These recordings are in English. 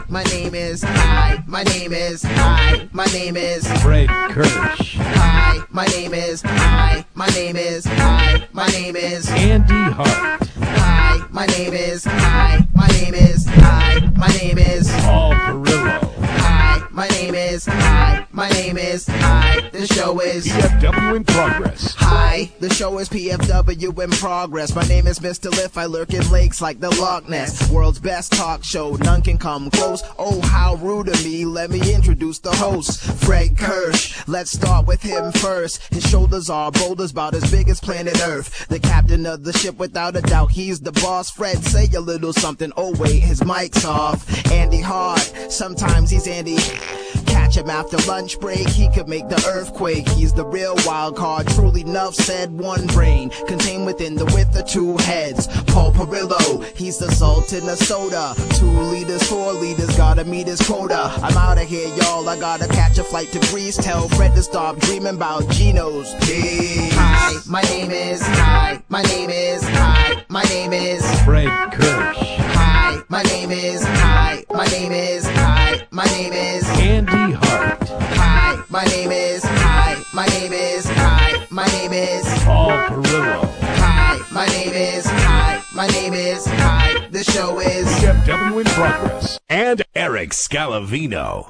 my name is, hi, my name is, hi, my name is Fred Kirsch. Hi, my name is, hi, my name is, hi, my name is Andy Hart. Hi, my name is, hi, my name is, hi, my name is Paul Perillo. Hi, my name is, hi, my name is, hi, the show is PFW in progress. Hi, the show is PFW in progress. My name is Mr. Liff, I lurk in lakes like the Loch Ness. World's best talk show, none can come close. Oh, how rude of me, let me introduce the host, Fred Kirsch. Let's start with him first. His shoulders are boulders about as big as planet Earth. The captain of the ship without a doubt, he's the boss. Fred, say a little something, oh wait, his mic's off. Andy Hart, sometimes he's Andy. Catch him after lunch break, he could make the earthquake. He's the real wild card, truly enough said, one brain contained within the width of two heads. Paul Perillo, he's the salt in the soda. 2 liters, 4 liters, gotta meet his quota. I'm out of here, y'all, I gotta catch a flight to Greece. Tell Fred to stop dreaming about Geno's. Peace. Hi, my name is, hi, my name is, hi, my name is Fred Kirsch. Hi, my name is, hi, my name is, hi, my name is Andy Hart. Hi, my name is, hi, my name is, hi, my name is Paul Perillo. Hi, my name is, hi, my name is, hi, the show is PFW in progress. And Eric Scalavino.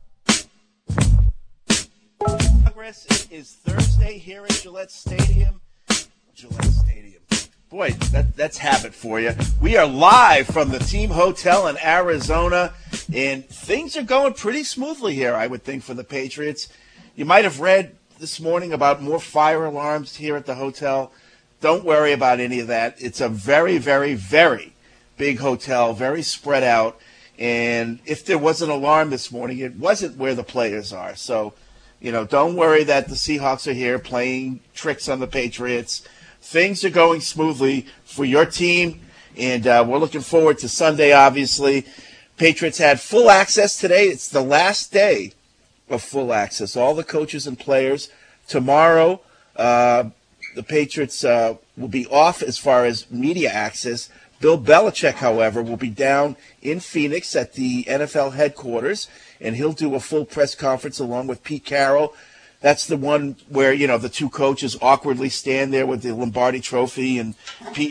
Progress. It is Thursday here at Gillette Stadium. Boy, that's habit for you. We are live from the team hotel in Arizona, and things are going pretty smoothly here, I would think, for the Patriots. You might have read this morning about more fire alarms here at the hotel. Don't worry about any of that. It's a very, very, very big hotel, very spread out. And if there was an alarm this morning, it wasn't where the players are. So, don't worry that the Seahawks are here playing tricks on the Patriots. Things are going smoothly for your team, and we're looking forward to Sunday, obviously. Patriots had full access today. It's the last day of full access. All the coaches and players. Tomorrow, the Patriots will be off as far as media access. Bill Belichick, however, will be down in Phoenix at the NFL headquarters, and he'll do a full press conference along with Pete Carroll. That's the one where, the two coaches awkwardly stand there with the Lombardi trophy, and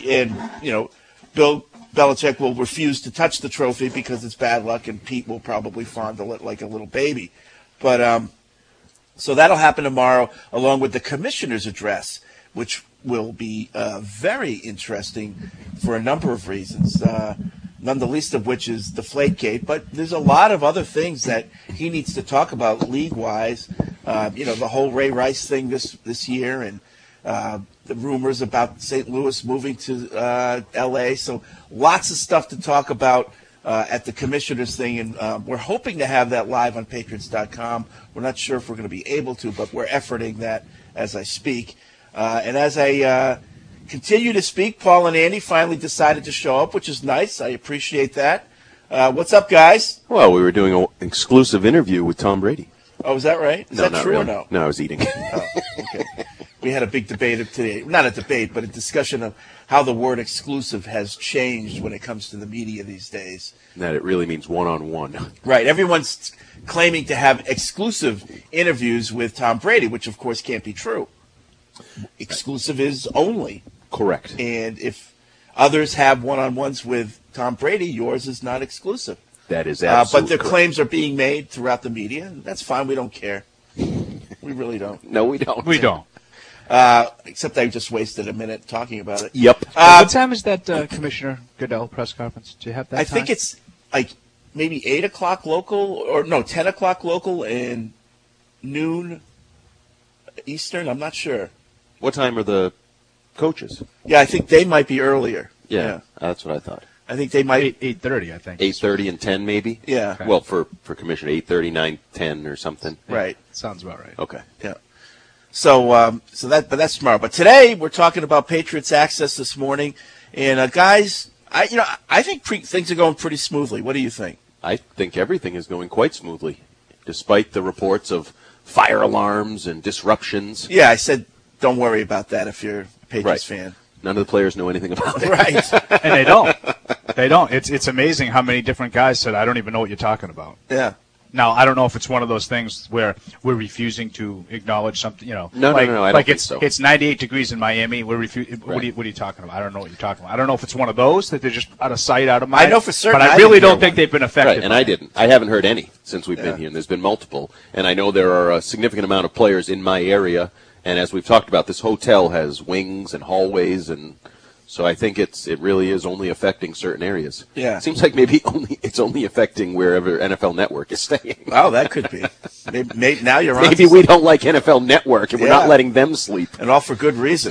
Bill Belichick will refuse to touch the trophy because it's bad luck, and Pete will probably fondle it like a little baby. But so that'll happen tomorrow, along with the commissioner's address, which will be very interesting for a number of reasons, none the least of which is Deflategate. But there's a lot of other things that he needs to talk about league-wise. The whole Ray Rice thing this year, and the rumors about St. Louis moving to L.A. So lots of stuff to talk about at the commissioners thing, and we're hoping to have that live on Patriots.com. We're not sure if we're going to be able to, but we're efforting that as I speak. And as I continue to speak, Paul and Andy finally decided to show up, which is nice. I appreciate that. What's up, guys? Well, we were doing an exclusive interview with Tom Brady. Oh, is that right? Is that true really. or no? No, I was eating. Oh, okay. We had a big debate today. Not a debate, but a discussion of how the word exclusive has changed when it comes to the media these days. That it really means one-on-one. Right. Everyone's claiming to have exclusive interviews with Tom Brady, which, of course, can't be true. Exclusive is only. Correct. And if others have one-on-ones with Tom Brady, yours is not exclusive. That is absolutely But the correct. claims are being made throughout the media, and that's fine. We don't care. We really don't. No, we don't. We don't. Except I just wasted a minute talking about it. Yep. What time is that Commissioner Goodell press conference? Do you have that I time? think it's like maybe 8 o'clock local, or no, 10 o'clock local and noon Eastern. I'm not sure. What time are the coaches? Yeah, I think they might be earlier. Yeah, that's what I thought. I think they might. 8:30, I think. 8:30 and 10 maybe? Yeah. Okay. Well, for Commissioner, 8:30, 9, 10 or something. Right. Sounds about right. Okay. Yeah. So that's tomorrow. But today we're talking about Patriots access this morning, and guys, I think things are going pretty smoothly. What do you think? I think everything is going quite smoothly, despite the reports of fire alarms and disruptions. Yeah, I said don't worry about that if you're a Patriots fan. None of the players know anything about it. Right. And they don't. They don't. It's amazing how many different guys said, I don't even know what you're talking about. Yeah. Now, I don't know if it's one of those things where we're refusing to acknowledge something, No, I don't think so. It's 98 degrees in Miami. What are you talking about? I don't know what you're talking about. I don't know if it's one of those that they're just out of sight, out of mind. I know for certain. But I really don't think they've been affected. Right, and I didn't. I haven't heard any since we've been here, and there's been multiple. And I know there are a significant amount of players in my area, and as we've talked about, this hotel has wings and hallways, and so I think it really is only affecting certain areas. Yeah. It seems like maybe it's only affecting wherever NFL Network is staying. Oh, that could be. Maybe now you're on. Maybe we don't like NFL Network, and we're not letting them sleep. And all for good reason.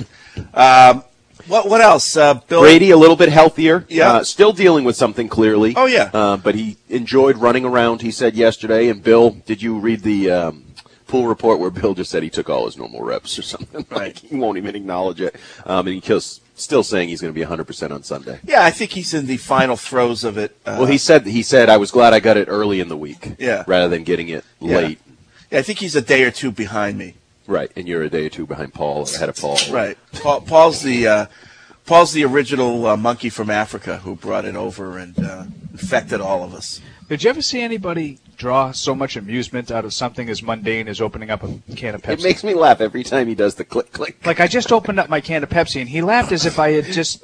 What else, Bill? Brady, a little bit healthier. Yeah. Still dealing with something, clearly. Oh, yeah. But he enjoyed running around, he said yesterday. And, Bill, did you read the pool report where Bill just said he took all his normal reps or something? Right. Like, he won't even acknowledge it. And he's still saying he's going to be 100% on Sunday. Yeah, I think he's in the final throes of it. Well, he said, I was glad I got it early in the week rather than getting it late. Yeah, I think he's a day or two behind me. Right, and you're a day or two behind Paul, or ahead of Paul. Right. Paul's the original monkey from Africa who brought it over and infected all of us. Did you ever see anybody draw so much amusement out of something as mundane as opening up a can of Pepsi? It makes me laugh every time he does the click, click. Like, I just opened up my can of Pepsi, and he laughed as if I had just,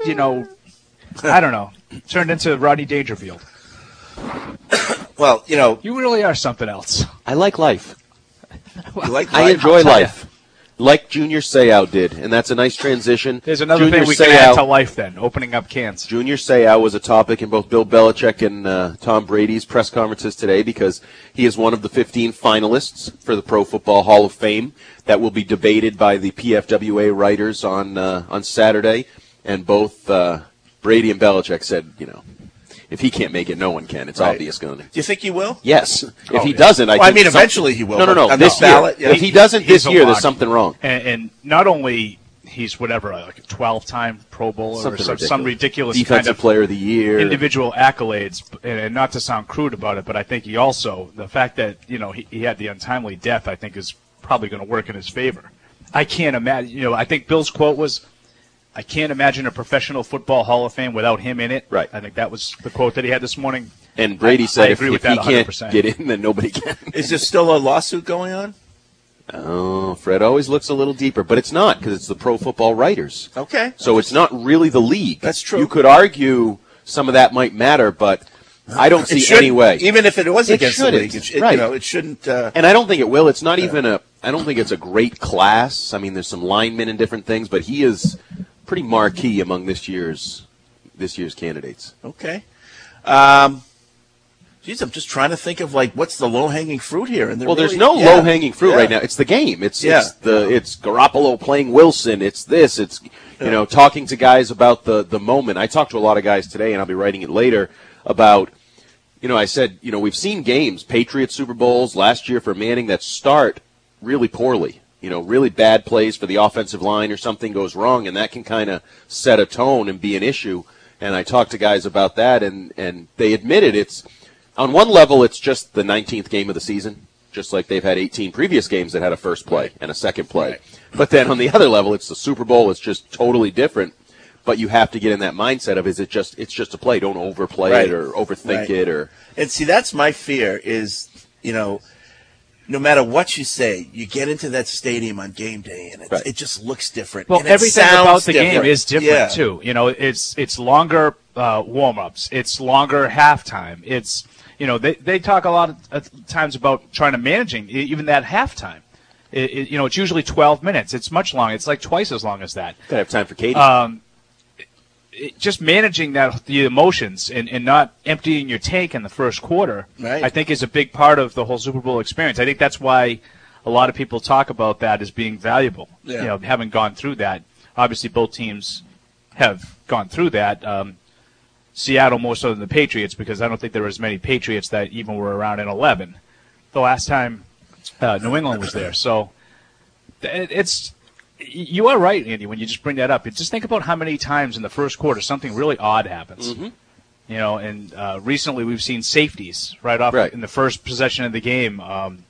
I don't know, turned into Rodney Dangerfield. Well, You really are something else. I like life. you like I life? enjoy life. Like Junior Seau did, and that's a nice transition. There's another Junior thing we can add to life then, opening up cans. Junior Seau was a topic in both Bill Belichick and Tom Brady's press conferences today because he is one of the 15 finalists for the Pro Football Hall of Fame that will be debated by the PFWA writers on Saturday. And both Brady and Belichick said, if he can't make it, no one can. It's obvious going to. Do you think he will? Yes. If he doesn't, I think eventually he will. No. On This the ballot, year. If he doesn't this year, there's something wrong. And not only he's whatever, like a 12-time Pro Bowler or some ridiculous Defensive kind of Player of the Year, individual accolades. And not to sound crude about it, but I think he also, the fact that he had the untimely death, I think is probably going to work in his favor. I can't imagine. I think Bill's quote was, I can't imagine a professional football Hall of Fame without him in it. Right. I think that was the quote that he had this morning. And Brady said if he can't 100%. get in, then nobody can. Is there still a lawsuit going on? Oh, Fred always looks a little deeper, but it's not because it's the pro football writers. Okay. So it's not really the league. That's true. You could argue some of that might matter, but I don't see any way. Even if it was against the shouldn't. league, Right. It shouldn't. And I don't think it will. It's not even I don't think it's a great class. I mean, there's some linemen and different things, but he is pretty marquee among this year's candidates. Okay. Geez, I'm just trying to think of what's the low-hanging fruit here. And there's no low-hanging fruit right now. It's the game. It's Garoppolo playing Wilson. It's this. It's talking to guys about the moment. I talked to a lot of guys today, and I'll be writing it later about. I said we've seen games, Patriots Super Bowls last year for Manning that start really poorly. Really bad plays for the offensive line or something goes wrong, and that can kind of set a tone and be an issue. And I talked to guys about that, and they admitted it's on one level it's just the 19th game of the season, just like they've had 18 previous games that had a first play and a second play. Right. But then on the other level, it's the Super Bowl. It's just totally different. But you have to get in that mindset of it's just a play. Don't overplay it or overthink it. And see, that's my fear is, no matter what you say, you get into that stadium on game day, and it just looks different. Well, and everything about the game is different, yeah. too. It's longer warm-ups. It's longer halftime. It's, they talk a lot of times about trying to managing even that halftime. It's usually 12 minutes. It's much longer. It's like twice as long as that. Gotta have time for Katie. Just managing the emotions and not emptying your tank in the first quarter, I think is a big part of the whole Super Bowl experience. I think that's why a lot of people talk about that as being valuable. Yeah. Having gone through that. Obviously, both teams have gone through that. Seattle more so than the Patriots, because I don't think there were as many Patriots that even were around in 11 the last time New England was there. So it's. You are right, Andy, when you just bring that up. Just think about how many times in the first quarter something really odd happens. Mm-hmm. And recently we've seen safeties right off in the first possession of the game.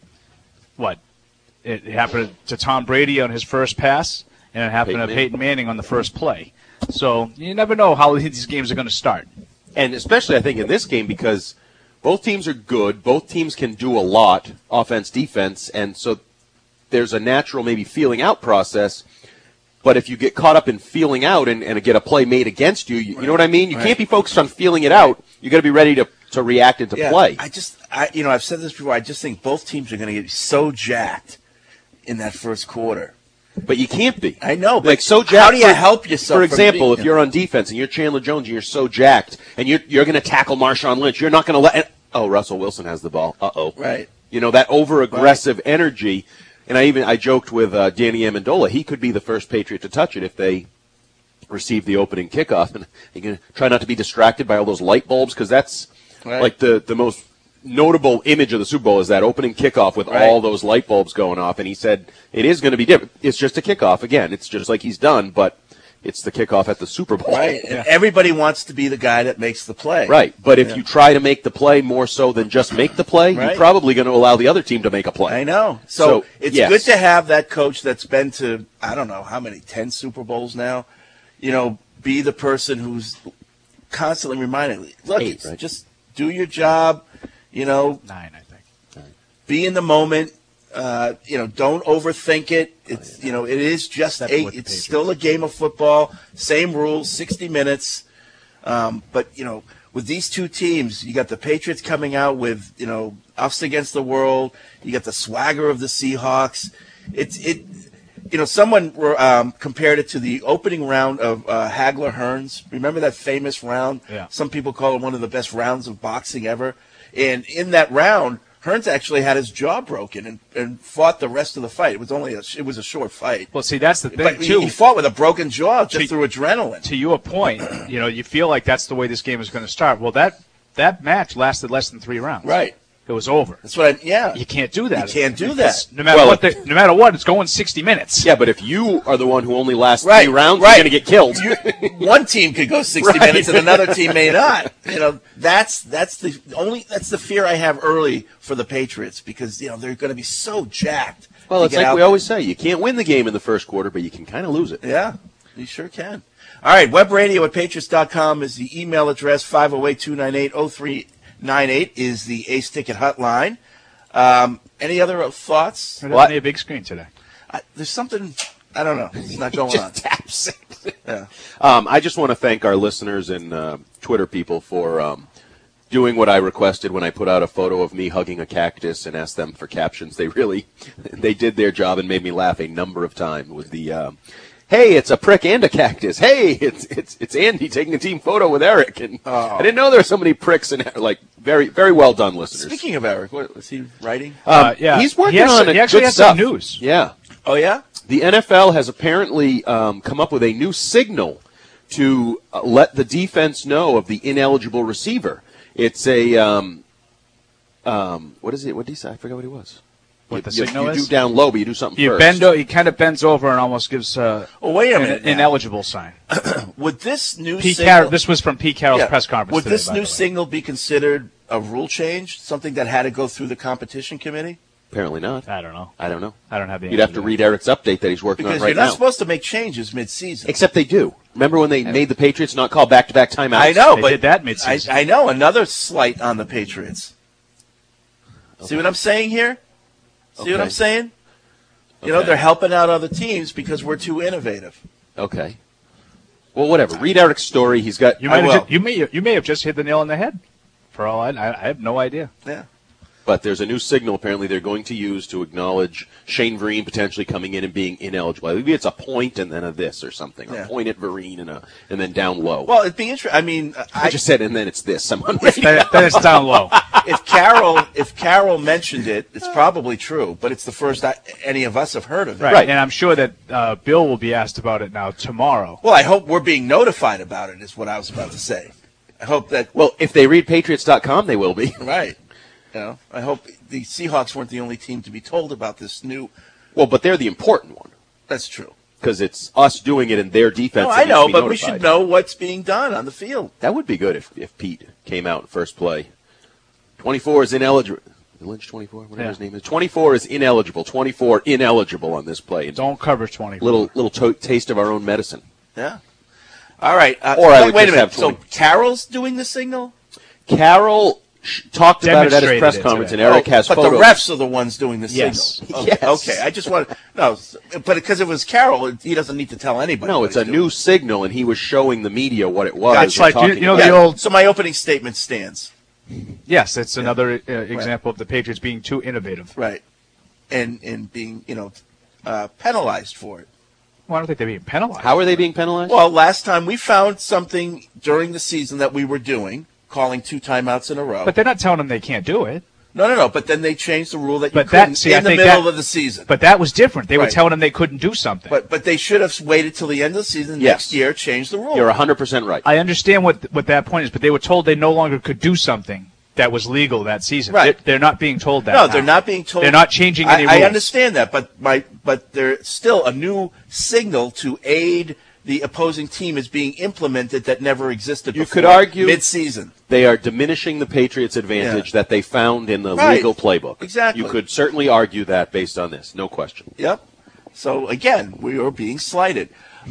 It happened to Tom Brady on his first pass, and it happened to Peyton Manning on the first play. So you never know how these games are going to start. And especially, I think, in this game because both teams are good. Both teams can do a lot, offense, defense, and so there's a natural maybe feeling out process. But if you get caught up in feeling out and get a play made against you, you know what I mean? You can't be focused on feeling it out. You got to be ready to react and to play. I've said this before. I just think both teams are going to get so jacked in that first quarter. But you can't be. I know. But like so jacked. How do you help yourself? For example, if you're on defense and you're Chandler Jones and you're so jacked and you're going to tackle Marshawn Lynch, you're not going to let. Oh, Russell Wilson has the ball. Right. You know that over-aggressive energy. And I joked with Danny Amendola. He could be the first Patriot to touch it if they receive the opening kickoff. And you can try not to be distracted by all those light bulbs because that's like the most notable image of the Super Bowl is that opening kickoff with all those light bulbs going off. And he said it is going to be different. It's just a kickoff. Again, it's just like he's done, but it's the kickoff at the Super Bowl. Right. And everybody wants to be the guy that makes the play. Right. But if you try to make the play more so than just make the play, you're probably going to allow the other team to make a play. I know. So it's good to have that coach that's been to, I don't know how many, 10 Super Bowls now, be the person who's constantly reminding, look, just do your job, 9, I think. Be in the moment. Don't overthink it. It's it is just it's still a game of football. Same rules, 60 minutes. But with these two teams, you got the Patriots coming out with us against the world. You got the swagger of the Seahawks. Someone compared it to the opening round of Hagler Hearns. Remember that famous round? Yeah. Some people call it one of the best rounds of boxing ever. And in that round, Hearns actually had his jaw broken and fought the rest of the fight. It was a short fight. Well, see, that's the thing, but too. He fought with a broken jaw just through adrenaline. To your point, you feel like that's the way this game is going to start. Well, that match lasted less than 3 rounds. Right. It was over. That's what You can't do that. You can't do that. No matter what, it's going 60 minutes. Yeah, but if you are the one who only lasts 3 rounds, you're going to get killed. One team could go 60 minutes and another team may not. That's the fear I have early for the Patriots because they're going to be so jacked. Well, it's like we always say, you can't win the game in the first quarter, but you can kind of lose it. Yeah, you sure can. All right, webradio@patriots.com is the email address. 508-298-0398 is the Ace Ticket hotline. Any other thoughts? We're not on a big screen today. There's something, I don't know. It's not going on. Taps. Yeah. I just want to thank our listeners and Twitter people for doing what I requested when I put out a photo of me hugging a cactus and asked them for captions. They did their job and made me laugh a number of times with the hey, it's a prick and a cactus. Hey, it's Andy taking a team photo with Eric. And I didn't know there were so many pricks and very, very well done, listeners. Speaking of Eric, what was he writing? Yeah, he's working on he actually good has stuff. some news. Yeah. Oh yeah. The NFL has apparently come up with a new signal to let the defense know of the ineligible receiver. It's a what is it? What did he say? I forgot what he was. What the signal is? You do down low, but you do something first. He kind of bends over and almost gives wait a minute, an ineligible sign. Would this new signal... This was from Pete Carroll's press conference Would today, this new signal be considered a rule change, something that had to go through the competition committee? Apparently not. I don't know. I don't have the answer. You'd have to read Eric's update that he's working on right now. Because you're not supposed to make changes mid-season. Except they do. Remember when they made the Patriots not call back-to-back timeouts? I know, they but did that mid-season. I know. Another slight on the Patriots. Okay. See what I'm saying here? See what I'm saying? Okay. They're helping out other teams because we're too innovative. Okay. Well, whatever. Read Eric's story. He's got. You may have just hit the nail on the head. For all I have no idea. Yeah. But there's a new signal apparently they're going to use to acknowledge Shane Vereen potentially coming in and being ineligible. Maybe it's a point and then a this or something. A point at Vereen and then down low. Well, it'd be interesting. I mean, I just said and then it's this. Then it's down low. If Carroll mentioned it, it's probably true. But it's the first any of us have heard of it. Right. And I'm sure that Bill will be asked about it now tomorrow. Well, I hope we're being notified about it. Is what I was about to say. I hope that. Well, if they read Patriots.com, they will be. Right. I hope the Seahawks weren't the only team to be told about this new. Well, but they're the important one. That's true. Because it's us doing it in their defense. No, I know, but we should know what's being done on the field. That would be good if Pete came out in first play. 24 is ineligible. Lynch 24, whatever his name is. 24 is ineligible. 24 ineligible on this play. Don't cover 24. Little taste of our own medicine. Yeah. All right. Or I would wait a just minute. have So 20. Carroll's doing the signal? Carroll talked about it at his Demonstrated press it conference, today. and Eric has but photos. the refs are the ones doing the Yes. signal. Okay. Yes. Okay. I just want no, but because it was Carroll, he doesn't need to tell anybody. No, what it's a he's doing. new signal, and he was showing the media what it was. That's and like, talking you know, about the it. old. So my opening statement stands. Yes, it's another example of the Patriots being too innovative. Right. And being, penalized for it. Well, I don't think they're being penalized. How are they being penalized? Well, last time we found something during the season that we were doing, calling 2 timeouts in a row. But they're not telling them they can't do it. No. But then they changed the rule that you But couldn't I in the think middle of the season. But that was different. They were Right. telling them they couldn't do something. But they should have waited till the end of the season Yes. next year, change the rule. You're 100% right. I understand what that point is, but they were told they no longer could do something that was legal that season. Right. They're not being told that. No, now. they're not being told. They're not changing any I rules. understand that, but there's still a new signal to aid the opposing team is being implemented that never existed You before. could argue- mid-season. They are diminishing the Patriots' advantage Yeah. that they found in the Right. legal playbook. Exactly. You could certainly argue that based on this, no question. Yep. So again, we are being slighted.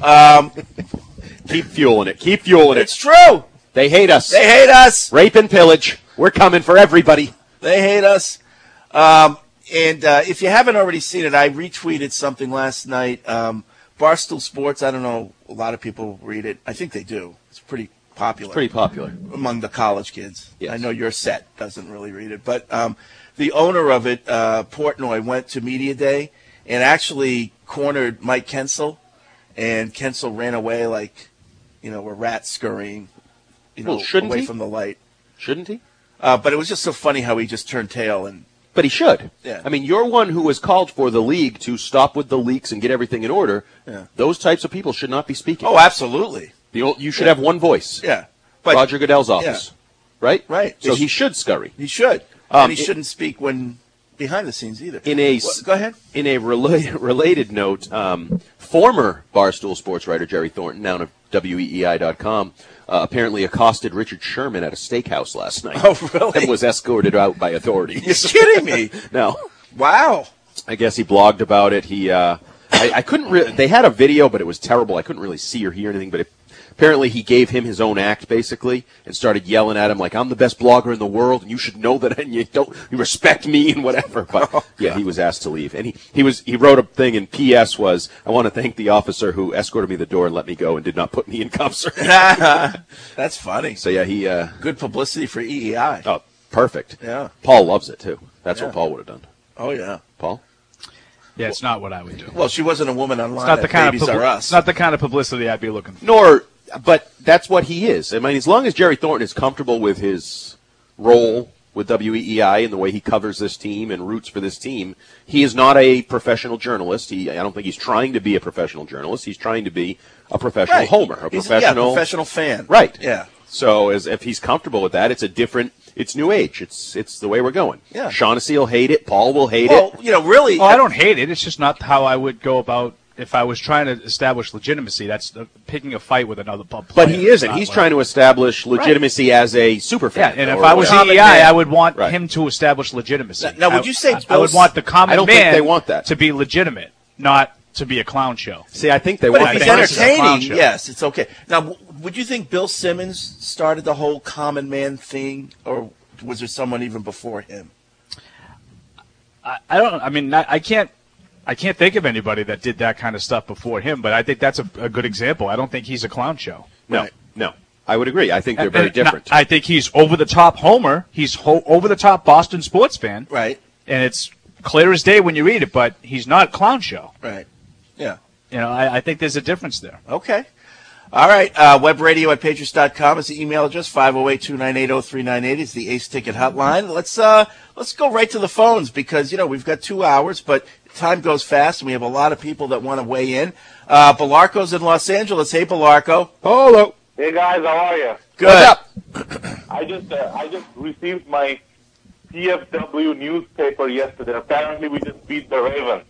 Keep fueling it. Keep fueling it. It's true. They hate us. They hate us. Rape and pillage. We're coming for everybody. They hate us. And if you haven't already seen it, I retweeted something last night. Barstool Sports, I don't know, a lot of people read it. I think they do. It's pretty popular. Pretty popular. Among the college kids. Yes. I know your set doesn't really read it. But the owner of it, Portnoy, went to Media Day and actually cornered Mike Kensel. And Kensel ran away like, a rat scurrying, Well, shouldn't away he? from the light. Shouldn't he? But it was just so funny how he just turned tail and But he should. Yeah. I mean, you're one who was called for the league to stop with the leaks and get everything in order. Yeah. Those types of people should not be speaking. oh, absolutely. You should have one voice. Yeah. But Roger Goodell's office. Right? Right. So They he should scurry. he should. And he shouldn't speak when behind the scenes either. Go ahead. In a related note, former Barstool sports writer Jerry Thornton, now of WEEI.com, apparently accosted Richard Sherman at a steakhouse last night. Oh, really? And was escorted out by authorities. You're kidding me. No. Wow. I guess he blogged about it. I couldn't really. They had a video, but it was terrible. I couldn't really see or hear anything. But apparently, he gave him his own act basically, and started yelling at him like, "I'm the best blogger in the world, and you should know that, and you respect me and whatever." But yeah, he was asked to leave, and he wrote a thing. And P.S. was, "I want to thank the officer who escorted me to the door and let me go, and did not put me in cuffs." That's funny. So yeah, he. Good publicity for EEI. Oh, perfect. Yeah. Paul loves it too. That's Yeah. what Paul would have done. Oh, yeah. Paul. Yeah, it's not what I would do. Well, she wasn't a woman online. It's not the kind Babies of are us. it's not the kind of publicity I'd be looking for. But that's what he is. I mean, as long as Jerry Thornton is comfortable with his role with WEEI and the way he covers this team and roots for this team, he is not a professional journalist. I don't think he's trying to be a professional journalist. He's trying to be a professional Right. homer, a He's professional fan. Right. Yeah. So if he's comfortable with that, it's new age. It's the way we're going. Yeah. Shaughnessy will hate it. Paul will hate Well, it. really. Well, I don't hate it. It's just not how I would go about if I was trying to establish legitimacy. That's picking a fight with another player. But he isn't. He's trying to establish legitimacy as a super Yeah, fan. and if or I was whatever. EEI, I would want Right. him to establish legitimacy. Now, would you say I would want the common I don't man think they want that. to be legitimate, not to be a clown show. See, I think they But want if I he's think this is a clown entertaining, show. yes, it's okay. Now, would you think Bill Simmons started the whole common man thing, or was there someone even before him? I don't. I mean, I can't think of anybody that did that kind of stuff before him. But I think that's a good example. I don't think he's a clown show. No. I would agree. I think they're very And different. I think he's over the top homer. He's over the top Boston sports fan, Right. and it's clear as day when you read it. But he's not a clown show. Right. Yeah. I think there's a difference there. Okay. All right. Webradio at Patriots.com is the email address. 508-298-0398 is the Ace Ticket hotline. Let's go right to the phones because, we've got 2 hours, but time goes fast and we have a lot of people that want to weigh in. Belarco's in Los Angeles. Hey, Belarco. Hello. Hey guys, how are you? Good. What's up? I just received my PFW newspaper yesterday. Apparently, we just beat the Ravens.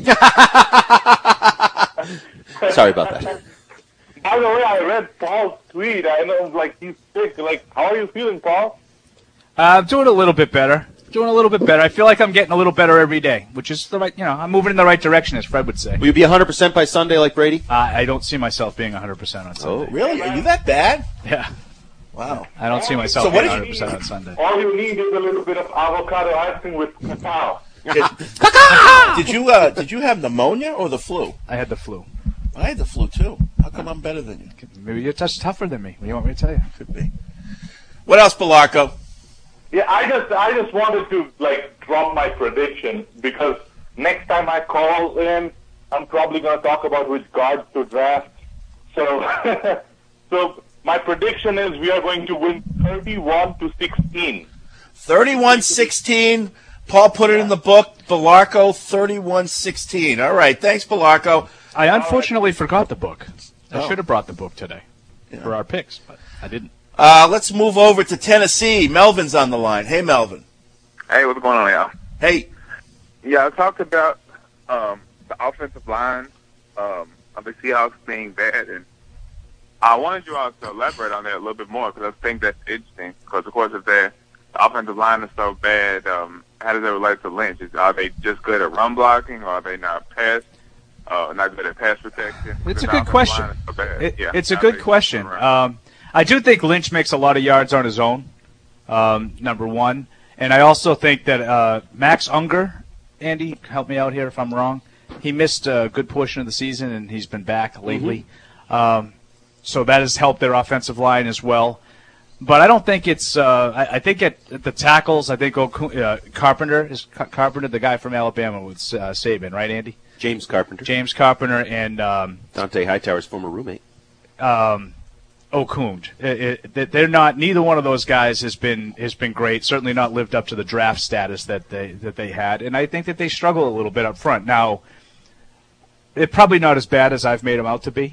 Sorry about that. By the way, I read Paul's tweet. I know, he's sick. How are you feeling, Paul? I'm doing a little bit better. Doing a little bit better. I feel like I'm getting a little better every day, which is the right. I'm moving in the right direction, as Fred would say. Will you be 100% by Sunday like Brady? I don't see myself being 100% on Sunday. Oh, Really? Are you that bad? Yeah. Wow. I don't see myself So what being did 100% on Sunday. All you need is a little bit of avocado icing with cacao. Did you have pneumonia or the flu? I had the flu. I had the flu too. How come I'm better than you? Maybe you're just tougher than me. What do you want me to tell you? Could be. What else, Belarco? Yeah, I just wanted to drop my prediction because next time I call in, I'm probably going to talk about which guards to draft. So, so my prediction is we are going to win 31-16. 31-16. Paul put it in the book. Belarco 31-16. All right, thanks, Belarco. I unfortunately forgot the book. I should have brought the book today for our picks, but I didn't. Let's move over to Tennessee. Melvin's on the line. Hey, Melvin. Hey, what's going on, y'all? Hey. Yeah, I talked about the offensive line of the Seahawks being bad, and I wanted you all to elaborate on that a little bit more because I think that's interesting. Because, of course, if the offensive line is so bad, how does that relate to Lynch? Are they just good at run blocking, or are they not good at pass protection? It's a good question. It's a good question. I do think Lynch makes a lot of yards on his own, number one. And I also think that Max Unger, Andy, help me out here if I'm wrong, he missed a good portion of the season, and he's been back lately. Mm-hmm. So that has helped their offensive line as well. But I don't think it's I think at the tackles, I think Carpenter, the guy from Alabama with Saban, right, Andy? James Carpenter. James Carpenter and Dante Hightower's former roommate. Okung. They're not. Neither one of those guys has been great. Certainly not lived up to the draft status that they had, and I think that they struggle a little bit up front. Now, they're probably not as bad as I've made them out to be,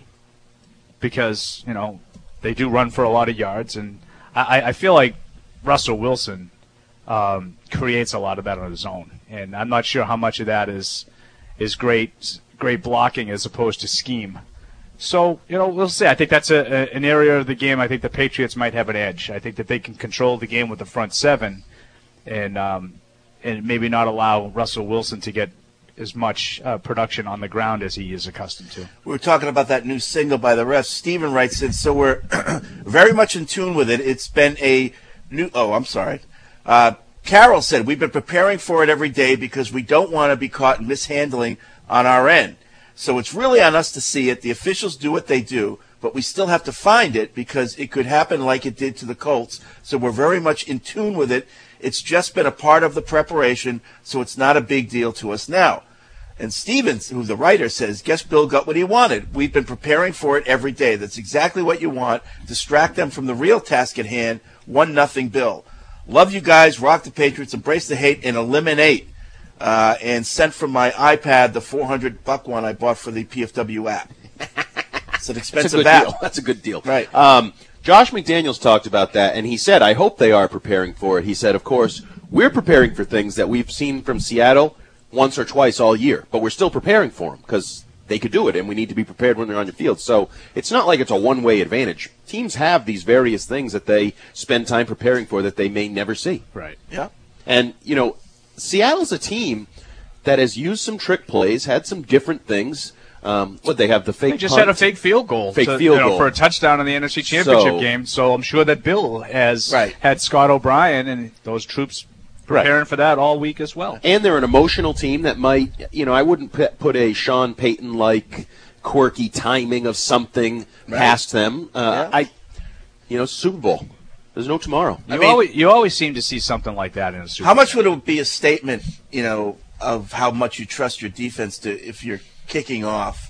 because they do run for a lot of yards, and I feel like Russell Wilson creates a lot of that on his own, and I'm not sure how much of that is great blocking as opposed to scheme. So, we'll see. I think that's an area of the game I think the Patriots might have an edge. I think that they can control the game with the front seven and maybe not allow Russell Wilson to get as much production on the ground as he is accustomed to. We were talking about that new single by the Refs. Steven writes in, so we're very much in tune with it. It's been a new – oh, I'm sorry. Carol said, we've been preparing for it every day because we don't want to be caught mishandling on our end. So it's really on us to see it. The officials do what they do, but we still have to find it because it could happen like it did to the Colts. So we're very much in tune with it. It's just been a part of the preparation, so it's not a big deal to us now. And Stevens, who's the writer, says, guess Bill got what he wanted. We've been preparing for it every day. That's exactly what you want. Distract them from the real task at hand. 1-0 Bill. Love you guys. Rock the Patriots. Embrace the hate and eliminate. And sent from my iPad the $400 one I bought for the PFW app. It's an expensive app. That's a good deal. Right. Josh McDaniels talked about that, and he said, I hope they are preparing for it. He said, of course, we're preparing for things that we've seen from Seattle once or twice all year, but we're still preparing for them because they could do it, and we need to be prepared when they're on the field. So it's not like it's a one-way advantage. Teams have these various things that they spend time preparing for that they may never see. Right. Yeah. And, Seattle's a team that has used some trick plays, had some different things. They have the fake They just punt. had a fake field goal. For a touchdown in the NFC Championship game. So I'm sure that Bill has had Scott O'Brien and those troops preparing for that all week as well. And they're an emotional team that might, I wouldn't put a Sean Payton-like quirky timing of something past them. Super Bowl. There's no tomorrow. You always seem to see something like that in a Super Bowl. How much would it be a statement, of how much you trust your defense to if you're kicking off,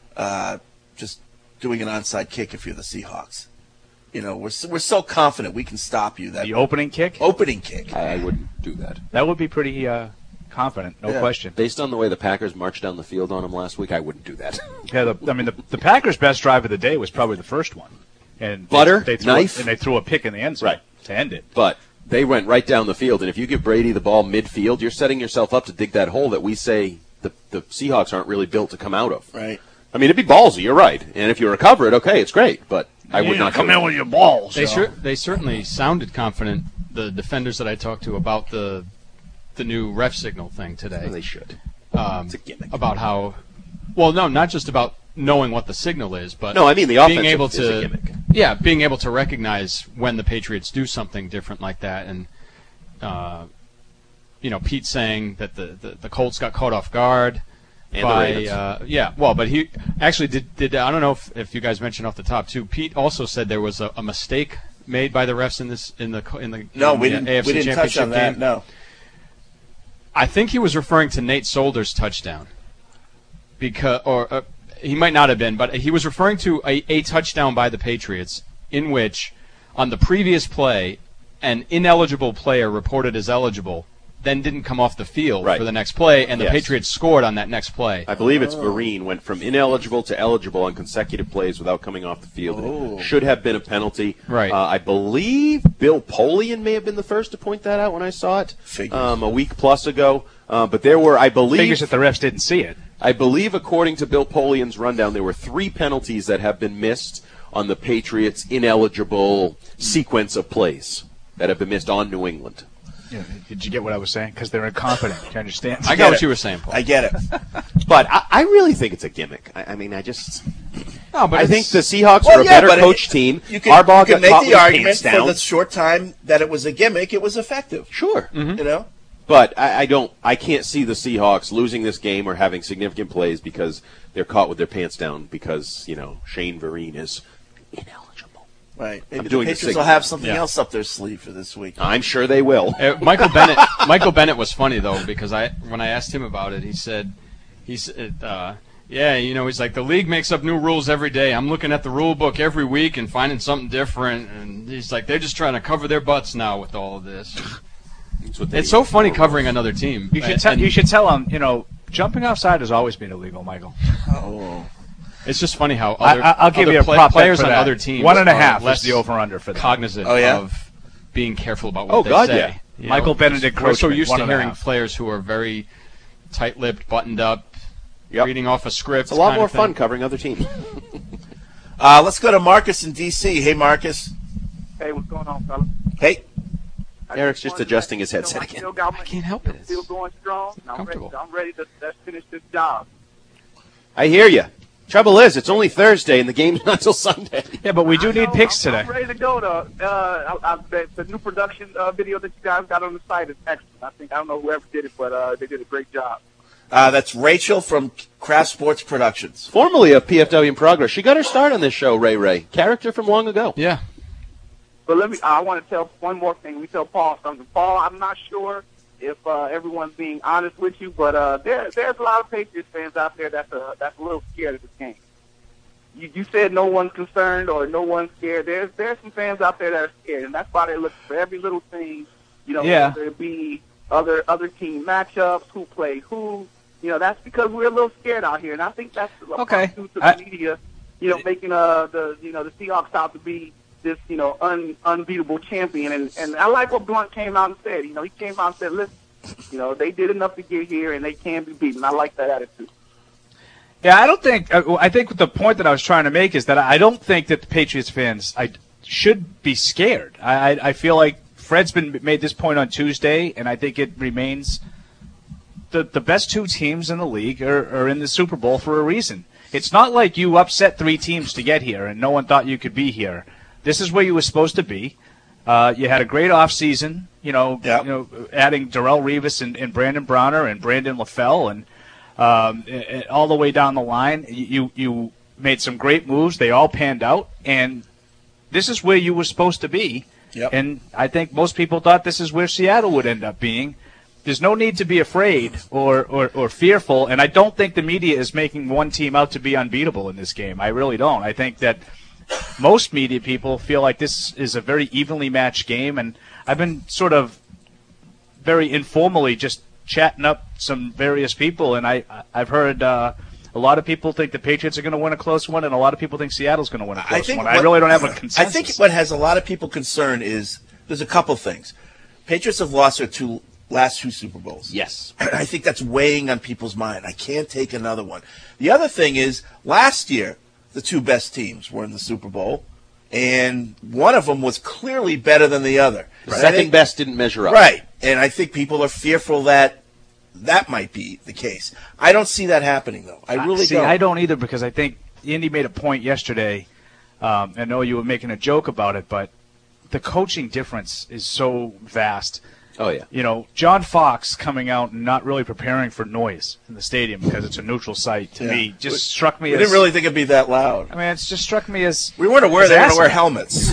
just doing an onside kick if you're the Seahawks? We're so confident we can stop you. The opening kick? Opening kick. I wouldn't do that. That would be pretty confident, no question. Based on the way the Packers marched down the field on them last week, I wouldn't do that. The Packers' best drive of the day was probably the first one. And they threw a pick in the end zone to end it. But they went right down the field, and if you give Brady the ball midfield, you're setting yourself up to dig that hole that we say the Seahawks aren't really built to come out of. Right. It'd be ballsy, you're right. And if you recover it, okay, it's great. But I would not come in with your balls. They certainly sounded confident, the defenders that I talked to, about the the new ref signal thing today. Well, they should. It's a gimmick. About how, well, no, not just about knowing what the signal is, but no, I mean the being offensive able is to, a gimmick. Yeah, being able to recognize when the Patriots do something different like that, and Pete saying that the Colts got caught off guard. And by, the Ravens. but he actually did. I don't know if you guys mentioned off the top too. Pete also said there was a mistake made by the refs in the we AFC didn't Championship touch on that. game. No, I think he was referring to Nate Solder's touchdown, he might not have been, but he was referring to a touchdown by the Patriots in which, on the previous play, an ineligible player reported as eligible, then didn't come off the field for the next play, and the Patriots scored on that next play. I believe it's Vereen went from ineligible to eligible on consecutive plays without coming off the field. It should have been a penalty. Right. I believe Bill Polian may have been the first to point that out when I saw it a week plus ago. But there were, I believe... Figures that the refs didn't see it. I believe, according to Bill Polian's rundown, there were 3 penalties that have been missed on the Patriots' ineligible sequence of plays that have been missed on New England. Yeah, did you get what I was saying? Because they're incompetent. Do you understand? I got what you were saying, Paul. I get it. But I really think it's a gimmick. I think the Seahawks Well, are a yeah, better but coach team. You can Harbaugh got make caught the with his argument pants for down. the short time that it was a gimmick, it was effective. Sure. You know? But I can't see the Seahawks losing this game or having significant plays because they're caught with their pants down because, Shane Vereen is ineligible. Right. Maybe the doing the Patriots signal. will have something else up their sleeve for this week. I'm sure they will. Michael Bennett was funny though, because when I asked him about it, he said, he's like, the league makes up new rules every day. I'm looking at the rule book every week and finding something different, and he's like, they're just trying to cover their butts now with all of this. It's so funny covering another team. You should tell him, jumping offside has always been illegal, Michael. Oh. It's just funny how I'll give you a prop players for on that. other teams 1.5 less is the over/under for that. cognizant of being careful about what they say. Yeah. You Michael Benedict We're so Croachman, used to 1.5. hearing players who are very tight-lipped, buttoned up, reading off a script. It's a lot more fun covering other teams. Let's go to Marcus in D.C. Hey, Marcus. Hey, what's going on, fella? Hey. Eric's just adjusting his headset again. I can't help it. Still going strong. Comfortable. I'm ready to finish this job. I hear you. Trouble is, it's only Thursday and the game's not until Sunday. Yeah, but we do need picks today. I'm ready to go. The new production video that you guys got on the site is excellent. I don't know whoever did it, but they did a great job. That's Rachel from Craft Sports Productions. Formerly of PFW in Progress. She got her start on this show, Ray. Character from long ago. Yeah. But I want to tell one more thing. We tell Paul something. Paul, I'm not sure if everyone's being honest with you, but there's a lot of Patriots fans out there that's a little scared of this game. You said no one's concerned or no one's scared. There's some fans out there that are scared, and that's why they're looking for every little thing. Whether it be other team matchups, who play who. That's because we're a little scared out here, and I think that's okay. Due to the media, making the Seahawks out to be this unbeatable champion, and I like what Blunt came out and said. He came out and said, listen, they did enough to get here, and they can be beaten. I like that attitude. Yeah, I think the point that I was trying to make is that I don't think that the Patriots fans should be scared. I feel like Fred's made this point on Tuesday, and I think it remains the best 2 teams in the league are in the Super Bowl for a reason. It's not like you upset 3 teams to get here and no one thought you could be here. This is where you were supposed to be. You had a great offseason, adding Darrelle Revis and Brandon Browner and Brandon LaFell and all the way down the line. You made some great moves. They all panned out. And this is where you were supposed to be. Yep. And I think most people thought this is where Seattle would end up being. There's no need to be afraid or fearful. And I don't think the media is making one team out to be unbeatable in this game. I really don't. I think that most media people feel like this is a very evenly matched game, and I've been sort of very informally just chatting up some various people, and I've heard a lot of people think the Patriots are going to win a close one, and a lot of people think Seattle's going to win a close one. I really don't have a consensus. I think what has a lot of people concerned is there's a couple things. Patriots have lost their last 2 Super Bowls. Yes. I think that's weighing on people's mind. I can't take another one. The other thing is last year, the 2 best teams were in the Super Bowl, and one of them was clearly better than the other. Second best didn't measure up. Right. And I think people are fearful that might be the case. I don't see that happening, though. I really don't. I don't either, because I think Andy made a point yesterday. I know you were making a joke about it, but the coaching difference is so vast. Oh, yeah. You know, John Fox coming out and not really preparing for noise in the stadium because it's a neutral site, to me, just struck me as... We didn't really think it'd be that loud. I mean, it's just struck me as... We weren't aware they were going to wear helmets.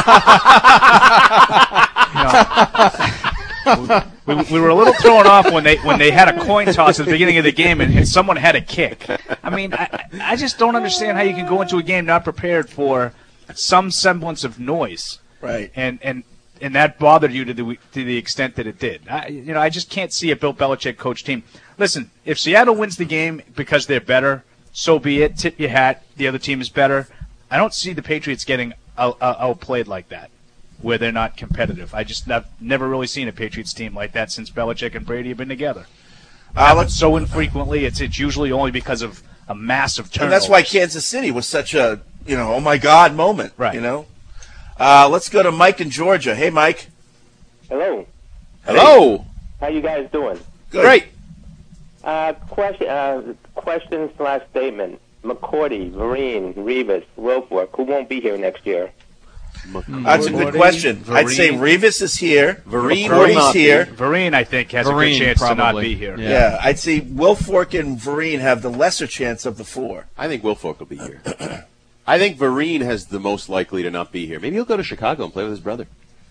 We were a little thrown off when they had a coin toss at the beginning of the game and someone had a kick. I mean, I just don't understand how you can go into a game not prepared for some semblance of noise. Right. And that bothered you to the extent that it did. I just can't see a Bill Belichick coach team. Listen, if Seattle wins the game because they're better, so be it. Tip your hat. The other team is better. I don't see the Patriots getting outplayed like that, where they're not competitive. I've never really seen a Patriots team like that since Belichick and Brady have been together. So infrequently, it's usually only because of a massive turnover. And that's why Kansas City was such a, oh my God moment. Right. Let's go to Mike in Georgia. Hey, Mike. Hello. Hello. How you guys doing? Good. Great. Question/statement. McCourty, Vereen, Revis, Wilfork, who won't be here next year? That's a good question. I'd say Revis is here. Vereen here. Vereen, I think, has a good chance to not be here. Yeah, I'd say Wilfork and Vereen have the lesser chance of the four. I think Wilfork will be here. I think Vereen has the most likely to not be here. Maybe he'll go to Chicago and play with his brother.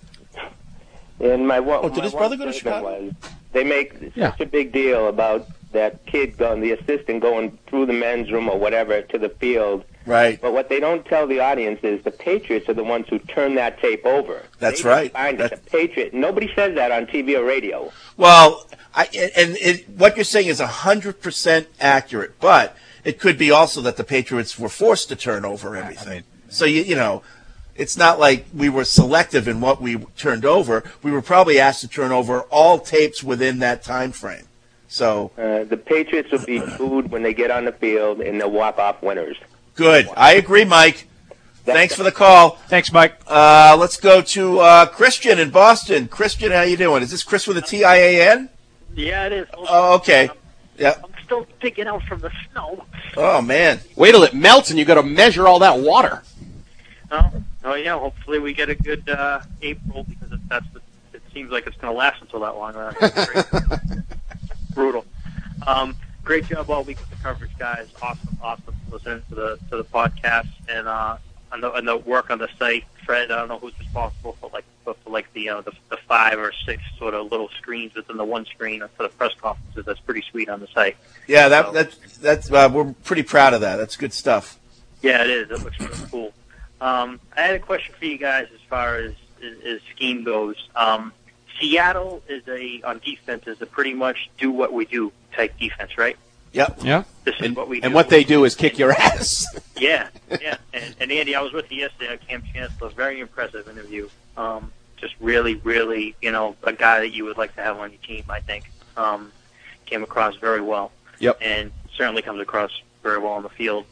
And did his brother go to Chicago? They make such a big deal about that kid the assistant going through the men's room or whatever to the field. Right. But what they don't tell the audience is the Patriots are the ones who turn that tape over. That's right. The Patriot. Nobody says that on TV or radio. Well, what you're saying is 100% accurate, but it could be also that the Patriots were forced to turn over everything. So, it's not like we were selective in what we turned over. We were probably asked to turn over all tapes within that time frame. So the Patriots will be booed when they get on the field, and they'll walk off winners. Good. I agree, Mike. Thanks for the call. Thanks, Mike. Let's go to Christian in Boston. Christian, how you doing? Is this Chris with a T-I-A-N? Yeah, it is. Oh, okay. Yeah. I'm still digging out from the snow. Oh, man. Wait till it melts and you got to measure all that water. Oh, yeah. Hopefully we get a good April, because it seems like it's going to last until that long. Brutal. Great job all week with the coverage, guys. Awesome listening to the podcast and the work on the site. Fred, I don't know who's responsible for the 5 or 6 sort of little screens within the one screen for the press conferences. That's pretty sweet on the site. Yeah, that's we're pretty proud of that. That's good stuff. Yeah, it is. It looks really cool. I had a question for you guys as far as scheme goes. Seattle on defense is a pretty much do what we do type defense, right? Yep. Yeah. This is what we do. And what they do is kick your ass. Yeah. And Andy, I was with you yesterday on Cam Chancellor. Very impressive interview. Just really, really, a guy that you would like to have on your team, I think. Came across very well. Yep. And certainly comes across very well on the field.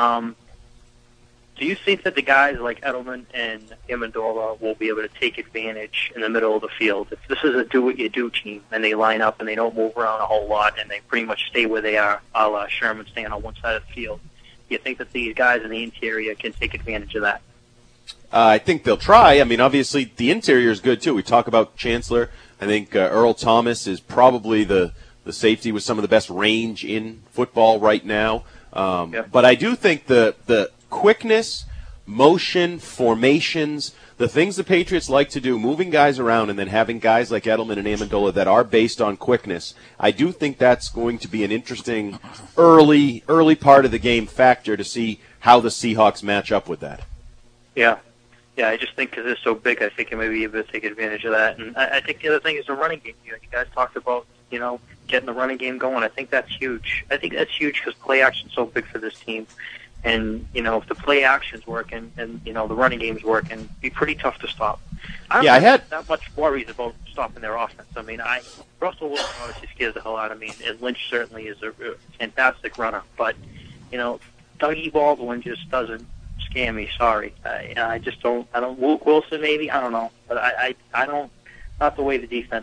Do you think that the guys like Edelman and Amendola will be able to take advantage in the middle of the field? If this is a do-what-you-do team and they line up and they don't move around a whole lot and they pretty much stay where they are, a la Sherman staying on one side of the field, do you think that these guys in the interior can take advantage of that? I think they'll try. I mean, obviously, the interior is good, too. We talk about Chancellor. I think Earl Thomas is probably the safety with some of the best range in football right now. But I do think the quickness, motion, formations, the things the Patriots like to do, moving guys around and then having guys like Edelman and Amendola that are based on quickness, I do think that's going to be an interesting early part of the game factor to see how the Seahawks match up with that. Yeah, I just think because it's so big, I think it may be able to take advantage of that. And I think the other thing is the running game. You guys talked about, getting the running game going. I think that's huge. I think that's huge because play action's so big for this team. And, if the play action's working and, the running game's working, it'd be pretty tough to stop. I have that much worries about stopping their offense. I mean, Russell Wilson obviously scares the hell out of me, and Lynch certainly is a fantastic runner. But, Dougie Baldwin just doesn't scare me. Sorry. I just don't. Wilson maybe. I don't know. But I don't. Not the way the defense is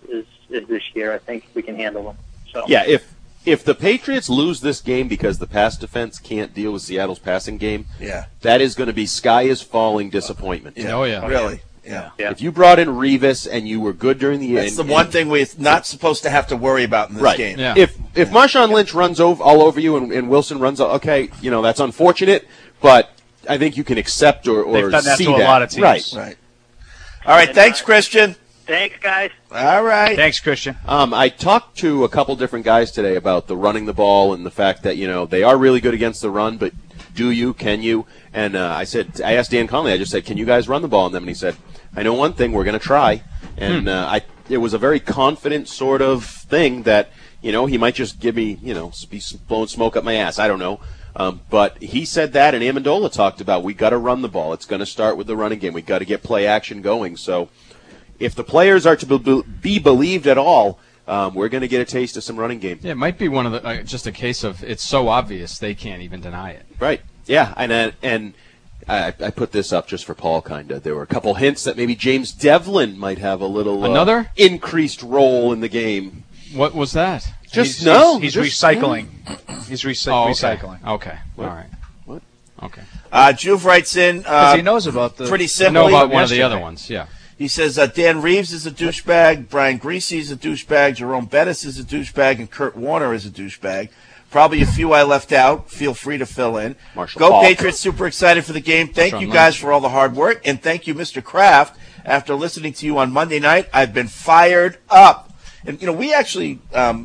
is this year. I think we can handle them. So Yeah, if the Patriots lose this game because the pass defense can't deal with Seattle's passing game, that is going to be sky is falling disappointment. Oh, yeah. Really? Yeah. If you brought in Revis and you were good during the That's the one thing we're not supposed to have to worry about in this game. Yeah. If Marshawn Lynch runs all over you and Wilson runs, okay, that's unfortunate, but I think you can accept or They've done that see to a that. lot of teams. Right. All right. Thanks, Christian. Thanks, guys. All right. Thanks, Christian. I talked to a couple different guys today about the running the ball and the fact that, they are really good against the run, but can you? And I asked Dan Conley, I just said, can you guys run the ball on them? And he said, I know one thing, we're going to try. And it was a very confident sort of thing that, he might just give me, be blowing smoke up my ass. I don't know. But he said that, and Amendola talked about we got to run the ball. It's going to start with the running game. We got to get play action going. So if the players are to be believed at all, we're going to get a taste of some running game. Yeah, it might be one of the just a case of it's so obvious they can't even deny it. Right. Yeah, and I put this up just for Paul, kind of. There were a couple hints that maybe James Devlin might have a little another increased role in the game. What was that? He's recycling. He's recycling. Okay. What? All right. What? Okay. Juve writes in. Because he knows about the. Pretty I simply. know about one of the other ones. Yeah. He says Dan Reeves is a douchebag, Brian Greasy is a douchebag, Jerome Bettis is a douchebag, and Kurt Warner is a douchebag. Probably a few I left out. Feel free to fill in. Marshall Go Faulk. Patriots! Super excited for the game. Thank you guys for all the hard work, and thank you, Mr. Kraft. After listening to you on Monday night, I've been fired up. And we actually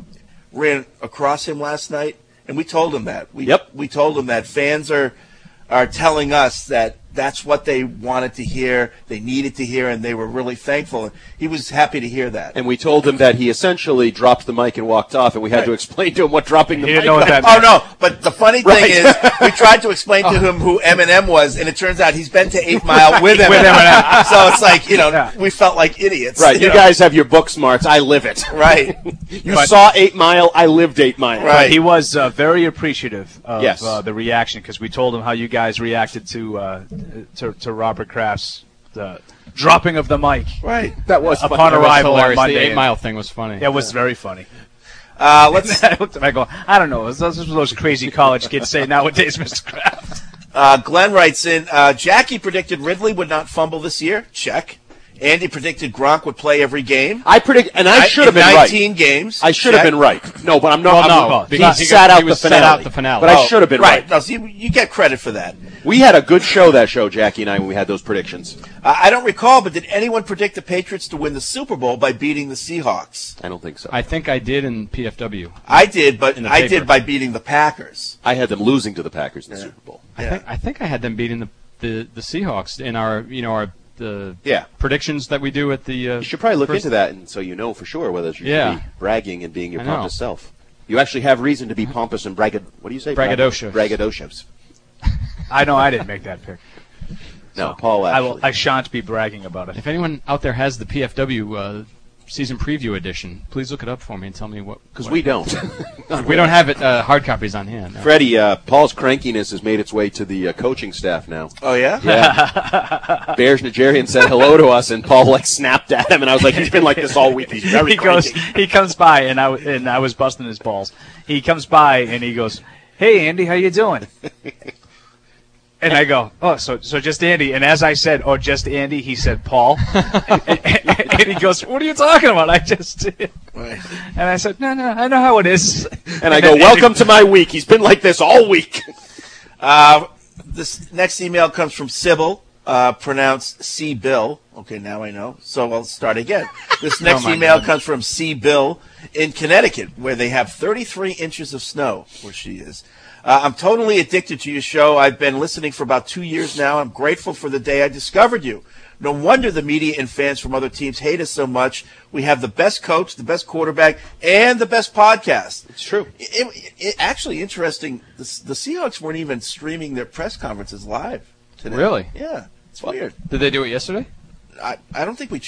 ran across him last night, and we told him that. We told him that fans are telling us that that's what they wanted to hear, they needed to hear, and they were really thankful. And he was happy to hear that. And we told him that he essentially dropped the mic and walked off, and we had to explain to him what dropping the mic was. Oh, no. But the funny thing is, we tried to explain to him who Eminem was, and it turns out he's been to 8 Mile with Eminem. So it's like, we felt like idiots. Right. You guys have your book smarts. I live it. Right. You saw 8 Mile. I lived 8 Mile. Right. He was very appreciative of the reaction, because we told him how you guys reacted to Robert Kraft's dropping of the mic. Right. That was upon arrival on Monday. The 8 Mile thing was funny. It was very funny. I looked at him, I go, I don't know. Those are those crazy college kids say nowadays, Mr. Kraft. Glenn writes in, Jackie predicted Ridley would not fumble this year. Check. Andy predicted Gronk would play every game. I should have been right. 19 games. I should have been right. No, but I'm not. Well, he sat out the finale. But I should have been right. No, so you get credit for that. We had a good show that show, Jackie and I, when we had those predictions. I don't recall, but did anyone predict the Patriots to win the Super Bowl by beating the Seahawks? I don't think so. I think I did in PFW. I did, but I did by beating the Packers. I had them losing to the Packers in the Super Bowl. I think I had them beating the Seahawks in our predictions that we do at the. You should probably look into that, and so you know for sure whether you should be bragging and being your pompous self. You actually have reason to be pompous and what do you say? Braggadocious. Braggadocious. I know I didn't make that pick. No, Paul actually. I shan't be bragging about it. If anyone out there has the PFW season preview edition, please look it up for me and tell me what. Because we don't. We don't have it hard copies on hand. No. Freddie, Paul's crankiness has made its way to the coaching staff now. Oh, yeah? Yeah. Bears Nigerian said hello to us, and Paul snapped at him, and I was like, he's been like this all week. He's very cranky. He comes by, and I was busting his balls. He comes by, and he goes, "Hey, Andy, how you doing?" And I go, "Oh, so just Andy." And as I said, "Oh, just Andy," he said, "Paul." And he goes, "What are you talking about?" I just did. Right. And I said, "No, I know how it is." And I go, "Welcome to my week. He's been like this all week." This next email comes from Sybil, pronounced C. Bill. Okay, now I know. So I'll start again. This next email comes from C. Bill in Connecticut, where they have 33 inches of snow, where she is. I'm totally addicted to your show. I've been listening for about 2 years now. I'm grateful for the day I discovered you. No wonder the media and fans from other teams hate us so much. We have the best coach, the best quarterback, and the best podcast. It's true. It actually interesting. The Seahawks weren't even streaming their press conferences live today. Really? Yeah. It's weird. Did they do it yesterday? I don't think we checked.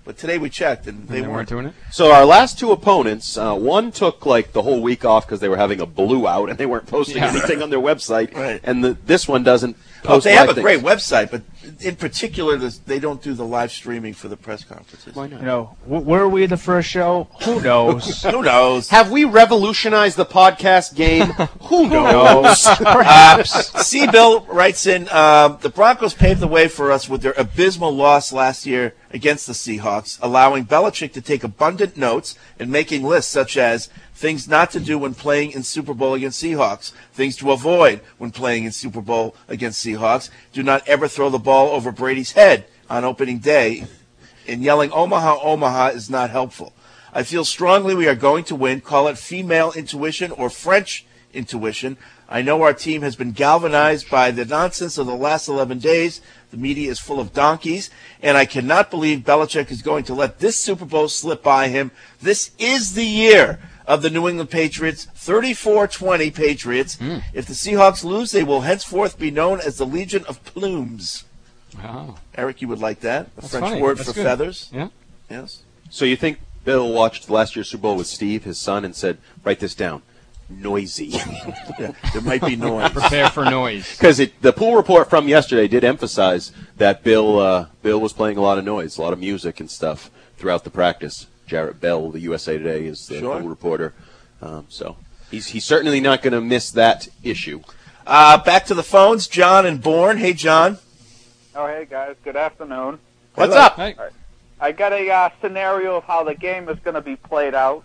But today we checked, and they weren't doing it. So our last two opponents, one took like the whole week off because they were having a blue out and they weren't posting anything on their website. Right. And this one doesn't post they have a things. great website, but in particular, they don't do the live streaming for the press conferences. Why not? You know, were we the first show? Who knows? Who knows? Have we revolutionized the podcast game? Who knows? Perhaps. C. Bill writes in, the Broncos paved the way for us with their abysmal loss last year against the Seahawks, allowing Belichick to take abundant notes and making lists such as things not to do when playing in Super Bowl against Seahawks, things to avoid when playing in Super Bowl against Seahawks. Do not ever throw the ball over Brady's head on opening day, and yelling Omaha, Omaha is not helpful. I feel strongly we are going to win. Call it female intuition or French intuition. I know our team has been galvanized by the nonsense of the last 11 days. The media is full of donkeys, and I cannot believe Belichick is going to let this Super Bowl slip by him. This is the year of the New England Patriots, 34-20 Patriots. If the Seahawks lose, they will henceforth be known as the Legion of Plumes. Wow. Eric, you would like that? A That's French funny. word That's for good. feathers? Yeah. Yes. So you think Bill watched last year's Super Bowl with Steve, his son, and said, write this down. Noisy. Yeah, there might be noise. Prepare for noise. Because the pool report from yesterday did emphasize that Bill was playing a lot of noise, a lot of music and stuff throughout the practice. Jarrett Bell, the USA Today, is the pool reporter. So he's certainly not going to miss that issue. Back to the phones. John and Bourne. Hey, John. Oh, hey, guys. Good afternoon. What's up? Hey. I got a scenario of how the game is going to be played out.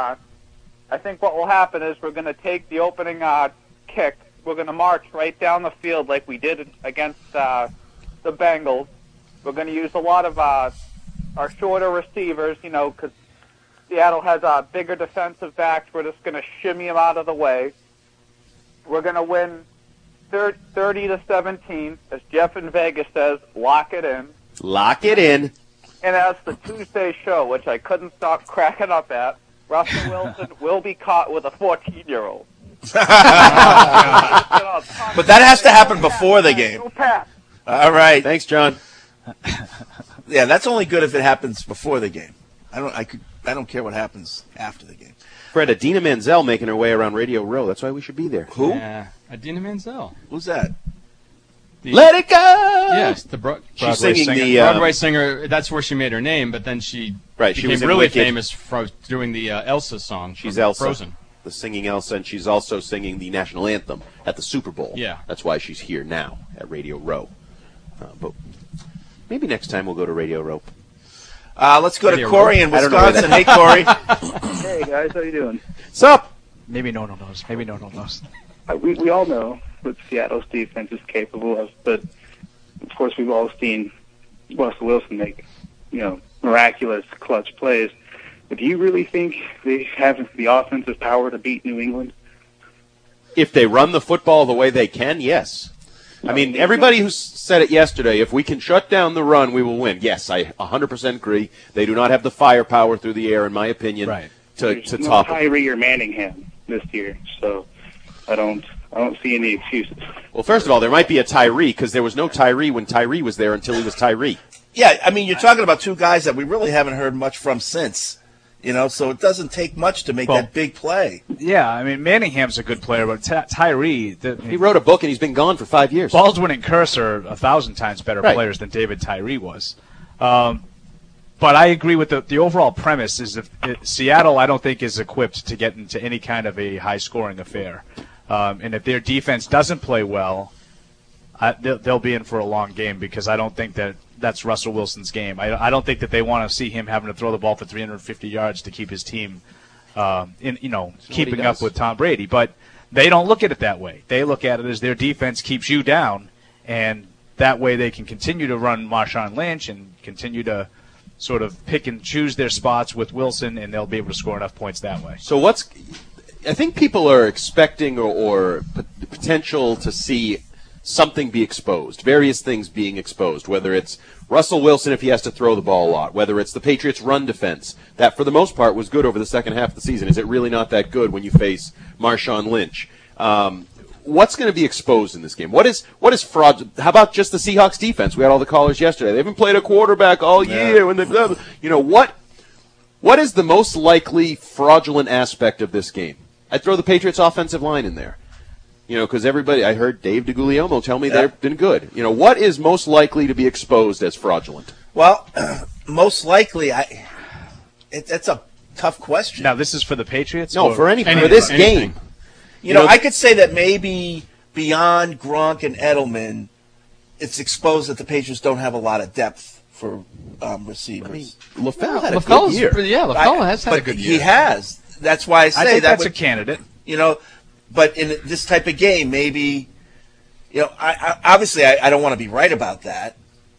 I think what will happen is we're going to take the opening kick. We're going to march right down the field like we did against the Bengals. We're going to use a lot of our shorter receivers, because Seattle has bigger defensive backs. We're just going to shimmy them out of the way. We're going to win 30-17, as Jeff in Vegas says, lock it in. Lock it in. And as the Tuesday show, which I couldn't stop cracking up at, Russell Wilson will be caught with a 14-year-old. But that has to happen before the game. All right. Thanks, John. Yeah, that's only good if it happens before the game. I don't care what happens after the game. Fred, Adina Menzel making her way around Radio Row. That's why we should be there. Who? Yeah, Adina Menzel. Who's that? Let it go! Yes, the she's singing singer. the Broadway singer. That's where she made her name, but then she she became was in really Wicked. famous for doing the Elsa song. She's from Elsa, Frozen. the singing Elsa, and she's also singing the national anthem at the Super Bowl. Yeah. That's why she's here now at Radio Row. But maybe next time we'll go to Radio Row. Let's go to Corey in I don't know where Wisconsin. that- Hey, Corey. Hey, guys. How you doing? What's up? Maybe no one knows. Maybe no one knows. We all know what Seattle's defense is capable of, but of course we've all seen Russell Wilson make, miraculous clutch plays. But do you really think they have the offensive power to beat New England? If they run the football the way they can, yes. I mean, everybody who said it yesterday, if we can shut down the run, we will win. Yes, I 100% agree. They do not have the firepower through the air, in my opinion, to There's no top it. Tyree or Manningham this year, so I don't see any excuses. Well, first of all, there might be a Tyree, because there was no Tyree when Tyree was there until he was Tyree. Yeah, I mean, you're talking about two guys that we really haven't heard much from since. So it doesn't take much to make that big play. Yeah, I mean, Manningham's a good player, but Tyree... He wrote a book, and he's been gone for 5 years. Baldwin and Curse are 1,000 times better Right. players than David Tyree was. But I agree with the overall premise is Seattle, I don't think, is equipped to get into any kind of a high-scoring affair. And if their defense doesn't play well, they'll be in for a long game because I don't think that's Russell Wilson's game. I don't think that they want to see him having to throw the ball for 350 yards to keep his team keeping up with Tom Brady. But they don't look at it that way. They look at it as their defense keeps you down, and that way they can continue to run Marshawn Lynch and continue to sort of pick and choose their spots with Wilson, and they'll be able to score enough points that way. So I think people are expecting or potential to see something be exposed, various things being exposed, whether it's Russell Wilson if he has to throw the ball a lot, whether it's the Patriots' run defense, that for the most part was good over the second half of the season. Is it really not that good when you face Marshawn Lynch? what's going to be exposed in this game? What is fraud? How about just the Seahawks defense? We had all the callers yesterday. They haven't played a quarterback all year. When what is the most likely fraudulent aspect of this game? I'd throw the Patriots' offensive line in there. Because everybody, I heard Dave DeGuglielmo tell me they've been good. What is most likely to be exposed as fraudulent? Well, most likely, that's a tough question. Now, this is for the Patriots? No, for this game. I could say that maybe beyond Gronk and Edelman, it's exposed that the Patriots don't have a lot of depth for receivers. LaFell had a good year. LaFell has had a good year. He has. That's why I say I think that's a candidate. But in this type of game, maybe, I don't want to be right about that.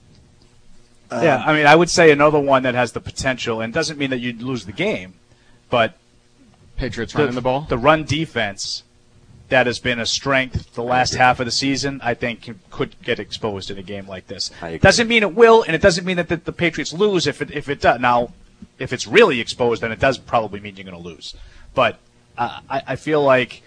I would say another one that has the potential, and doesn't mean that you'd lose the game, but Patriots running the ball? The run defense that has been a strength the last half of the season, I think could get exposed in a game like this. Doesn't mean it will, and it doesn't mean that the Patriots lose if it does. Now, if it's really exposed, then it does probably mean you're going to lose. But I feel like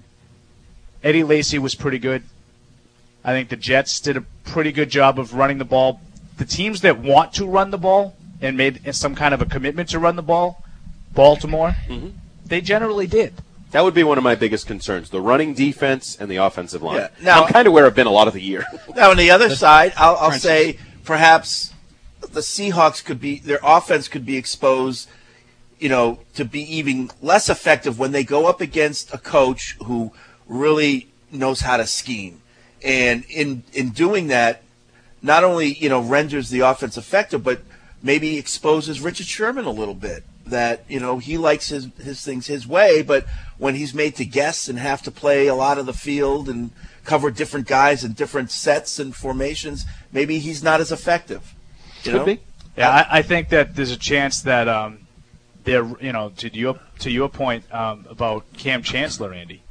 Eddie Lacy was pretty good. I think the Jets did a pretty good job of running the ball. The teams that want to run the ball and made some kind of a commitment to run the ball, Baltimore, they generally did. That would be one of my biggest concerns, the running defense and the offensive line. Yeah. Now, I'm kind of where I've been a lot of the year. Now, on the other side, I'll say perhaps the Seahawks their offense could be exposed, to be even less effective when they go up against a coach who really knows how to scheme. And in doing that, not only, renders the offense effective, but maybe exposes Richard Sherman a little bit. That, he likes his things his way, but when he's made to guess and have to play a lot of the field and cover different guys in different sets and formations, maybe he's not as effective. Could be. Yeah, I think that there's a chance that they're, to your point about Cam Chancellor, Andy,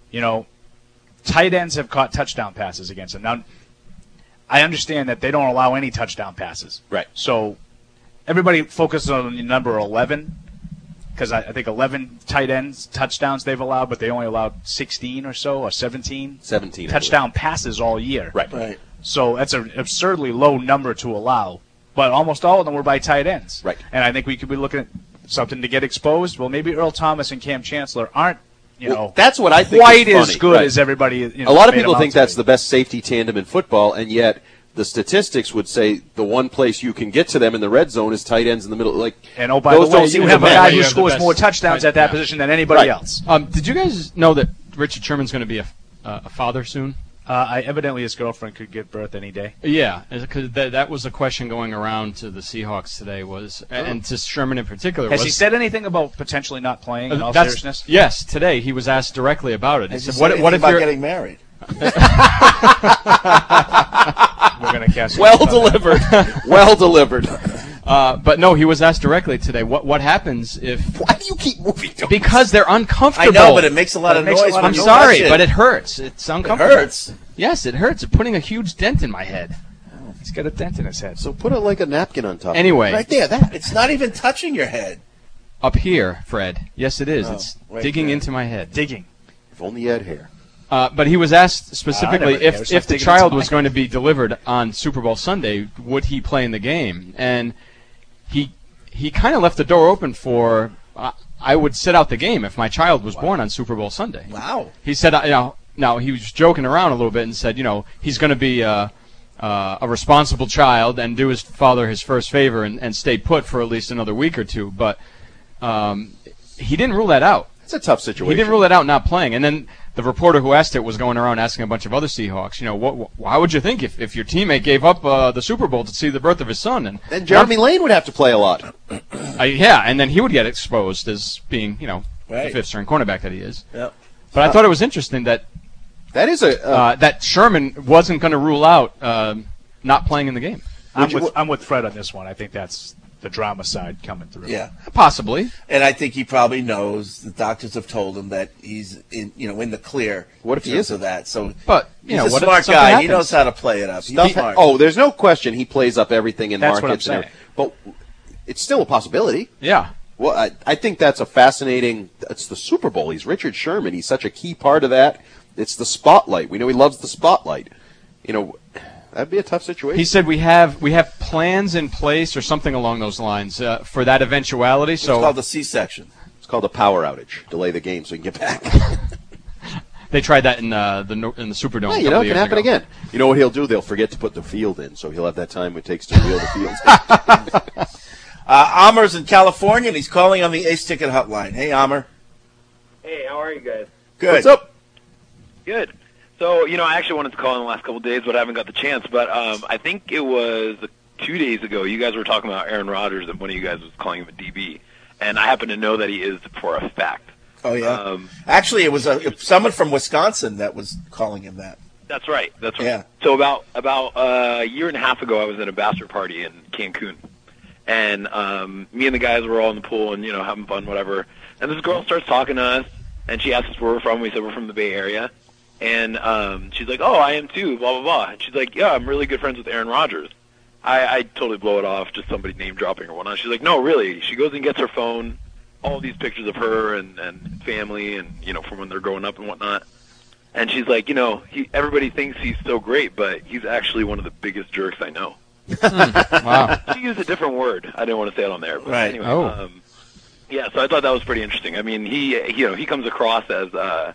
tight ends have caught touchdown passes against him. Now, I understand that they don't allow any touchdown passes. Right. So everybody focuses on the number 11 because I think 11 tight ends touchdowns they've allowed, but they only allowed 16 or so or 17 touchdown passes all year. Right. So that's an absurdly low number to allow, but almost all of them were by tight ends. Right. And I think we could be looking at something to get exposed. Well, maybe Earl Thomas and Cam Chancellor aren't, that's what I think quite is funny. as good as everybody. A lot of people think that's the best safety tandem in football, and yet the statistics would say the one place you can get to them in the red zone is tight ends in the middle. And by the way, you have a guy who scores more touchdowns at that position than anybody else. Did you guys know that Richard Sherman's going to be a father soon? Evidently, his girlfriend could give birth any day. Yeah, because that was a question going around to the Seahawks today, and to Sherman in particular. Has he said anything about potentially not playing in all seriousness? Yes, today he was asked directly about it. He said, "What if you're getting married?" We're going to cast. Well delivered. Well delivered. But no, he was asked directly today. What happens if? Why do you keep moving? Because they're uncomfortable. I know, but it makes a lot of noise. I'm sorry, but it hurts. It's uncomfortable. It hurts. Yes, it hurts. It's putting a huge dent in my head. He's got a dent in his head. So put it like a napkin on top. Anyway, right there. It's not even touching your head. Up here, Fred. Yes, it is. It's digging into my head. Digging. If only you had hair. But he was asked specifically if the child was going to be delivered on Super Bowl Sunday, would he play in the game? And he kind of left the door open for I would sit out the game if my child was born on Super Bowl Sunday. Wow. He said, now he was joking around a little bit and said, he's going to be a responsible child and do his father his first favor and stay put for at least another week or two. But he didn't rule that out. It's a tough situation. He didn't rule that out not playing. And then the reporter who asked it was going around asking a bunch of other Seahawks, why would you think if your teammate gave up the Super Bowl to see the birth of his son? And then Jeremy Lane would have to play a lot. Yeah, and then he would get exposed as being, the fifth-string cornerback that he is. Yep. But I thought it was interesting that that Sherman wasn't going to rule out not playing in the game. I'm with Fred on this one. I think that's the drama side coming through. Yeah, possibly. And I think he probably knows the doctors have told him that he's in the clear. What if he is of that? So, but he's a smart guy. Happens? He knows how to play it up. He's smart. Oh, there's no question he plays up everything in that's markets. What I'm saying. But it's still a possibility. Yeah. Well, I think that's a fascinating. It's the Super Bowl. He's Richard Sherman. He's such a key part of that. It's the spotlight. We know he loves the spotlight. That'd be a tough situation. He said we have plans in place or something along those lines for that eventuality. It's called the C-section. It's called a power outage. Delay the game so he can get back. They tried that in the Superdome. Yeah, it can happen again. You know what he'll do? They'll forget to put the field in, so he'll have that time it takes to wheel the field. Amar's in California, and he's calling on the Ace Ticket hotline. Hey, Amar. Hey, how are you guys? Good. What's up? Good. So, I actually wanted to call in the last couple of days, but I haven't got the chance. But I think it was 2 days ago, you guys were talking about Aaron Rodgers, and one of you guys was calling him a DB. And I happen to know that he is for a fact. Oh, yeah. Actually, it was someone from Wisconsin that was calling him that. That's right. Yeah. So about a year and a half ago, I was at a bachelor party in Cancun. And me and the guys were all in the pool and, having fun, whatever. And this girl starts talking to us, and she asks us where we're from. We said we're from the Bay Area. And she's like, oh, I am too, blah, blah, blah. And she's like, yeah, I'm really good friends with Aaron Rodgers. I totally blow it off, just somebody name-dropping or whatnot. She's like, no, really. She goes and gets her phone, all these pictures of her and family and, from when they're growing up and whatnot. And she's like, everybody thinks he's so great, but he's actually one of the biggest jerks I know. Wow. She used a different word. I didn't want to say it on there. But right. Anyway, yeah, so I thought that was pretty interesting. I mean, he comes across as,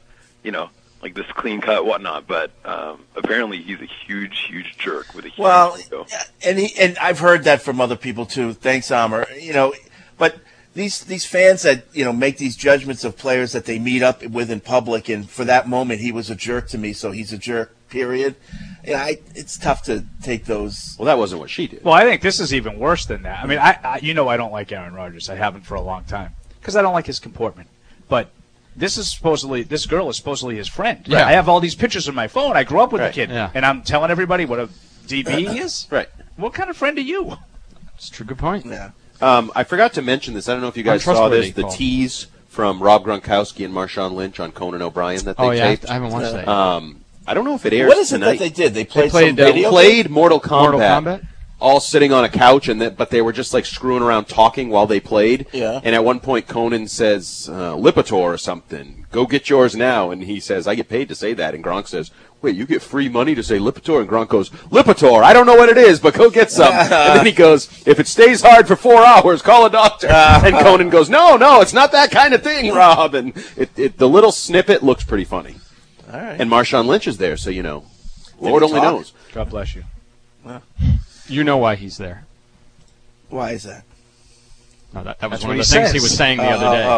like this clean-cut whatnot, but apparently he's a huge jerk with a huge ego. And I've heard that from other people, too. Thanks, Amar. But these fans that, make these judgments of players that they meet up with in public, and for that moment he was a jerk to me, so he's a jerk, period. It's tough to take those. Well, that wasn't what she did. Well, I think this is even worse than that. I mean, I don't like Aaron Rodgers. I haven't for a long time because I don't like his comportment. But this girl is supposedly his friend. Yeah. I have all these pictures on my phone. I grew up with the kid, yeah. and I'm telling everybody what a DB he is. Right. What kind of friend are you? That's a true good point. Yeah. I forgot to mention this. I don't know if you guys saw this. The tease from Rob Gronkowski and Marshawn Lynch on Conan O'Brien that they taped. I haven't watched that. I don't know if it airs What is it tonight. that they did? They played Mortal Kombat. All sitting on a couch, but they were just like screwing around talking while they played. Yeah. And at one point, Conan says, Lipitor or something, go get yours now. And he says, I get paid to say that. And Gronk says, wait, you get free money to say Lipitor? And Gronk goes, Lipitor, I don't know what it is, but go get some. And then he goes, if it stays hard for 4 hours, call a doctor. And Conan goes, no, it's not that kind of thing, Rob. And the little snippet looks pretty funny. All right. And Marshawn Lynch is there, so Lord only knows. God bless you. You know why he's there. Why is that? No, that was one of the things he was saying the other day.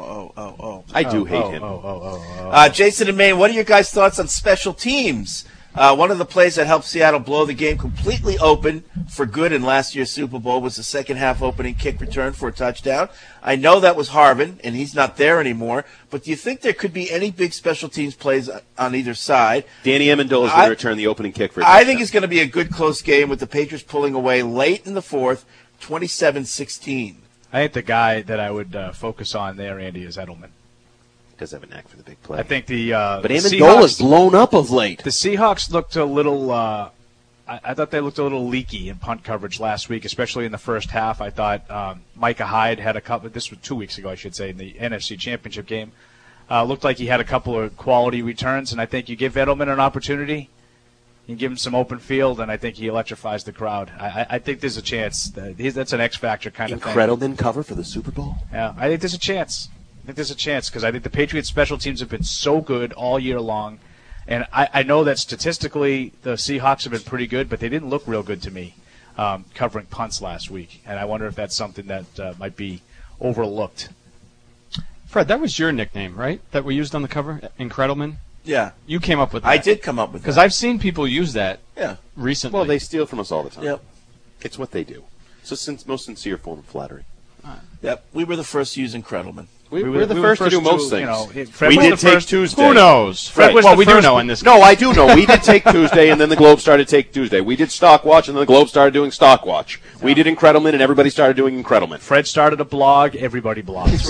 I do hate him. Jason and Maine, what are your guys' thoughts on special teams? One of the plays that helped Seattle blow the game completely open for good in last year's Super Bowl was the second half opening kick return for a touchdown. I know that was Harvin, and he's not there anymore, but do you think there could be any big special teams plays on either side? Danny Amendola is going to return the opening kick for a touchdown. I think it's going to be a good close game with the Patriots pulling away late in the fourth, 27-16. I think the guy that I would focus on there, Andy, is Edelman. Does have a knack for the big play. I think but Amendola's blown up of late. The Seahawks looked a little. I thought they looked a little leaky in punt coverage last week, especially in the first half. I thought Micah Hyde had a couple. This was 2 weeks ago, I should say, in the NFC Championship game. Looked like he had a couple of quality returns, and I think you give Edelman an opportunity, you give him some open field, and I think he electrifies the crowd. I think there's a chance. That's an X factor kind of thing. Incredible cover for the Super Bowl. Yeah, I think there's a chance. Because I think the Patriots' special teams have been so good all year long. And I know that statistically the Seahawks have been pretty good, but they didn't look real good to me covering punts last week. And I wonder if that's something that might be overlooked. Fred, that was your nickname, right? That we used on the cover? Incredible. Yeah. You came up with that. I did come up with that. Because I've seen people use that recently. Well, they steal from us all the time. Yep. It's what they do. It's the most sincere form of flattery. Yep. We were the first to use Incredible. We were the first to do most things. We did take Tuesday. Who knows? Right. Well, we do know in this case. No, I do know. We did take Tuesday, and then the Globe started to take Tuesday. We did Stockwatch, and then the Globe started doing Stockwatch. Yeah. We did Incredible, and everybody started doing Incredible. Fred started a blog. Everybody blogs.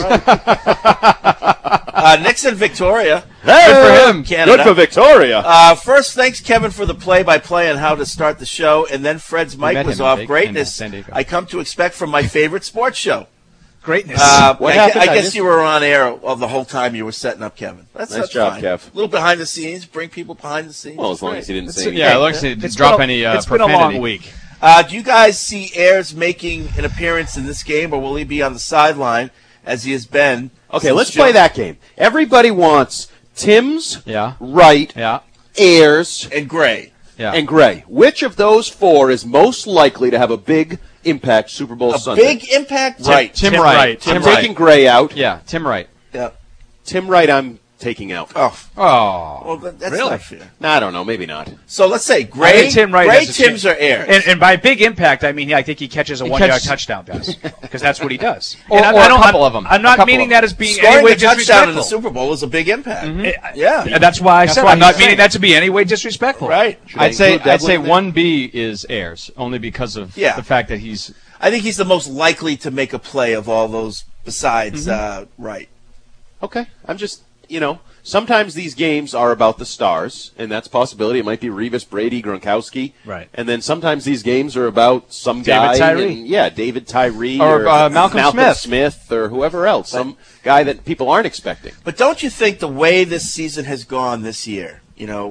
Nick's in Victoria. Hey, good for him. Canada. Good for Victoria. First, thanks, Kevin, for the play-by-play on how to start the show, and then Fred's mic was off. Greatness I come to expect from my favorite sports show. greatness. I guess you were on air the whole time you were setting up Kevin. That's job, fine. Kev. A little behind the scenes, bring people behind the scenes. Well, as long as he didn't say anything. Yeah, as long as he didn't drop any It's profanity. been a long week. Do you guys see Ayers making an appearance in this game, or will he be on the sideline as he has been? Okay, let's play that game. Everybody wants Timms, Yeah. Wright, Yeah. Ayers, And Gray. Yeah. and Gray. Which of those four is most likely to have a big impact Super Bowl A Sunday? big impact? Right. Tim Wright. I'm taking Gray out. Yeah, Tim Wright. Yeah. Tim Wright I'm taking out. Oh. Oh. Well, that's Really? not fair. I don't know, maybe not. So let's say I Gray, think Tim Wright Gray has a Timms, chance. or Ayers. And by big impact, I mean I think he catches a He 1-yard catches- touchdown pass because that's what he does. Or- And or a couple of them. I'm A not couple meaning of that as being Scoring any way a touchdown in disrespectful. the Super Bowl is a big impact. Yeah, Yeah. that's why I That's said what I'm not I'm meaning saying. that to be any way disrespectful. Right. I'd say include Devlin in there? 1B is Ayers, only because of Yeah. the fact that he's I think he's the most likely to make a play of all those besides Wright. Okay. I'm just, sometimes these games are about the stars, and that's a possibility. It might be Revis, Brady, Gronkowski. Right. And then sometimes these games are about some David guy. Tyree. And, David Tyree. Or, Malcolm Smith. Or whoever else. Some guy that people aren't expecting. But don't you think the way this season has gone this year,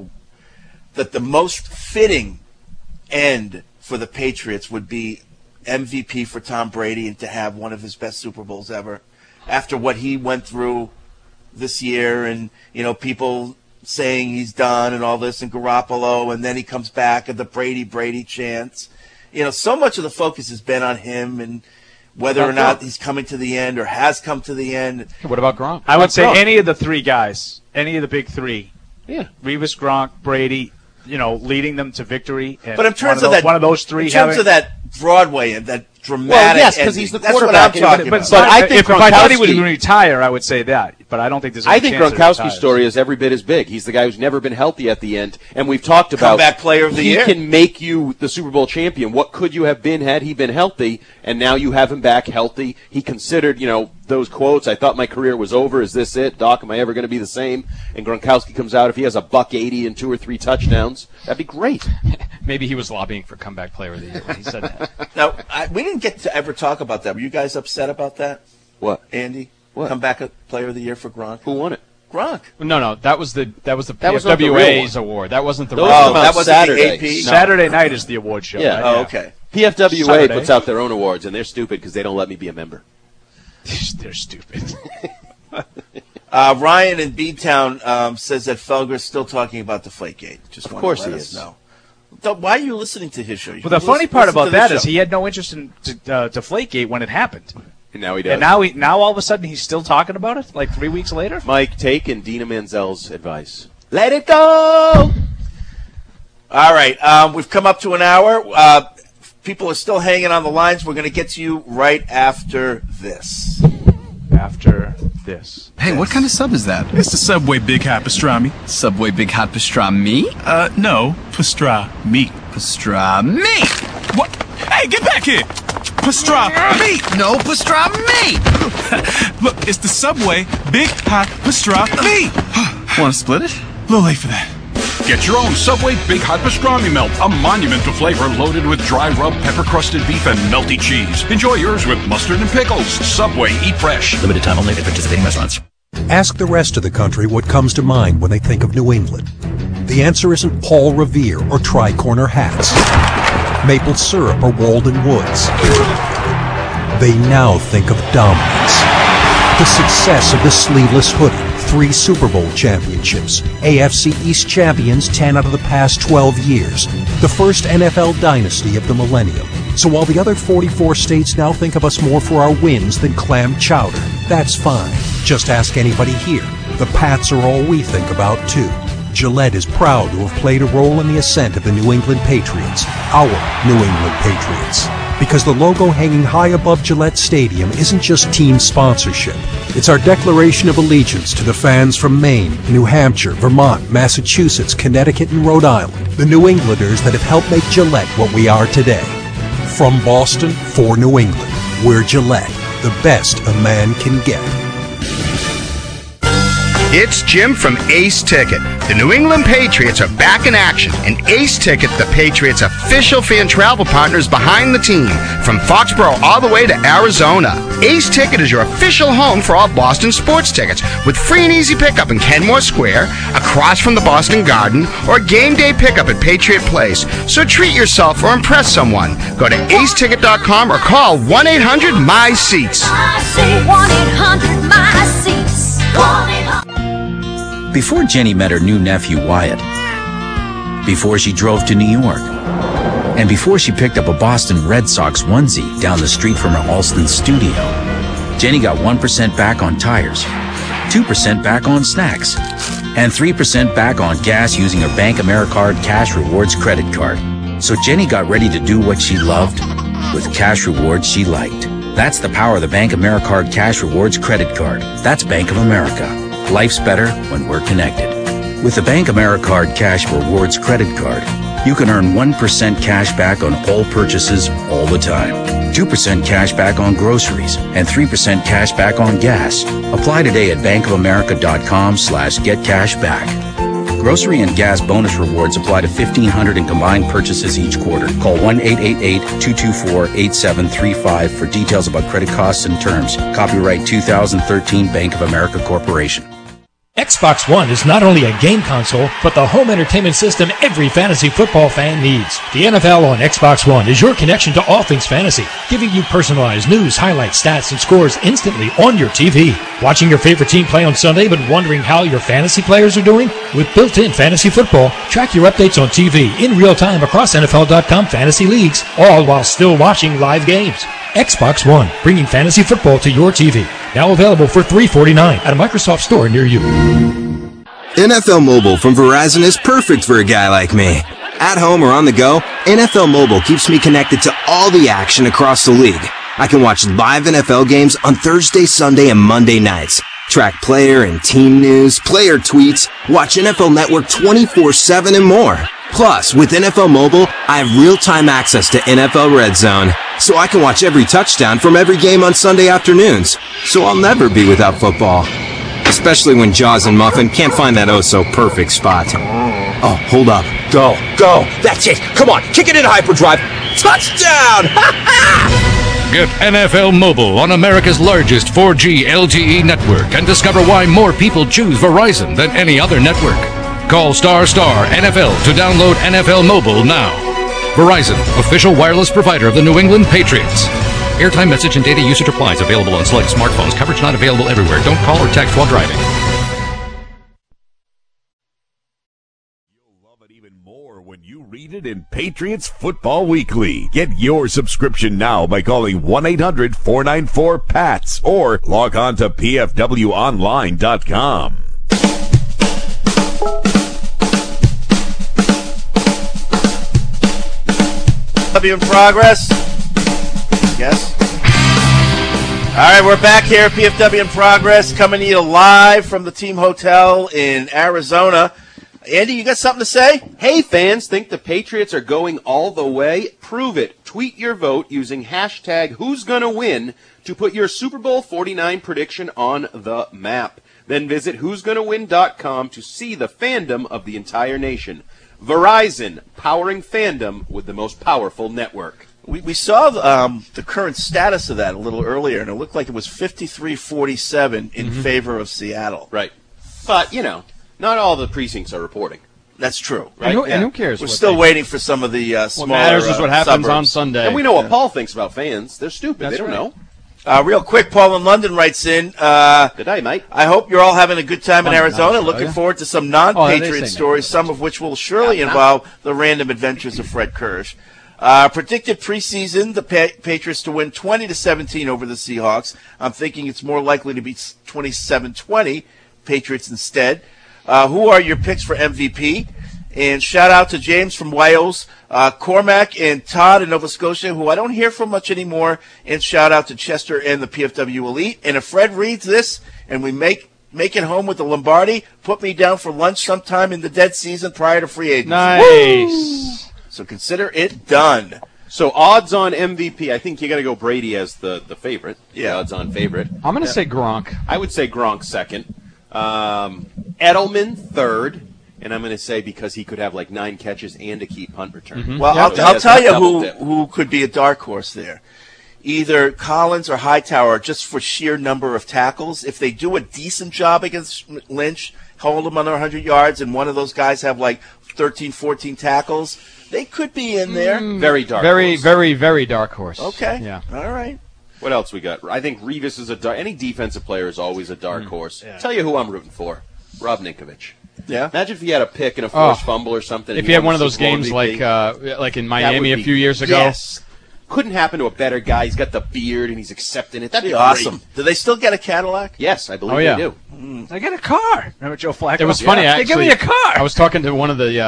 that the most fitting end for the Patriots would be MVP for Tom Brady and to have one of his best Super Bowls ever after what he went through this year and, people saying he's done and all this and Garoppolo and then he comes back and the Brady chance. So much of the focus has been on him and whether or not he's coming to the end or has come to the end. What about Gronk? I would say any of the three guys, any of the big three. Yeah. Revis, Gronk, Brady, leading them to victory. And But in terms of that, one of those three, in terms of that Broadway and that dramatic, Well, yes, 'cause ending, he's the that's what I'm quarterback, and- talking But about. I think if I thought he would Gronkowski- retire, I would say that. But I don't think there's. Any I think chance that he Gronkowski's retires. story is every bit as big. He's the guy who's never been healthy at the end, and we've talked about Comeback player of the he year. can make you the Super Bowl champion. What could you have been had he been healthy? And now you have him back healthy. He considered, those quotes. I thought my career was over. Is this it, Doc? Am I ever going to be the same? And Gronkowski comes out. If he has a $180 and 2 or 3 touchdowns, that'd be great. Maybe he was lobbying for comeback player of the year when he said that. Now, we didn't get to ever talk about that. Were you guys upset about that, What? Andy? What? Comeback player of the year for Gronk? Who won it? Gronk. No, that was the That was not the PFWA's real award. That wasn't the Those real come one. out that was Saturday. the AP. No. Saturday night is the award show. Yeah. Right? Oh, okay. PFWA Saturday. puts out their own awards, and they're stupid because they don't let me be a member. They're stupid. Ryan in B-Town says that Felger's still talking about Deflategate. Just Of course let he us is. know. Why are you listening to his show? You Well, the should funny part listen about to that this is show. he had no interest in Deflategate when it happened, And now he does. and now all of a sudden he's still talking about it, like 3 weeks later. Mike, take and Dina Manziel's advice. Let it go! All right, we've come up to an hour. People are still hanging on the lines. We're going to get to you right after this. After this. Hey, what kind of sub is that? It's the Subway Big Hot Pastrami. Subway Big Hot Pastrami? No, pastrami. Pastrami! What? Hey, get back here! Pastrami! No pastrami! Look, it's the Subway Big Hot Pastrami. Want to split it? A little late for that. Get your own Subway Big Hot Pastrami Melt, a monumental flavor loaded with dry rub, pepper-crusted beef, and melty cheese. Enjoy yours with mustard and pickles. Subway, eat fresh. Limited time only at participating restaurants. Ask the rest of the country what comes to mind when they think of New England. The answer isn't Paul Revere or tri-corner hats, maple syrup or Walden Woods. They now think of dominance. The success of the sleeveless hoodie, 3 Super Bowl championships, AFC East champions 10 out of the past 12 years, the first NFL dynasty of the millennium. So while the other 44 states now think of us more for our wins than clam chowder, that's fine. Just ask anybody here. The Pats are all we think about, too. Gillette is proud to have played a role in the ascent of the New England Patriots, our New England Patriots. Because the logo hanging high above Gillette Stadium isn't just team sponsorship. It's our declaration of allegiance to the fans from Maine, New Hampshire, Vermont, Massachusetts, Connecticut, and Rhode Island, the New Englanders that have helped make Gillette what we are today. From Boston for New England, we're Gillette, the best a man can get. It's Jim from Ace Ticket. The New England Patriots are back in action, and Ace Ticket, the Patriots' official fan travel partner, is behind the team from Foxborough all the way to Arizona. Ace Ticket is your official home for all Boston sports tickets, with free and easy pickup in Kenmore Square, across from the Boston Garden, or game day pickup at Patriot Place. So treat yourself or impress someone. Go to aceticket.com or call 1-800-MY-SEATS. I say 1-800-MY-SEATS. Before Jenny met her new nephew Wyatt, before she drove to New York, and before she picked up a Boston Red Sox onesie down the street from her Alston studio, Jenny got 1% back on tires, 2% back on snacks, and 3% back on gas using her Bank Americard Cash Rewards credit card. So Jenny got ready to do what she loved with cash rewards she liked. That's the power of the Bank Americard Cash Rewards credit card. That's Bank of America. Life's better when we're connected. With the Bank Americard Cash Rewards credit card, you can earn 1% cash back on all purchases all the time, 2% cash back on groceries, and 3% cash back on gas. Apply today at bankofamerica.com/getcashback. Grocery and gas bonus rewards apply to 1,500 in combined purchases each quarter. Call 1-888-224-8735 for details about credit costs and terms. Copyright 2013 Bank of America Corporation. Xbox One is not only a game console, but the home entertainment system every fantasy football fan needs. The NFL on Xbox One is your connection to all things fantasy, giving you personalized news, highlights, stats, and scores instantly on your TV. Watching your favorite team play on Sunday but wondering how your fantasy players are doing? With built-in fantasy football, track your updates on TV in real time across NFL.com fantasy leagues, all while still watching live games. Xbox One, bringing fantasy football to your TV. Now available for $349 at a Microsoft store near you. NFL Mobile from Verizon is perfect for a guy like me. At home or on the go, NFL Mobile keeps me connected to all the action across the league. I can watch live NFL games on Thursday, Sunday, and Monday nights. Track player and team news, player tweets, watch NFL Network 24/7 and more. Plus, with NFL Mobile, I have real-time access to NFL Red Zone, so I can watch every touchdown from every game on Sunday afternoons. So I'll never be without football. Especially when Jaws and Muffin can't find that oh-so-perfect spot. Oh, hold up. Go. That's it. Come on, kick it in hyperdrive. Touchdown! Get NFL Mobile on America's largest 4G LTE network and discover why more people choose Verizon than any other network. Call ** NFL to download NFL Mobile now. Verizon, official wireless provider of the New England Patriots. Airtime, message, and data usage applies. Available on select smartphones. Coverage not available everywhere. Don't call or text while driving. When you read it in Patriots Football Weekly. Get your subscription now by calling 1-800-494-PATS or log on to pfwonline.com. In progress. Yes. All right, we're back here at PFW in progress, coming to you live from the Team Hotel in Arizona. Andy, you got something to say? Hey, fans, think the Patriots are going all the way? Prove it. Tweet your vote using hashtag Who's Gonna Win to put your Super Bowl 49 prediction on the map. Then visit who'sgonnawin.com to see the fandom of the entire nation. Verizon, powering fandom with the most powerful network. We saw the current status of that a little earlier, and it looked like it was 53-47 in favor of Seattle. Right. But, not all the precincts are reporting. That's true. Right? And who cares? We're still waiting for some of the smaller What matters is what happens suburbs. on Sunday. And we know what Paul thinks about fans. They're stupid. That's they don't right. know. Real quick, Paul in London writes in. Good day, mate. I hope you're all having a good time in Arizona. nice, Looking yeah. forward to some non-Patriot they say stories, some of which will surely involve the random adventures of Fred Kirsch. Predicted preseason, the Patriots to win 20-17 over the Seahawks. I'm thinking it's more likely to be 27-20, Patriots instead. Who are your picks for MVP? And shout out to James from Wales, Cormac and Todd in Nova Scotia, who I don't hear from much anymore. And shout out to Chester and the PFW Elite. And if Fred reads this and we make it home with the Lombardi, put me down for lunch sometime in the dead season prior to free agency. Nice. Woo! So consider it done. So odds on MVP, I think you got to go Brady as the favorite. Yeah. The odds on favorite. I'm going to say Gronk. I would say Gronk second. Edelman, third. And I'm going to say because he could have like 9 catches and a key punt return. Mm-hmm. Well, I'll tell you who could be a dark horse there. Either Collins or Hightower, just for sheer number of tackles. If they do a decent job against Lynch, hold them under 100 yards, and one of those guys have like 13, 14 tackles, they could be in there. Very dark horse. Very, very dark horse. Okay. Yeah. All right. What else we got? I think Revis is any defensive player is always a dark horse. Yeah. Tell you who I'm rooting for. Rob Ninkovich. Yeah. Imagine if he had a pick and a forced fumble or something. If he had one of those games like in Miami a few years ago. Yes. Couldn't happen to a better guy. He's got the beard and he's accepting it. That'd be awesome. Great. Do they still get a Cadillac? Yes, I believe they do. I get a car. Remember Joe Flacco? It was funny, actually. They give me a car. I was talking to one of the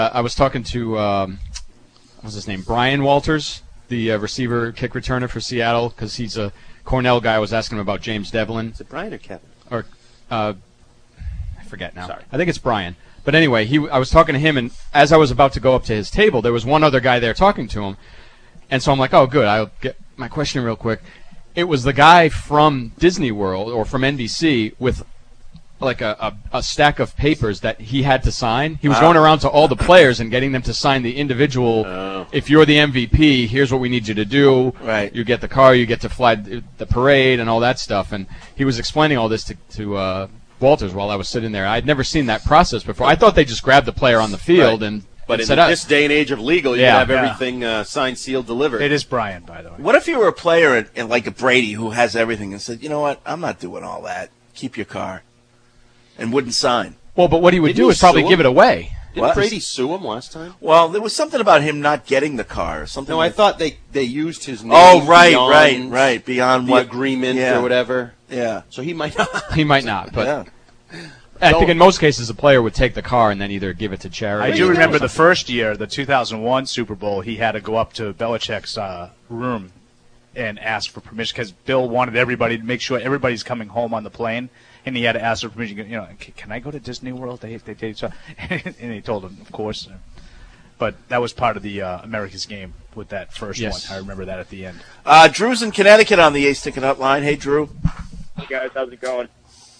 what's his name? Brian Walters, the receiver kick returner for Seattle, because he's a Cornell guy. I was asking him about James Devlin. Is it Brian or Kevin? Or I forget now. Sorry. I think it's Brian. But anyway, I was talking to him, and as I was about to go up to his table, there was one other guy there talking to him. And so I'm like, oh, good, I'll get my question real quick. It was the guy from Disney World or from NBC with like a stack of papers that he had to sign. He was going around to all the players and getting them to sign the individual, if you're the MVP, here's what we need you to do. Right. You get the car, you get to fly the parade and all that stuff. And he was explaining all this to Walters while I was sitting there. I'd never seen that process before. I thought they just grabbed the player on the field and But in said, this day and age of legal, you have everything signed, sealed, delivered. It is Brian, by the way. What if you were a player in like a Brady who has everything and said, you know what, I'm not doing all that. Keep your car. And wouldn't sign. Well, but what he would do is probably give it away. Didn't Brady sue him last time? Well, there was something about him not getting the car or something. No, I thought they used his name. Oh, beyond right. Beyond the what agreement or whatever. Yeah. So he might not. He might not, but I think in most cases a player would take the car and then either give it to charity. I do remember the first year, the 2001 Super Bowl, he had to go up to Belichick's room and ask for permission because Bill wanted everybody to make sure everybody's coming home on the plane, and he had to ask for permission. You know, can I go to Disney World? They so, and he told him, of course. But that was part of the America's game with that first one. I remember that at the end. Drew's in Connecticut on the Ace Ticket Hotline. Hey, Drew. Hey guys, how's it going?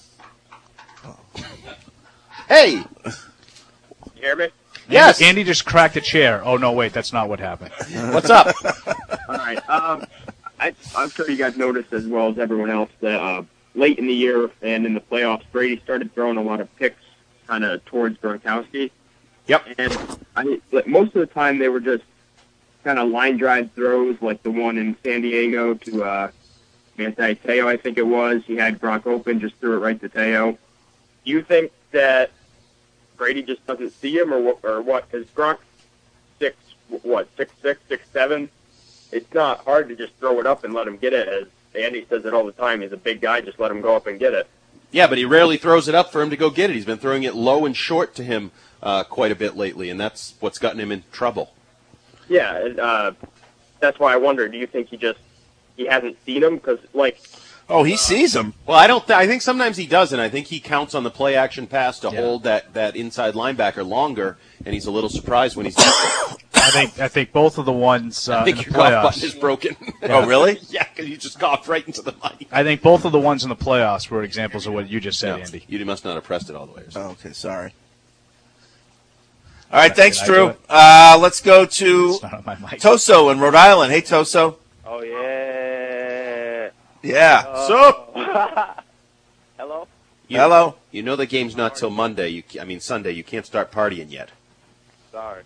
Hey. You hear me? Yes. Andy just cracked a chair. Oh, no, wait, that's not what happened. What's up? All right. I'm sure you guys noticed as well as everyone else that late in the year and in the playoffs, Brady started throwing a lot of picks kind of towards Gronkowski. Yep. And most of the time they were just kind of line drive throws, like the one in San Diego to Manti Te'o, I think it was. He had Gronk open, just threw it right to Te'o. Do you think that Brady just doesn't see him, or what? Because Gronk 6'6", 6'7". It's not hard to just throw it up and let him get it. As Andy says it all the time, he's a big guy. Just let him go up and get it. Yeah, but he rarely throws it up for him to go get it. He's been throwing it low and short to him quite a bit lately, and that's what's gotten him in trouble. Yeah, that's why I wonder. Do you think he hasn't seen him? Because oh, he sees him. Well, I think sometimes he doesn't. I think he counts on the play action pass to hold that inside linebacker longer, and he's a little surprised when he's. I think both of the ones I think in the your golf playoffs. button is broken. Oh, really? Yeah, because you just golfed right into the mic. I think both of the ones in the playoffs were examples of what you just said, Andy. You must not have pressed it all the way. Oh, okay, sorry. All right, thanks, Drew. Let's go to Toso in Rhode Island. Hey, Toso. Oh, yeah. Yeah. Hello? Hello. You know the game's not till Monday. Sunday. You can't start partying yet. Sorry.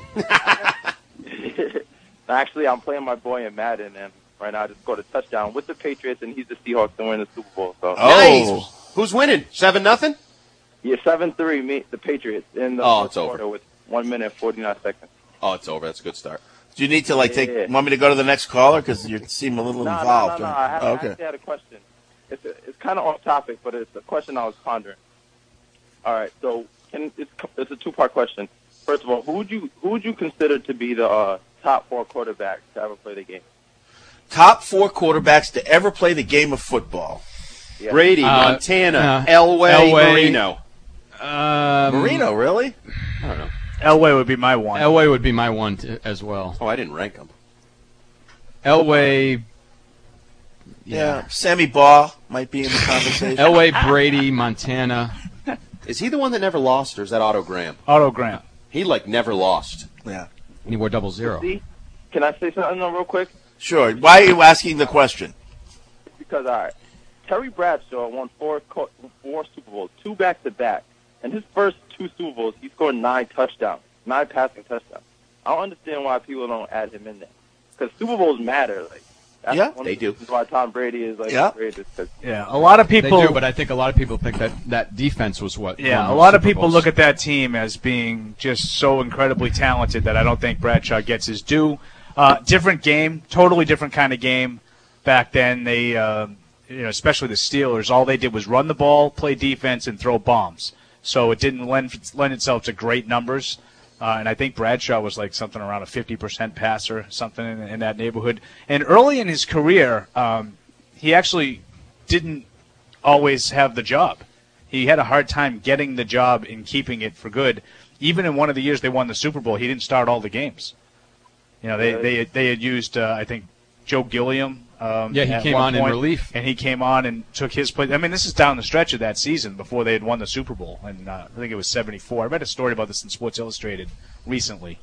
Actually, I'm playing my boy in Madden, and right now I just scored a touchdown with the Patriots, and he's the Seahawks to win the Super Bowl. So. Nice. Who's winning? 7-0? Yeah, 7-3. The Patriots in the it's fourth quarter with 1 minute and 49 seconds. Oh, it's over. That's a good start. Do you need to want me to go to the next caller because you seem a little involved? No. I actually had a question. It's kind of off topic, but it's a question I was pondering. All right, so it's a two-part question. First of all, who would you consider to be the top 4 quarterbacks to ever play the game? Top 4 quarterbacks to ever play the game of football. Yeah. Brady, Montana, Elway, Marino. Marino, really? I don't know. Elway would be my one. Elway would be my one as well. Oh, I didn't rank him. Elway. Yeah. Sammy Baugh might be in the conversation. Elway, Brady, Montana. Is he the one that never lost, or is that Otto Graham? Otto Graham. He, never lost. Yeah. And he wore 00. Can I say something real quick? Sure. Why are you asking the question? Because, all right, Terry Bradshaw won four Super Bowls, 2 back-to-back. And his first 2 Super Bowls, he scored 9 touchdowns, 9 passing touchdowns. I don't understand why people don't add him in there. Because Super Bowls matter. That's they do. That's why Tom Brady is the greatest. Yeah, a lot of people. They do, but I think a lot of people think that defense was what. Yeah, a lot of people look at that team as being just so incredibly talented that I don't think Bradshaw gets his due. Different game, totally different kind of game. Back then, they, especially the Steelers, all they did was run the ball, play defense, and throw bombs. So it didn't lend itself to great numbers. And I think Bradshaw was something around a 50% passer, something in that neighborhood. And early in his career, he actually didn't always have the job. He had a hard time getting the job and keeping it for good. Even in one of the years they won the Super Bowl, he didn't start all the games. They had used, I think, Joe Gilliam. He came on in relief. And he came on and took his place. I mean, this is down the stretch of that season before they had won the Super Bowl. And I think it was 74. I read a story about this in Sports Illustrated recently.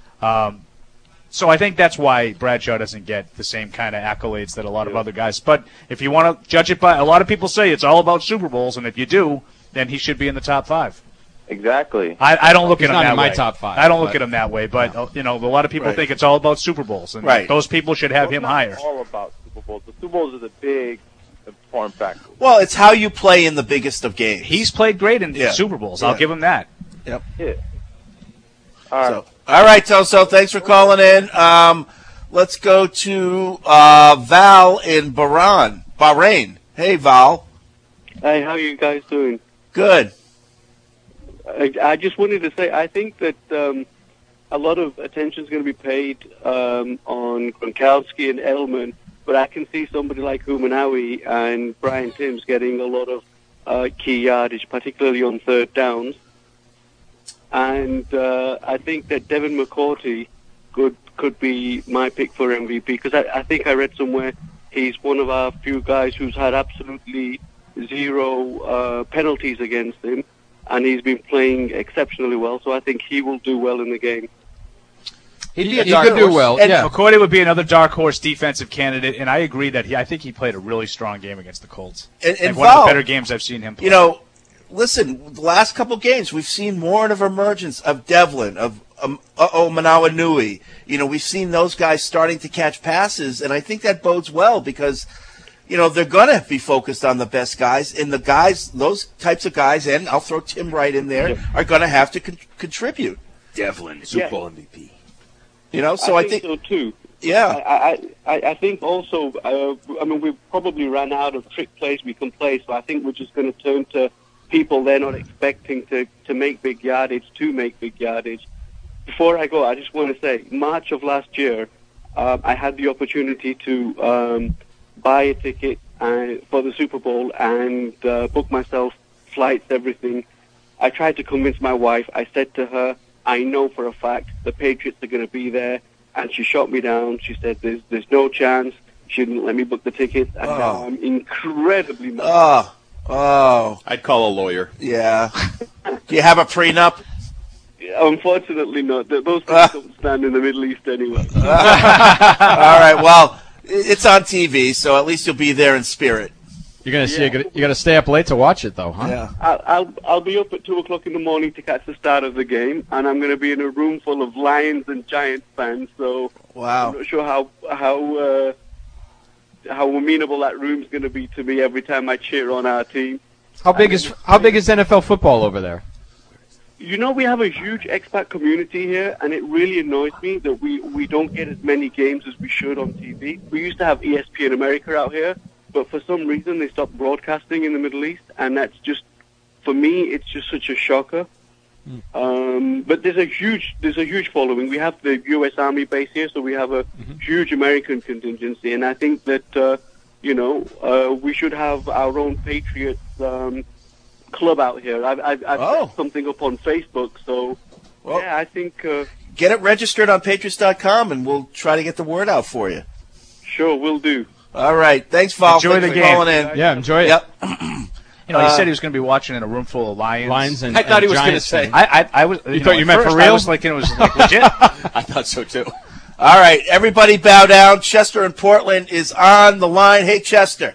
So I think that's why Bradshaw doesn't get the same kind of accolades that a lot of other guys. But if you want to judge it by, a lot of people say it's all about Super Bowls, and if you do, then he should be in the top 5. Exactly. I don't look at him that way. He's not in my top 5. I don't look at him that way, but a lot of people think it's all about Super Bowls, and those people should have him higher. It's all about Super Bowls. The Super Bowls is a big important factor. Well, it's how you play in the biggest of games. He's played great in Super Bowls. I'll give him that. Yep. Yeah. All right, Toso. Thanks for calling in. Let's go to Val in Bahrain. Hey, Val. Hey, how are you guys doing? Good. I just wanted to say I think that a lot of attention is going to be paid on Gronkowski and Edelman, but I can see somebody like Humanawi and Brian Timms getting a lot of key yardage, particularly on third downs. And I think that Devin McCourty could be my pick for MVP because I think I read somewhere he's one of our few guys who's had absolutely 0 penalties against him, and he's been playing exceptionally well. So I think he will do well in the game. He could do well. And McCourty would be another dark horse defensive candidate, and I agree that I think he played a really strong game against the Colts. And one of the better games I've seen him play. Listen, the last couple games, we've seen more of emergence of Devlin, of Manawa Nui. We've seen those guys starting to catch passes, and I think that bodes well because, they're going to be focused on the best guys, and the guys, those types of guys, and I'll throw Tim Wright in there, are going to have to contribute. Devlin, Super Bowl MVP. So I think so too. Yeah. I think also, we've probably run out of trick plays we can play, so I think we're just going to turn to people they're not expecting to make big yardage, Before I go, I just want to say, March of last year, I had the opportunity to buy a ticket for the Super Bowl and book myself flights, everything. I tried to convince my wife. I said to her, I know for a fact the Patriots are going to be there, and she shot me down. She said, there's no chance. She didn't let me book the tickets, and now I'm incredibly mad. I'd call a lawyer. Yeah. Do you have a prenup? Unfortunately not. Those things don't stand in the Middle East anyway. All right, well, it's on TV, so at least you'll be there in spirit. You're gonna see. You got to stay up late to watch it, though, huh? Yeah. I'll be up at 2:00 in the morning to catch the start of the game, and I'm going to be in a room full of Lions and Giants fans. So wow, I'm not sure how amenable that room's going to be to me every time I cheer on our team. How big is NFL football over there? We have a huge expat community here, and it really annoys me that we don't get as many games as we should on TV. We used to have ESPN America out here, but for some reason they stopped broadcasting in the Middle East, and that's just, for me, it's just such a shocker. But there's a huge following. We have the U.S. Army base here, so we have a huge American contingency, and I think that we should have our own Patriots club out here. I've set something up on Facebook, so I think get it registered on Patriots.com, and we'll try to get the word out for you. Sure, we'll do. All right, thanks, Val. Enjoy Thanks the for game. calling in. Yeah, enjoy it. Yep. You know, he said he was going to be watching in a room full of lions. And I thought he was going to Giants say. fans. I was. You thought you meant first, for real? I was like, it was like legit. I thought so too. All right, everybody bow down. Chester in Portland is on the line. Hey, Chester.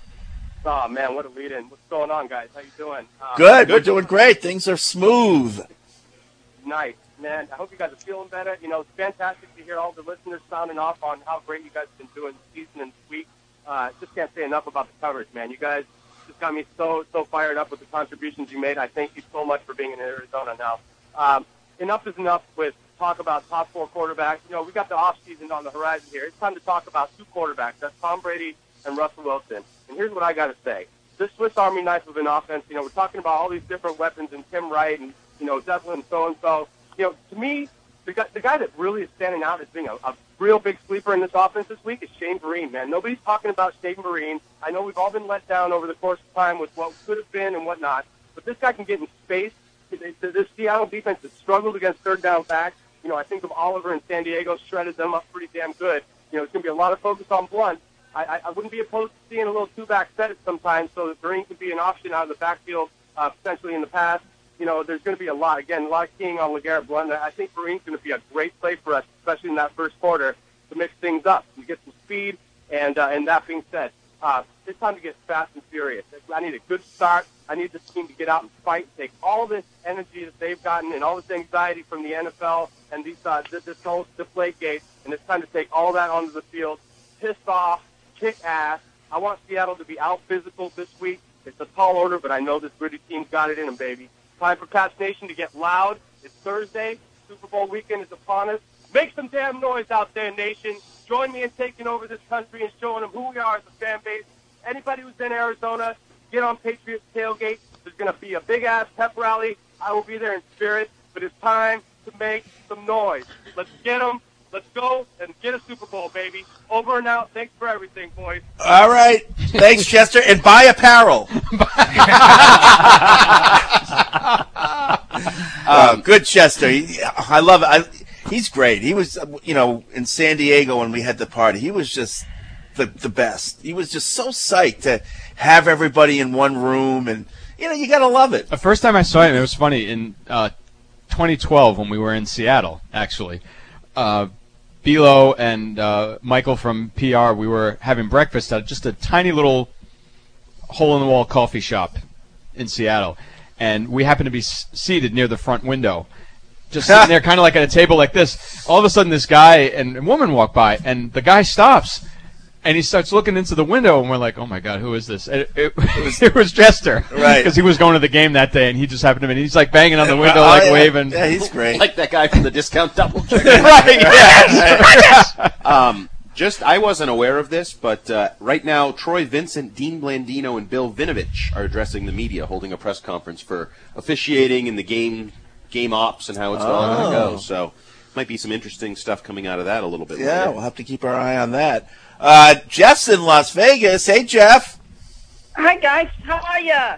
Oh, man, what a lead-in. What's going on, guys? How you doing? Good. We're doing great. Things are smooth. Nice. Man, I hope you guys are feeling better. You know, it's fantastic to hear all the listeners sounding off on how great you guys have been doing this season and this week. Just can't say enough about the coverage, man. You guys just got me so fired up with the contributions you made. I thank you so much for being in Arizona now. Enough is enough with talk about top 4 quarterbacks. You know, we got the offseason on the horizon here. It's time to talk about 2 quarterbacks. That's Tom Brady and Russell Wilson. And here's what I got to say. This Swiss Army knife of an offense, you know, we're talking about all these different weapons and Tim Wright and, you know, Devlin so-and-so. You know, to me, the guy that really is standing out as being a real big sleeper in this offense this week is Shane Vereen, man. Nobody's talking about Shane Vereen. I know we've all been let down over the course of time with what could have been and whatnot, but this guy can get in space. This Seattle defense has struggled against third down backs. You know, I think of Oliver in San Diego, shredded them up pretty damn good. You know, it's going to be a lot of focus on Blunt. I wouldn't be opposed to seeing a little two-back set at sometimes so that Vereen could be an option out of the backfield potentially in the past. You know, there's going to be a lot of keying on LeGarrette Blount. I think Vereen's going to be a great play for us, especially in that first quarter, to mix things up and get some speed. And that being said, it's time to get fast and furious. I need a good start. I need this team to get out and fight, take all this energy that they've gotten and all this anxiety from the NFL and this whole Deflategate, and it's time to take all that onto the field, pissed off, kick ass. I want Seattle to be out physical this week. It's a tall order, but I know this gritty team's got it in them, baby. Time for Pats Nation to get loud. It's Thursday. Super Bowl weekend is upon us. Make some damn noise out there, nation. Join me in taking over this country and showing them who we are as a fan base. Anybody who's in Arizona, get on Patriots Tailgate. There's going to be a big-ass pep rally. I will be there in spirit, but it's time to make some noise. Let's get them. Let's go and get a Super Bowl, baby. Over and out. Thanks for everything, boys. All right. Thanks, Chester. And buy apparel. Good Chester. I love it. He's great. He was, in San Diego when we had the party. He was just the best. He was just so psyched to have everybody in one room. And, you got to love it. The first time I saw him, it was funny. In 2012 when we were in Seattle, actually. Bilo and Michael from PR, we were having breakfast at just a tiny little hole-in-the-wall coffee shop in Seattle. And we happened to be seated near the front window, just sitting there kind of like at a table like this. All of a sudden, this guy and woman walk by, and the guy stops. And he starts looking into the window, and we're like, "Oh my God, who is this?" And it was Chester, right? Because he was going to the game that day, and he just happened to be. He's like banging on the window, waving. Yeah, he's great. Like that guy from the Discount Double Check. Right? Yes. I wasn't aware of this, but right now, Troy Vincent, Dean Blandino, and Bill Vinovich are addressing the media, holding a press conference for officiating in the game ops and how it's all going to go. So, might be some interesting stuff coming out of that a little bit. Yeah, later. we'll have to keep our eye on that. Jeff's in Las Vegas. Hey, Jeff. Hi, guys. How are ya?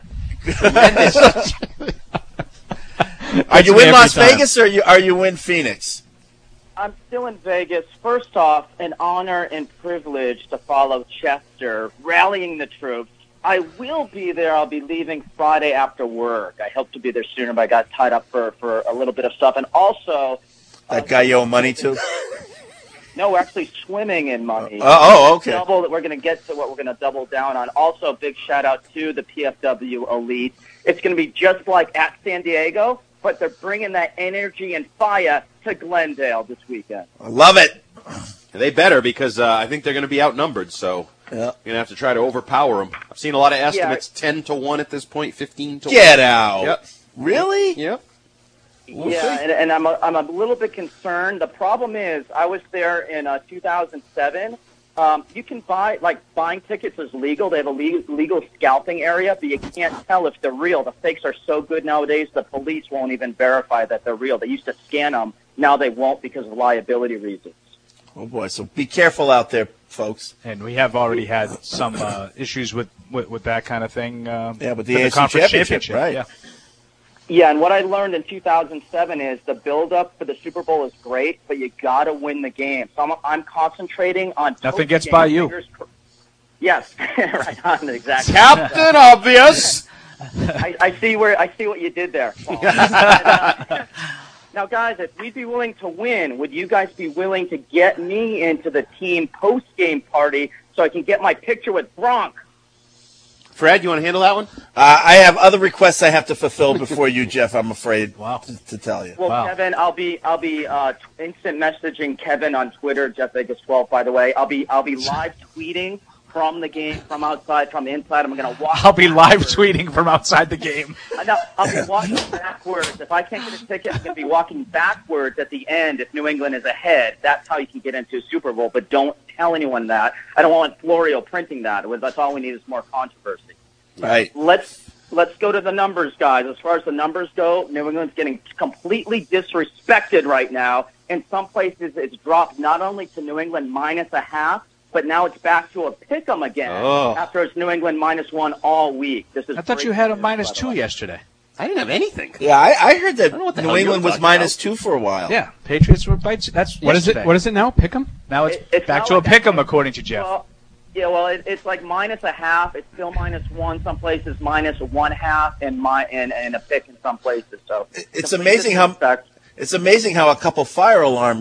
Are you in Las Vegas or are you in Phoenix? I'm still in Vegas. First off, an honor and privilege to follow Chester, rallying the troops. I will be there. I'll be leaving Friday after work. I hope to be there sooner, but I got tied up for a little bit of stuff. And also... That guy you owe money to? No, we're actually swimming in money. Okay. We're going to get to what we're going to double down on. Also, big shout-out to the PFW Elite. It's going to be just like at San Diego, but they're bringing that energy and fire to Glendale this weekend. I love it. They better, because I think they're going to be outnumbered, so you're going to have to try to overpower them. I've seen a lot of estimates, 10-1 at this point, 15-1. Get out. Yep. Really? Yep. And I'm a little bit concerned. The problem is, I was there in 2007. You can buying tickets is legal. They have a legal scalping area, but you can't tell if they're real. The fakes are so good nowadays, the police won't even verify that they're real. They used to scan them. Now they won't because of liability reasons. Oh, boy. So be careful out there, folks. And we have already had some issues with that kind of thing. With the AFC conference championship, right. Yeah. Yeah, and what I learned in 2007 is the build-up for the Super Bowl is great, but you got to win the game. So I'm concentrating on nothing gets by you. Yes, right on, exactly. Captain Obvious. I see what you did there, Paul. Now, guys, if we'd be willing to win, would you guys be willing to get me into the team post-game party so I can get my picture with Gronk? Fred, you want to handle that one? I have other requests I have to fulfill before you, Jeff. I'm afraid to tell you. Well, Kevin, I'll be instant messaging Kevin on Twitter, Jeff Vegas 12. By the way, I'll be live tweeting from the game, from outside, from inside. I'm going to walk. I'll be live tweeting from outside the game. I'll be walking backwards. If I can't get a ticket, I'm going to be walking backwards at the end if New England is ahead. That's how you can get into a Super Bowl, but don't tell anyone that. I don't want Florio printing that. That's all we need is more controversy. Right. Let's go to the numbers, guys. As far as the numbers go, New England's getting completely disrespected right now. In some places, it's dropped not only to New England -0.5, but now it's back to a pick'em again after it's New England -1 all week. I thought you had a -2 yesterday. I didn't have anything. Yeah, I heard that know what the New hell England you're was talking -2 for a while. Yeah, Patriots were bites. That's What is it? yesterday. What is it now? Pick 'em? Now it's back now to a like that. pick'em, according to Jeff. Well, it's like -0.5. It's still -1 some places, -1.5, and a pick in some places. So It's amazing how a couple fire alarm,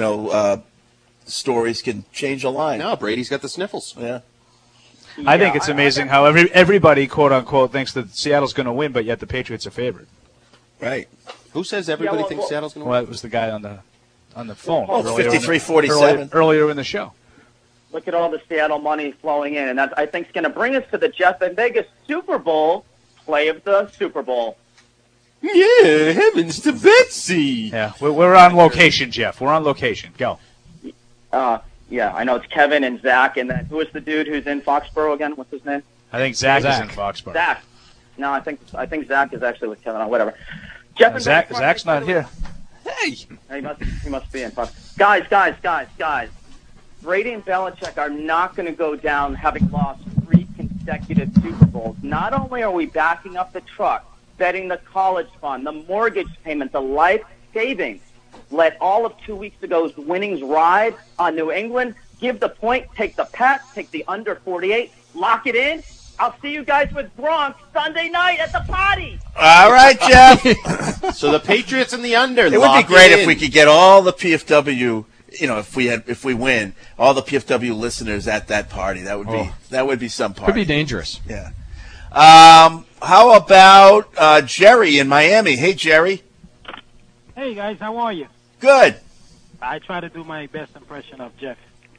stories can change a line. No, Brady's got the sniffles. Yeah. I think it's amazing how everybody, quote unquote, thinks that Seattle's going to win, but yet the Patriots are favored. Right. Who says everybody thinks Seattle's going to win? Well, it was the guy on the phone. Oh, earlier 53-47. earlier in the show. Look at all the Seattle money flowing in, and that I think is going to bring us to the Jeff and Vegas Super Bowl play of the Super Bowl. Yeah, heavens to Betsy. Yeah, we're on location, Jeff. We're on location. Go. Yeah, I know it's Kevin and Zach, and then who is the dude who's in Foxborough again? What's his name? I think Zach is in Foxborough. Zach. No, I think Zach is actually with Kevin. Whatever. Jeff and Zach's not here. Hey, he must be in Fox. Guys. Brady and Belichick are not going to go down having lost 3 consecutive Super Bowls. Not only are we backing up the truck, betting the college fund, the mortgage payment, the life savings, let all of 2 weeks ago's winnings ride on New England. Give the point, take the Pats, take the under 48, lock it in. I'll see you guys with Gronk Sunday night at the party. All right, Jeff. So the Patriots and the under. It would be great if we could get all the PFW. If we win, all the PFW listeners at that party. That would be some party. Could be dangerous. Yeah. How about Jerry in Miami? Hey, Jerry. Hey, guys, how are you? Good. I try to do my best impression of Jeff.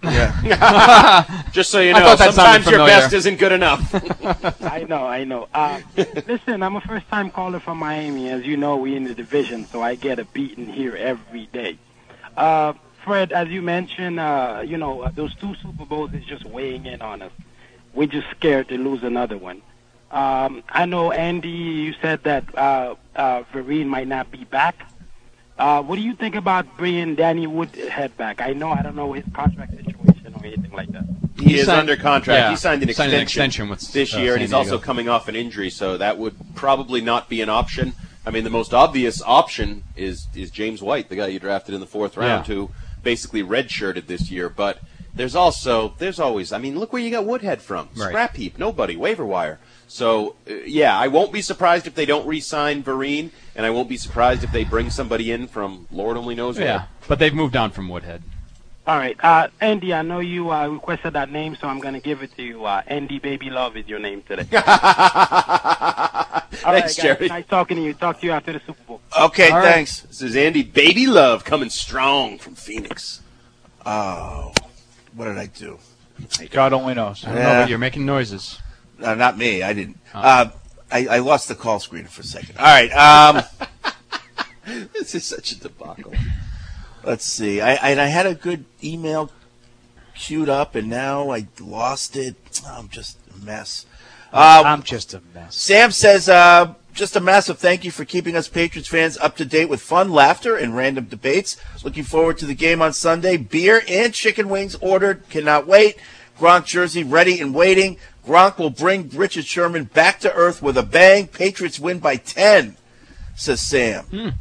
Yeah. Just so you I know, thought that sometimes sounded your familiar. best isn't good enough. I know. Listen, I'm a first-time caller from Miami. As you know, we're in the division, so I get a beating here every day. Fred, as you mentioned, those 2 Super Bowls is just weighing in on us. We're just scared to lose another one. I know, Andy, you said that Vereen might not be back. What do you think about bringing Danny Woodhead back? I don't know his contract situation or anything like that. He is under contract. Yeah, he signed an extension with this year, and he's also coming off an injury, so that would probably not be an option. I mean, the most obvious option is James White, the guy you drafted in the 4th round, who basically redshirted this year. But there's always, I mean, look where you got Woodhead from. Right. Scrap heap, nobody, waiver wire. So, I won't be surprised if they don't re-sign Vereen, and I won't be surprised if they bring somebody in from Lord only knows where. Yeah, but they've moved on from Woodhead. All right. Andy, I know you requested that name, so I'm going to give it to you. Andy Baby Love is your name today. All right, Thanks, guys, Jerry. nice talking to you. Talk to you after the Super Bowl. Okay, All right. thanks. This is Andy Baby Love coming strong from Phoenix. Oh, what did I do? God only knows. I don't know, but you're making noises. Not me. I didn't. I lost the call screen for a second. All right. This is such a debacle. Let's see. I had a good email queued up, and now I lost it. I'm just a mess. I'm just a mess. Sam says, just a massive thank you for keeping us Patriots fans up to date with fun, laughter, and random debates. Looking forward to the game on Sunday. Beer and chicken wings ordered. Cannot wait. Gronk jersey ready and waiting. Gronk will bring Richard Sherman back to earth with a bang. Patriots win by 10, says Sam.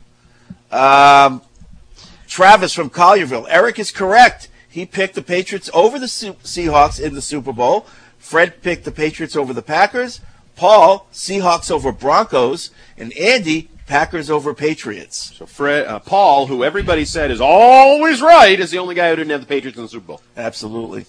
Travis from Collierville. Eric is correct. He picked the Patriots over the Seahawks in the Super Bowl. Fred picked the Patriots over the Packers. Paul, Seahawks over Broncos, and Andy, Packers over Patriots. So Paul, who everybody said is always right, is the only guy who didn't have the Patriots in the Super Bowl. Absolutely.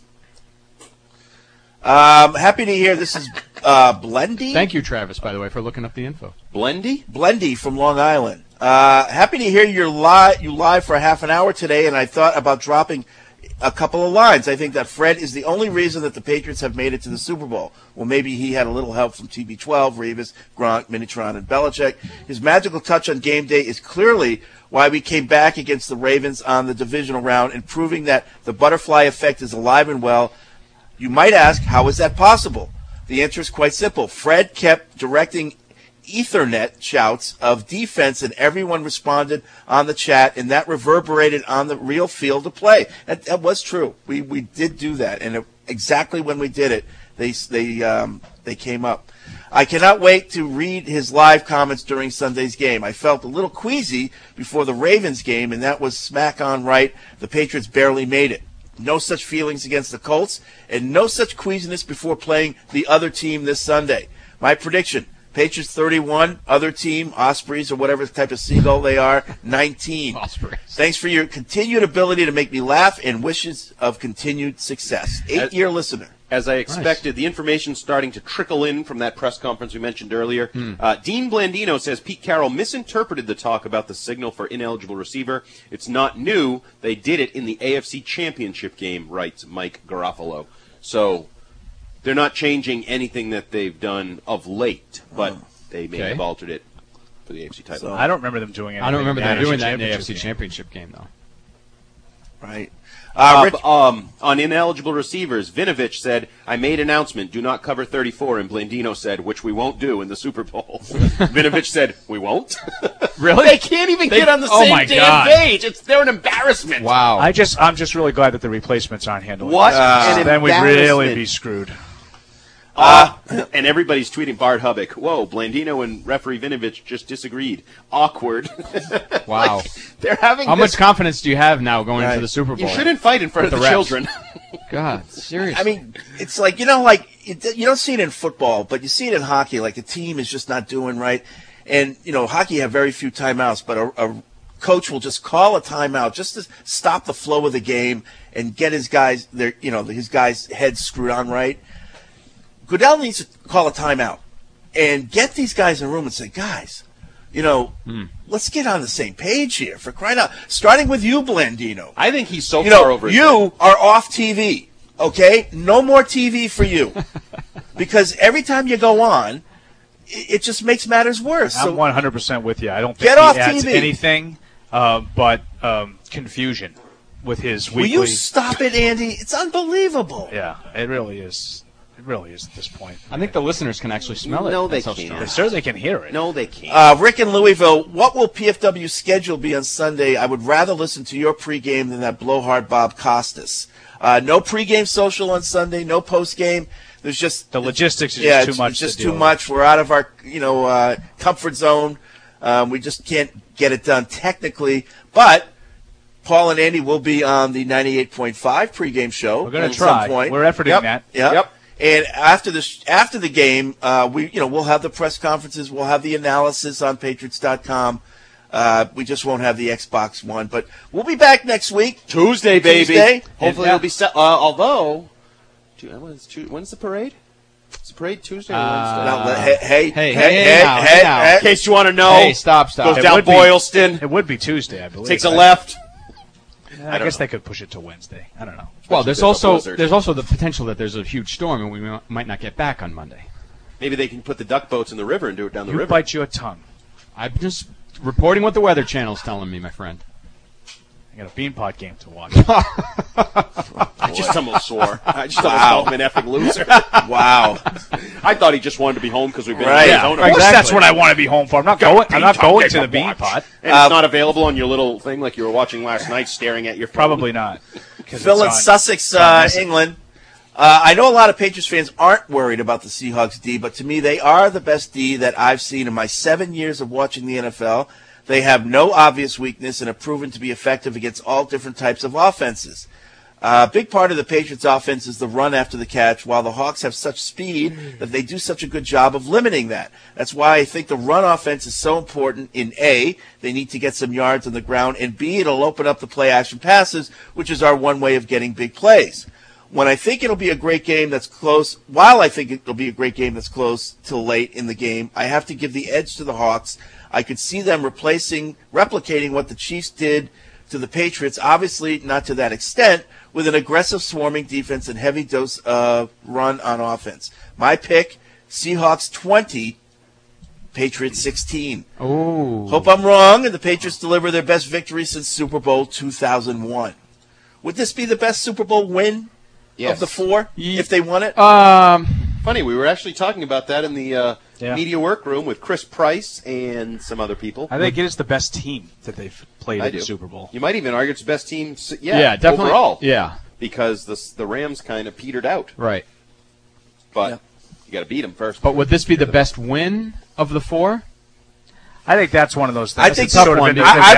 Happy to hear this is Blendy. Thank you, Travis, by the way, for looking up the info. Blendy from Long Island. Happy to hear you live for half an hour today, and I thought about dropping a couple of lines. I think that Fred is the only reason that the Patriots have made it to the Super Bowl. Well, maybe he had a little help from TB12, Revis, Gronk, Minitron, and Belichick. His magical touch on game day is clearly why we came back against the Ravens on the divisional round and proving that the butterfly effect is alive and well. You might ask, how is that possible? The answer is quite simple. Fred kept directing Ethernet shouts of defense, and everyone responded on the chat, and that reverberated on the real field of play. That was true. We did do that, and exactly when we did it, they came up. I cannot wait to read his live comments during Sunday's game. I felt a little queasy before the Ravens game, and that was smack on right. The Patriots barely made it. No such feelings against the Colts, and no such queasiness before playing the other team this Sunday. My prediction, Patriots 31, other team, Ospreys or whatever type of seagull they are, 19. Ospreys. Thanks for your continued ability to make me laugh and wishes of continued success. 8-year listener. As I expected, the information starting to trickle in from that press conference we mentioned earlier. Dean Blandino says Pete Carroll misinterpreted the talk about the signal for ineligible receiver. It's not new. They did it in the AFC Championship game, writes Mike Garofalo. So they're not changing anything that they've done of late, but they may have altered it for the AFC title. I don't remember them doing anything. I don't remember them doing that in the Championship AFC Championship game, though. Right. On ineligible receivers, Vinovich said, I made announcement, do not cover 34, and Blandino said, which we won't do in the Super Bowl. Vinovich said, we won't? Really? They can't even get on the same damn page. They're an embarrassment. Wow. I'm just really glad that the replacements aren't handling What this. an Then we'd embarrassment. really be screwed. And everybody's tweeting Bart Hubbock. Whoa, Blandino and referee Vinovich just disagreed. Awkward. Wow. They're having How much confidence do you have now going into the Super Bowl? You shouldn't fight in front of the reps. children. God, seriously. I mean, it's like, you don't see it in football, but you see it in hockey. Like, the team is just not doing right. And, hockey have very few timeouts, but a coach will just call a timeout just to stop the flow of the game and get his guys' heads screwed on right. Goodell needs to call a timeout and get these guys in a room and say, guys, let's get on the same page here, for crying out. Starting with you, Blandino. I think he's so far over. You are off TV, okay? No more TV for you. Because every time you go on, it just makes matters worse. I'm 100% with you. I don't think Get off he adds TV. anything but confusion with his weekly. Will you stop it, Andy? It's unbelievable. Yeah, it really is. It really is at this point. I think the listeners can actually smell it. No, they That's how can't. strong. They certainly can hear it. No, they can't. Rick in Louisville, what will PFW's schedule be on Sunday? I would rather listen to your pregame than that blowhard Bob Costas. No pregame social on Sunday, no postgame. There's just the logistics is just too much. It's just to deal too much. We're out of our comfort zone. We just can't get it done technically. But Paul and Andy will be on the 98.5 pregame show. We're going at to try. some point. We're efforting that. Yep. And after the game, we'll have the press conferences. We'll have the analysis on Patriots.com. We just won't have the Xbox One, but we'll be back next week. Tuesday, baby. Tuesday. Hopefully it'll be set. Although, when's the parade? Is the parade Tuesday or Wednesday? Hey. In case you want to know. Hey, stop. Goes down Boylston. It would be Tuesday, I believe. Takes a left. I guess they could push it to Wednesday. I don't know. Well, there's also the potential that there's a huge storm and we might not get back on Monday. Maybe they can put the duck boats in the river and do it down the river. Bite your tongue. I'm just reporting what the Weather Channel's telling me, my friend. I got a Beanpot game to watch. I just almost swore. I just almost called him an effing loser. Wow. I thought he just wanted to be home because we've been Right. in Yeah, Arizona. exactly. That's what I want to be home for. I'm not going to the Beanpot. And it's not available on your little thing like you were watching last night, staring at your phone. Probably not. Phil in Sussex, England. I know a lot of Patriots fans aren't worried about the Seahawks D, but to me they are the best D that I've seen in my 7 years of watching the NFL. They have no obvious weakness and have proven to be effective against all different types of offenses. A big part of the Patriots' offense is the run after the catch, while the Hawks have such speed that they do such a good job of limiting that. That's why I think the run offense is so important. In A, they need to get some yards on the ground, and B, it'll open up the play-action passes, which is our one way of getting big plays. When I think it'll be a great game that's close, while I think it'll be a great game that's close till late in the game, I have to give the edge to the Hawks. I could see them replicating what the Chiefs did to the Patriots, obviously not to that extent, with an aggressive swarming defense and heavy dose of run on offense. My pick, Seahawks 20, Patriots 16. Oh. Hope I'm wrong, and the Patriots deliver their best victory since Super Bowl 2001. Would this be the best Super Bowl win of the four, if they won it? Funny, we were actually talking about that in the media workroom with Chris Price and some other people. I think it is the best team that they've played in the Super Bowl. You might even argue it's the best team, definitely. overall. Yeah. Because the Rams kind of petered out. Right. But you got to beat them first. But would this be the best win of the four? I think that's one of those things. I think it's sort of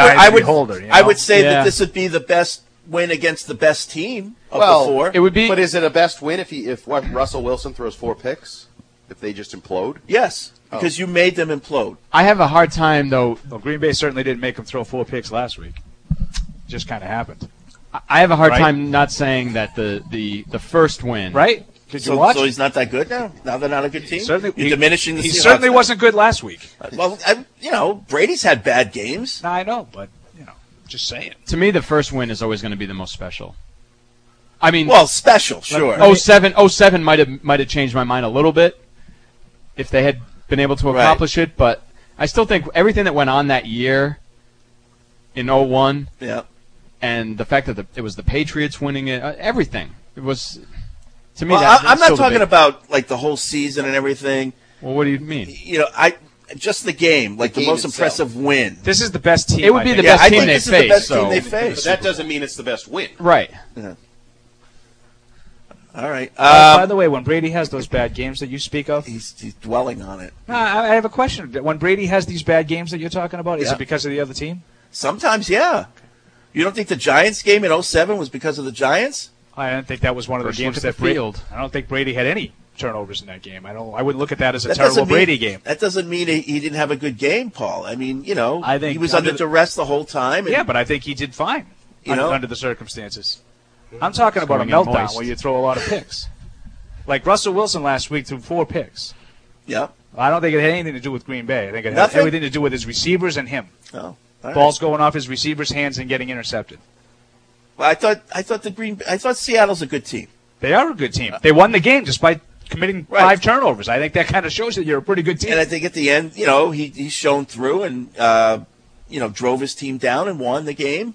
I would say that this would be the best win against the best team of the four. It would be. But is it a best win if Russell Wilson throws 4 picks? If they just implode? Yes, because you made them implode. I have a hard time, though. Well, Green Bay certainly didn't make them throw 4 picks last week. Just kind of happened. I have a hard time not saying that the first win. Right? Did you watch? So he's not that good now? Now they're not a good team? You're diminishing the He Seahawks certainly now? wasn't good last week. Well, Brady's had bad games. I know, but, just saying. To me, the first win is always going to be the most special. I mean, special, sure. 07 might have changed my mind a little bit if they had been able to accomplish it, but I still think everything that went on that year in 01, and the fact that it was the Patriots winning it, everything. It was, to me, I'm not talking about like the whole season and everything. Well, what do you mean? Just the game, like the most itself. impressive win. This is the best team. It would be the best team they faced. But that doesn't mean it's the best win. Right. Yeah. All right. By the way, when Brady has those bad games that you speak of, he's dwelling on it. I have a question. When Brady has these bad games that you're talking about, is it because of the other team? Sometimes, yeah. You don't think the Giants game in 07 was because of the Giants? I don't think that was one of the games that Brady. I don't think Brady had any turnovers in that game. I wouldn't look at that as a terrible Brady game. That doesn't mean he didn't have a good game, Paul. I mean, I think he was under duress the whole time. Yeah, but I think he did fine under the circumstances. I'm talking about a meltdown where you throw a lot of picks. Like Russell Wilson last week threw 4 picks. Yeah. I don't think it had anything to do with Green Bay. I think it had Nothing? everything to do with his receivers and him. Oh, Balls going off his receivers' hands and getting intercepted. Well, I thought Seattle's a good team. They are a good team. They won the game despite committing 5 turnovers. I think that kind of shows that you're a pretty good team. And I think at the end, he's shown through and drove his team down and won the game.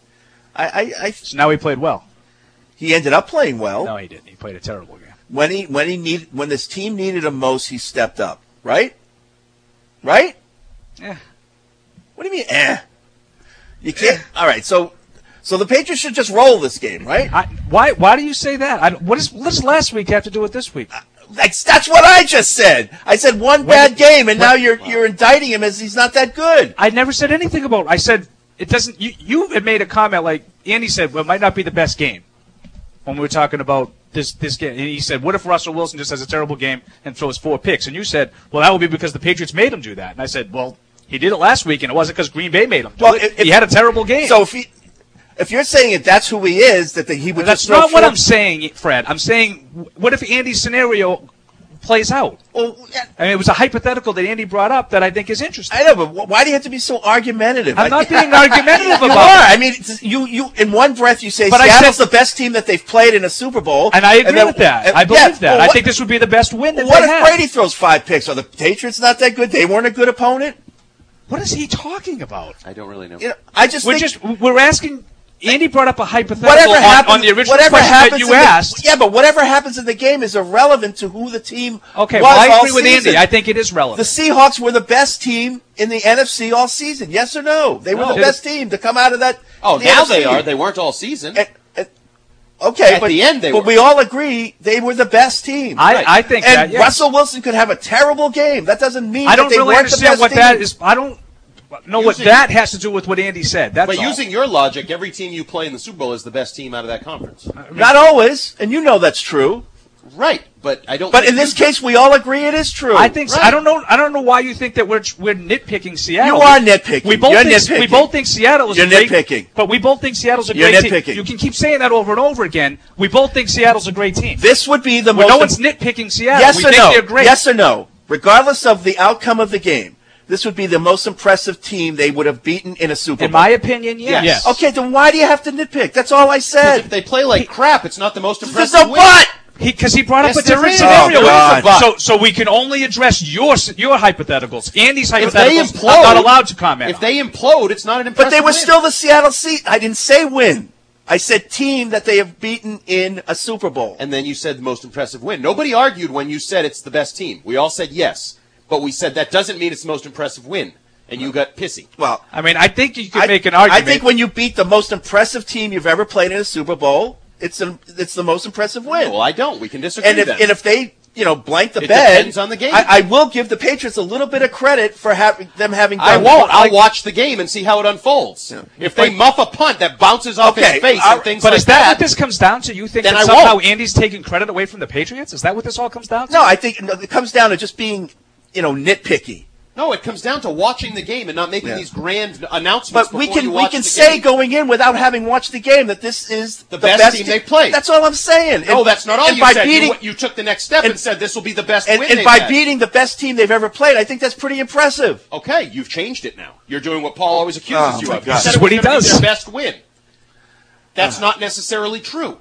So now he played well. He ended up playing well. No, he didn't. He played a terrible game. When this team needed him most, he stepped up. Right? Right? Yeah. What do you mean? You can't. All right. So the Patriots should just roll this game, right? Why do you say that? What does last week have to do with this week? That's what I just said. I said one bad game, and now you're indicting him as he's not that good. I never said anything about. I said it doesn't. You had made a comment like Andy said. Well, it might not be the best game when we were talking about this game. And he said, "What if Russell Wilson just has a terrible game and throws 4 picks?" And you said, "Well, that will be because the Patriots made him do that." And I said, "Well, he did it last week, and it wasn't because Green Bay made him do it. He had a terrible game." So if you're saying if that's who he is, that he would that's just throw not what I'm saying, Fred. I'm saying, what if Andy's scenario plays out? Well, I mean, it was a hypothetical that Andy brought up that I think is interesting. I know, but why do you have to be so argumentative? I'm not being argumentative about it. You are. I mean, you in one breath you say Seattle's the best team that they've played in a Super Bowl, and I agree with that. I believe that. I think this would be the best win that what they if have. Brady throws 5 picks? Are the Patriots not that good? They weren't a good opponent. What is he talking about? I don't really know. We're asking. Andy brought up a hypothetical on the original question that you asked. But whatever happens in the game is irrelevant to who the team okay, was well, I all agree with season. Andy. I think it is relevant. The Seahawks were the best team in the NFC all season. Yes or no? They were the best team to come out of that. Oh, now they are. They weren't all season. Okay, at the end they were. But we all agree they were the best team. I think and that, yes. Russell Wilson could have a terrible game. That doesn't mean I don't that they really weren't the understand best what team. that is. I don't. what that has to do with what Andy said. That's but all. using your logic, every team you play in the Super Bowl is the best team out of that conference. Not always, and you know that's true. Right, but I don't. But in this case, we all agree it is true. I think. Right. So. I don't know why you think that we're nitpicking Seattle. You are nitpicking. We both You're think nitpicking. we both think Seattle is You're a great. nitpicking. But we both think Seattle's a You're great nitpicking. team. You can keep saying that over and over again. We both think Seattle's a great team. This would be the Well, most. no one's nitpicking Seattle. Yes we or think no? They're great. Yes or no? Regardless of the outcome of the game, this would be the most impressive team they would have beaten in a Super Bowl. In my opinion, yes. Okay, then why do you have to nitpick? That's all I said. If they play like crap, it's not the most impressive. There's no win. but. Because he brought up Yes, a different there is. scenario. Oh, God. So we can only address your hypotheticals. Andy's If they hypotheticals implode, I'm not allowed to comment. If they implode, it's not an impressive But they were win. still the Seattle Sea. I didn't say win. I said team that they have beaten in a Super Bowl. And then you said the most impressive win. Nobody argued when you said it's the best team. We all said yes. But we said that doesn't mean it's the most impressive win. And you got pissy. Well, I mean, I think you could make an argument. I think when you beat the most impressive team you've ever played in a Super Bowl, it's the most impressive win. Well, I don't. We can disagree then. And if they blank the It bed, depends on the game. I will give the Patriots a little bit of credit for them having done I won't. it. I'll watch the game and see how it unfolds. Yeah. If they muff a punt that bounces off his face and things but like is that what this comes down to? You think then that I somehow won't. Andy's taking credit away from the Patriots? Is that what this all comes down to? No, I think it comes down to just being, nitpicky. No, it comes down to watching the game and not making these grand announcements. But we before you can watch the say game. going in without having watched the game that this is the best team they played. That's all I'm saying. No, that's not all and you by said. beating- You took the next step and said this will be the best And, win and they've by had. beating the best team they've ever played, I think that's pretty impressive. Okay, you've changed it now. You're doing what Paul always accuses Oh, you my of. God. You said This is it was what he gonna be does. their best win. That's not necessarily true.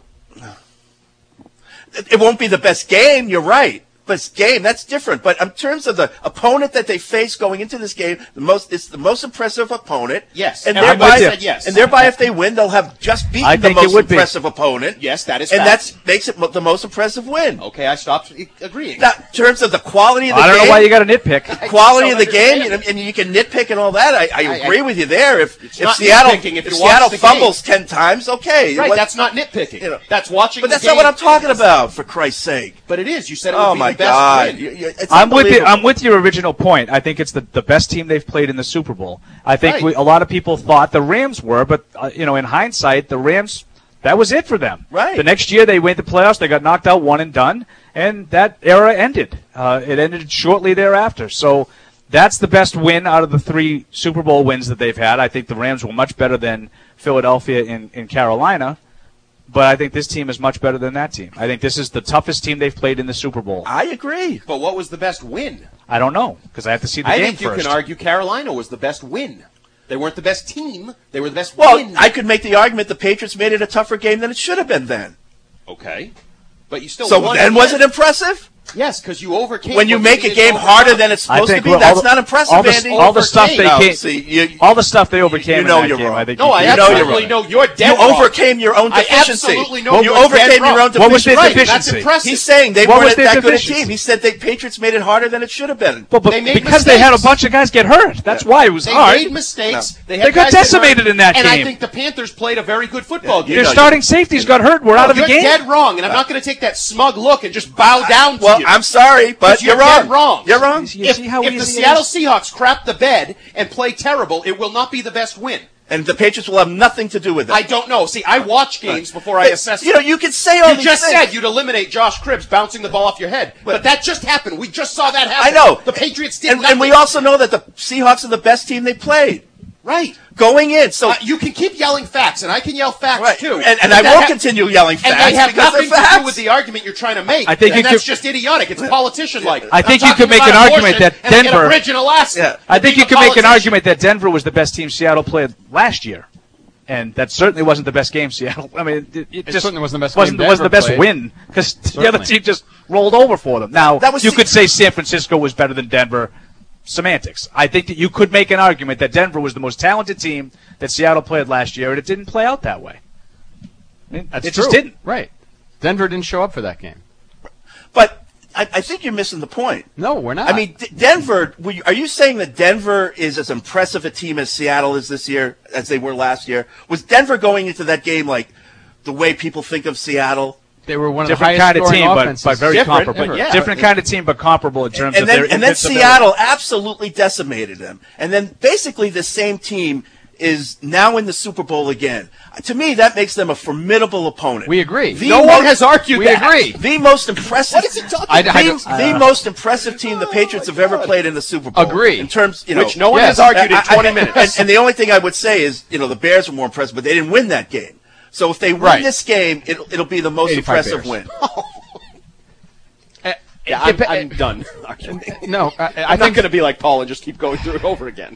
It won't be the best game, you're right. But game, that's different. But in terms of the opponent that they face going into this game, it's the most impressive opponent. Yes. And Everybody thereby, said yes. and thereby, if they win, they'll have just I beaten the think it most would be. impressive opponent. Yes, that is and fact. that makes it the most impressive win. Okay, I stopped agreeing. Now, in terms of the quality of the I game, don't know why you got to nitpick. quality of the game, and you can nitpick and all that. I agree with you there. If not Seattle nitpicking if you Seattle watch the fumbles 10 times, okay, Right, What- that's not nitpicking. That's watching But the that's game. not what I'm talking about. For Christ's sake. But it is. You said it would Oh be my the best God! win. It's I'm with you. unbelievable. I'm with your original point. I think it's the best team they've played in the Super Bowl. I think Right. a lot of people thought the Rams were, but in hindsight, the Rams, that was it for them. Right. The next year they went to playoffs. They got knocked out, one and done, and that era ended. It ended shortly thereafter. So that's the best win out of the 3 Super Bowl wins that they've had. I think the Rams were much better than Philadelphia in Carolina. But I think this team is much better than that team. I think this is the toughest team they've played in the Super Bowl. I agree. But what was the best win? I don't know, because I have to see the I game think you first. can argue Carolina was the best win. They weren't the best team. They were the best Well, win. I could make the argument the Patriots made it a tougher game than it should have been then. Okay. But you still So won. then was it impressive? Yes, because you overcame. When you what make a needed game to harder overcome. than it's I supposed to think be, all that's the- not impressive, all the, Andy. all the stuff they No, came, see, all the stuff they overcame know in you're that game. wrong. I think No, I you absolutely know you're dead You wrong. overcame your own I deficiency. absolutely know You you're overcame dead wrong. your own deficiency. What was their Right, deficiency? that's impressive. He's saying they What was weren't their that good a deficiency? team. He said the Patriots made it harder than it should have been. But They made because they had a mistakes. bunch of guys get hurt. That's why it was They hard. made mistakes. They had got guys get decimated hurt. in that and game. I think the Panthers played a very good football game. Their starting safeties got hurt. We're out of the You're game. dead wrong, and I'm not going to take that smug look and just bow down to Well, you. I'm sorry, but you're you're wrong. dead wrong. You're wrong. You see how If the easy it Seattle is? Seahawks crap the bed and play terrible, it will not be the best win. And the Patriots will have nothing to do with it. I don't know. See, I watch games before I But, assess. you know, you can say all You these just things. said you'd eliminate Josh Cribbs bouncing the ball off your head, but that just happened. We just saw that happen. I know. The Patriots did and, nothing. and we also know that the Seahawks are the best team they played. Right. Going in. So you can keep yelling facts, and I can yell facts Right. too. And But I that will continue yelling And facts they have because they're nothing to facts. do with the argument you're trying to make. I think and you that's could- just idiotic. It's politician-like. I think I'm you could talking make an about argument abortion, that and I get a Denver- bridge in Alaska. Yeah. I think you Being a could make an politician. argument that Denver was the best team Seattle played last year. And that certainly wasn't the best game Seattle. I mean, it just certainly wasn't the best wasn't game wasn't the Denver best played. win because the other Certainly. team just rolled over for them. Now That was you Se- could say San Francisco was better than Denver. Semantics. I think that you could make an argument that Denver was the most talented team that Seattle played last year, and it didn't play out that way. I mean, That's it just true. didn't. Right. Denver didn't show up for that game. But I think you're missing the point. No, we're not. I mean, Denver, are you saying that Denver is as impressive a team as Seattle is this year, as they were last year? Was Denver going into that game like the way people think of Seattle? They were one of the different highest kind of scoring team, offenses. but very Different, comparable. yeah. Different kind of team, but comparable in terms of their and then Seattle absolutely decimated them. And then basically the same team is now in the Super Bowl again. To me, that makes them a formidable opponent. We agree. No one has argued we that. agree. The most impressive. What is he talking about? The most impressive team the Patriots have ever played in the Super Bowl. Agree. In terms, you know, Which no one has argued in 20 minutes. And the only thing I would say is, you know, the Bears were more impressive, but they didn't win that game. So if they win this game, it'll be the most impressive win. Yeah, I'm done. No, I'm not going to be like Paul and just keep going through it over again.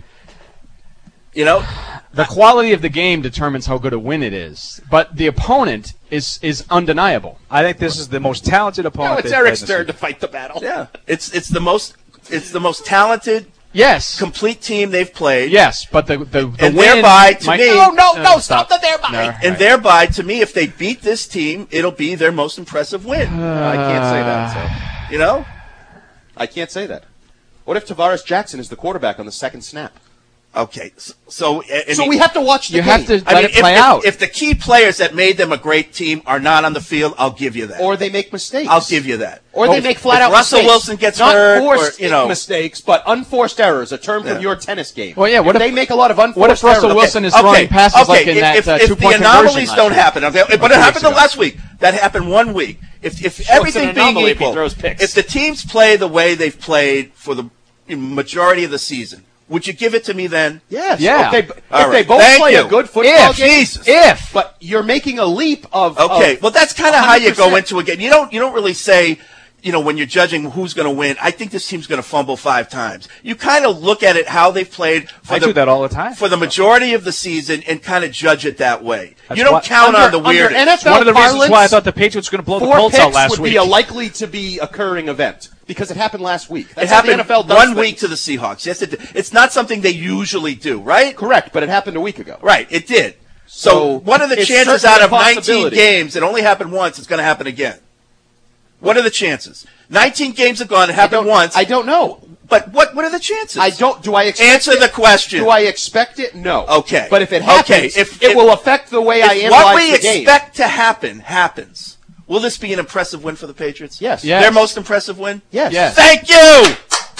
You know, the quality of the game determines how good a win it is, but the opponent is undeniable. I think this is the most talented opponent. No, it's Eric's turn to fight the battle. Yeah, it's the most talented, complete team they've played. Yes, but the and win thereby to me, no, stop the thereby. No, and thereby to me, if they beat this team, it'll be their most impressive win. I can't say that. So. You know, I can't say that. What if Tavares Jackson is the quarterback on the second snap? Okay, so we have to watch the game. You have to let it play out. If the key players that made them a great team are not on the field, I'll give you that. Or they make mistakes. I'll give you that. Or they make flat out Russell mistakes. Wilson gets not hurt, forced or, you know, mistakes, but unforced errors, a term from your tennis game. Well, yeah. What if they make a lot of unforced What if Russell errors? Wilson is throwing passes like in that if two-point the anomalies conversion don't happen, okay, but it happened last week. That happened 1 week. If everything being equal, if the teams play the way they've played for the majority of the season, would you give it to me then? Yes. Yeah. Okay, if they both play a good football game, but you're making a leap of. Okay, well that's kind of 100%. how you go into a game. You don't really say, you know, when you're judging who's going to win, I think this team's going to fumble 5 times. You kind of look at it how they've played I do that all the time. for the majority of the season and kind of judge it that way. You don't count on the weirdest. NFL one of the reasons parlance, why I thought the Patriots were going to blow the 4 Colts out picks last would week. be a likely to be occurring event because it happened last week. That's It how happened the NFL does 1 things. week to the Seahawks. Yes, it did. It's not something they usually do, right? Correct, but it happened a week ago. Right, it did. So what are the it's chances certainly out of a 19 possibility. games? It only happened once. It's going to happen again. What are the chances? 19 games have gone. It happened once. I don't know. But what are the chances? I don't. Do I expect Answer the question. Do I expect it? No. Okay. But if it happens, If it will affect the way I if analyze what we the game. expect to happen happens, will this be an impressive win for the Patriots? Yes. Their most impressive win? Yes. Yes. Thank you!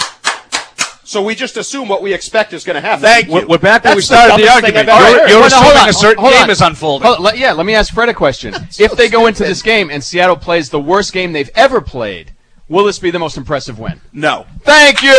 So we just assume what we expect is going to happen. Thank you. We're back where we That's the started the dumbest thing argument. I've ever heard. You're Hold on, assuming hold on, a certain hold game on. is unfolding. Let me ask Fred a question. If they go into this game and Seattle plays the worst game they've ever played, will this be the most impressive win? No. Thank you.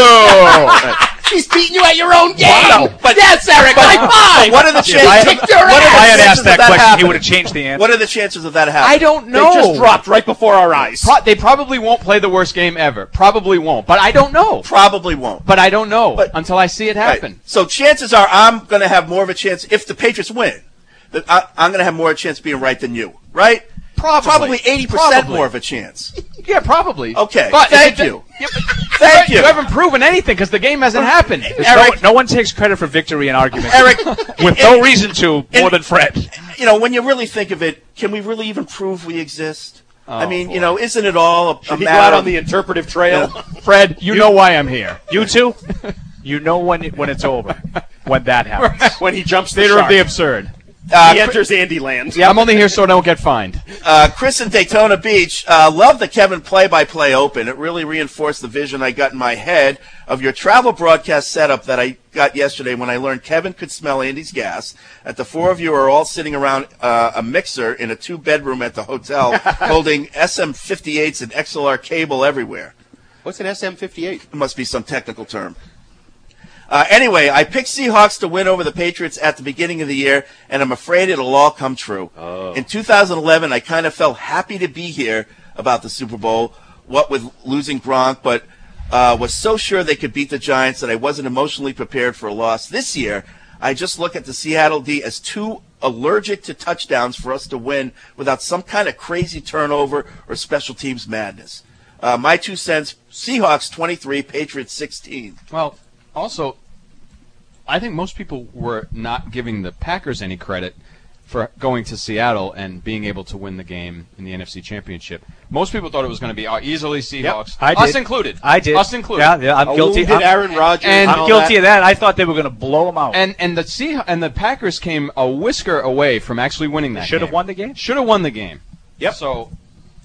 He's beating you at your own game. Wow. But- yes, Eric, high five. What are the If chances? I kicked your if I had chances asked of that that question, he happening? would have changed the answer. What are the chances of that happening? I don't know. They just dropped right before our eyes. They probably won't play the worst game ever. Probably won't. But I don't know. Probably won't. But I don't know But- until I see it happen. Right. So chances are I'm going to have more of a chance if the Patriots win. That I'm going to have more of a chance of being right than you, right? Probably 80% Probably. more of a chance. Yeah, probably. Okay. But Thank you. Thank you. You haven't proven anything because the game hasn't happened. Eric, no one takes credit for victory in arguments. Eric, with no reason to, more than Fred. You know, when you really think of it, can we really even prove we exist? I mean, you know, isn't it all a Should he go matter out on of the interpretive trail? Fred, you know why I'm here. You two, you know when it's over, when that happens. When he jumps the Theater shark. of the absurd. He enters Andy Land. Yeah, I'm only here so I don't get fined. Chris in Daytona Beach, love the Kevin play-by-play open. It really reinforced the vision I got in my head of your travel broadcast setup that I got yesterday when I learned Kevin could smell Andy's gas. That the 4 of you are all sitting around a mixer in a 2-bedroom at the hotel holding SM58s and XLR cable everywhere. What's an SM58? It must be some technical term. Anyway, I picked Seahawks to win over the Patriots at the beginning of the year, and I'm afraid it'll all come true. Oh. In 2011, I kind of felt happy to be here about the Super Bowl, what with losing Gronk, but was so sure they could beat the Giants that I wasn't emotionally prepared for a loss. This year, I just look at the Seattle D as too allergic to touchdowns for us to win without some kind of crazy turnover or special teams madness. My 2 cents, Seahawks 23, Patriots 16. Well, also, I think most people were not giving the Packers any credit for going to Seattle and being able to win the game in the NFC Championship. Most people thought it was going to be easily Seahawks. I Us did. included. I did. Us included. Yeah, I'm guilty. Wounded Aaron Rodgers. And I'm guilty of that. I thought they were going to blow them out. And the Packers came a whisker away from actually winning that game. Should have won the game. Should have won the game. Yep. So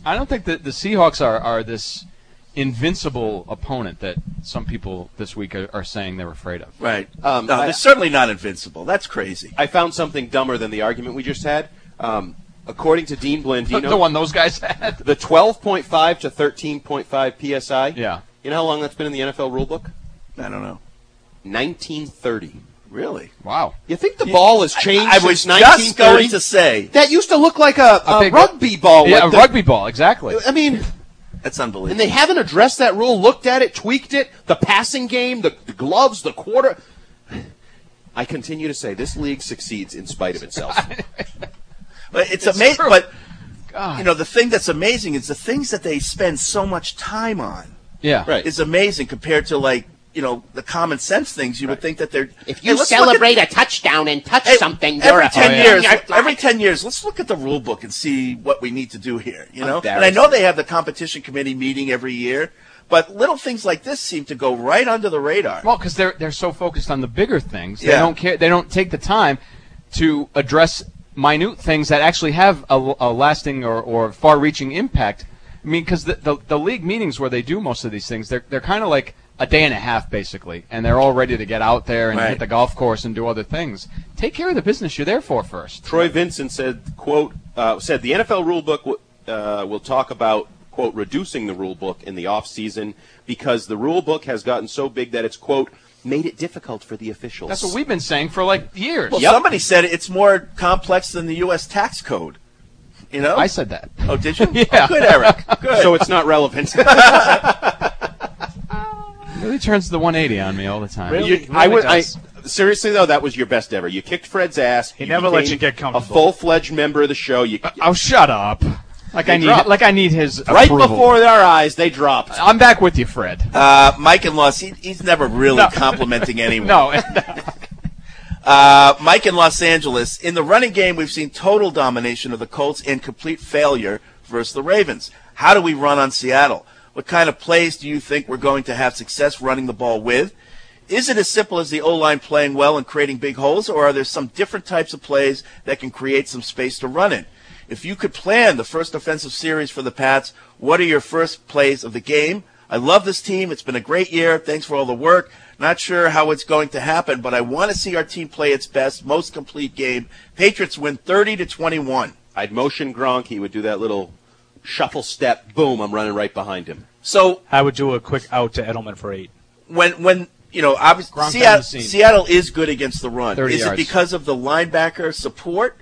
I don't think that the Seahawks are this invincible opponent that some people this week are saying they're afraid of. Right. No, they're certainly not invincible. That's crazy. I found something dumber than the argument we just had. According to Dean Blandino, the one those guys had, the 12.5 to 13.5 psi. Yeah. You know how long that's been in the NFL rulebook? I don't know. 1930. Really? Wow. You think the ball has changed I was since 1930? just going to say. That used to look like a big rugby ball. Yeah, like a rugby ball, exactly. I mean, that's unbelievable. and they haven't addressed that rule, looked at it, tweaked it, the passing game, the gloves, the quarter. I continue to say this league succeeds in spite of itself. But it's amazing. But the thing that's amazing is the things that they spend so much time on. Yeah, right. Is amazing compared to the common sense things. You would think that they're. If you celebrate a touchdown and touch something, every 10 years, let's look at the rule book and see what we need to do here. And I know they have the competition committee meeting every year, but little things like this seem to go right under the radar. Well, because they're so focused on the bigger things, they Yeah. don't care. They don't take the time to address minute things that actually have a lasting or far-reaching impact. I mean, because the league meetings where they do most of these things, they're kind of like a day and a half basically, and they're all ready to get out there and hit the golf course and do other things. Take care of the business you're there for first. Troy Vincent said, quote, said the NFL rulebook will talk about, quote, reducing the rulebook in the offseason because the rulebook has gotten so big that it's, quote, made it difficult for the officials. That's what we've been saying for like years. Well, somebody said it's more complex than the U.S. tax code. I said that. Oh, did you? Yeah. Oh, good, Eric. Good. So it's not relevant. Really turns the 180 on me all the time. Seriously though, that was your best ever. You kicked Fred's ass. He never let you get a comfortable. full-fledged member of the show. Oh, shut up. I need his right approval. before our eyes. They dropped. I'm back with you, Fred. Mike in he's never really complimenting anyone. No. Mike in Los Angeles. In the running game, we've seen total domination of the Colts and complete failure versus the Ravens. How do we run on Seattle? What kind of plays do you think we're going to have success running the ball with? Is it as simple as the O-line playing well and creating big holes, or are there some different types of plays that can create some space to run in? If you could plan the first offensive series for the Pats, what are your first plays of the game? I love this team. It's been a great year. Thanks for all the work. Not sure how it's going to happen, but I want to see our team play its best, most complete game. Patriots win 30-21. I'd motion Gronk. He would do that little shuffle step. Boom, I'm running right behind him. So I would do a quick out to Edelman for 8. When obviously Seattle is good against the run. 30 Is yards. it because of the linebacker support?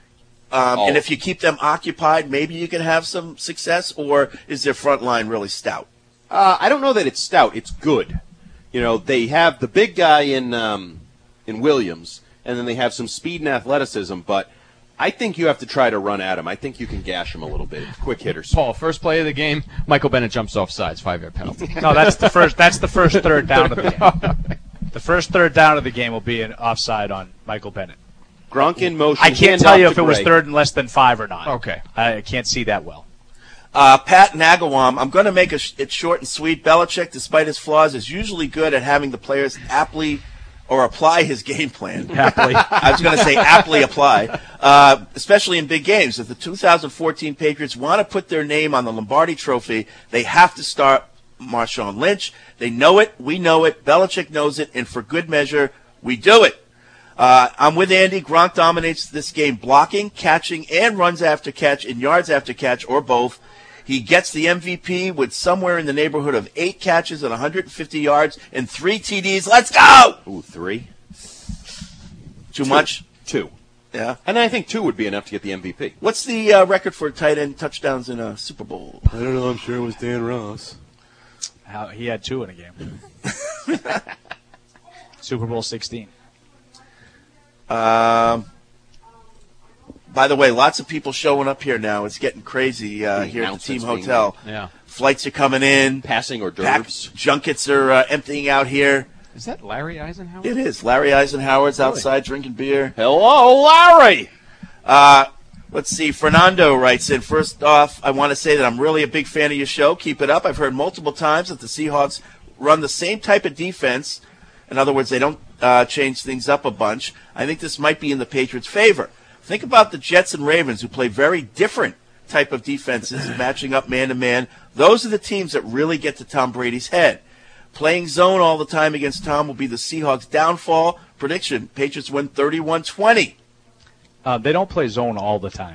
And if you keep them occupied, maybe you can have some success, or is their front line really stout? I don't know that it's stout. It's good. They have the big guy in Williams, and then they have some speed and athleticism, but I think you have to try to run at him. I think you can gash him a little bit. Quick hitters. Paul, first play of the game, Michael Bennett jumps off sides, 5-yard penalty. No, that's the first third down of the game. The first third down of the game will be an offside on Michael Bennett. Gronk in motion. I can't tell you if it was third and less than 5 or not. Okay. I can't see that well. Pat Nagawam, I'm going to make it short and sweet. Belichick, despite his flaws, is usually good at having the players aptly or apply his game plan. Happily. I was going to say aptly apply, especially in big games. If the 2014 Patriots want to put their name on the Lombardi Trophy, they have to start Marshawn Lynch. They know it. We know it. Belichick knows it. And for good measure, we do it. I'm with Andy. Gronk dominates this game blocking, catching, and runs after catch and yards after catch, or both. He gets the MVP with somewhere in the neighborhood of 8 catches and 150 yards and 3 TDs. Let's go! Ooh, 3? Too much? 2. Yeah. And I think 2 would be enough to get the MVP. What's the record for tight end touchdowns in a Super Bowl? I don't know. I'm sure it was Dan Ross. He had 2 in a game. Super Bowl 16. By the way, lots of people showing up here now. It's getting crazy here at the Team Hotel. Yeah. Flights are coming in. Passing hors d'oeuvres. Junkets are emptying out here. Is that Larry Eisenhower? It is. Larry Eisenhower's outside drinking beer. Hello, Larry! Let's see. Fernando writes in, first off, I want to say that I'm really a big fan of your show. Keep it up. I've heard multiple times that the Seahawks run the same type of defense. In other words, they don't change things up a bunch. I think this might be in the Patriots' favor. Think about the Jets and Ravens, who play very different type of defenses, matching up man-to-man, those are the teams that really get to Tom Brady's head. Playing zone all the time against Tom will be the Seahawks' downfall. Prediction, Patriots win 31-20. They don't play zone all the time.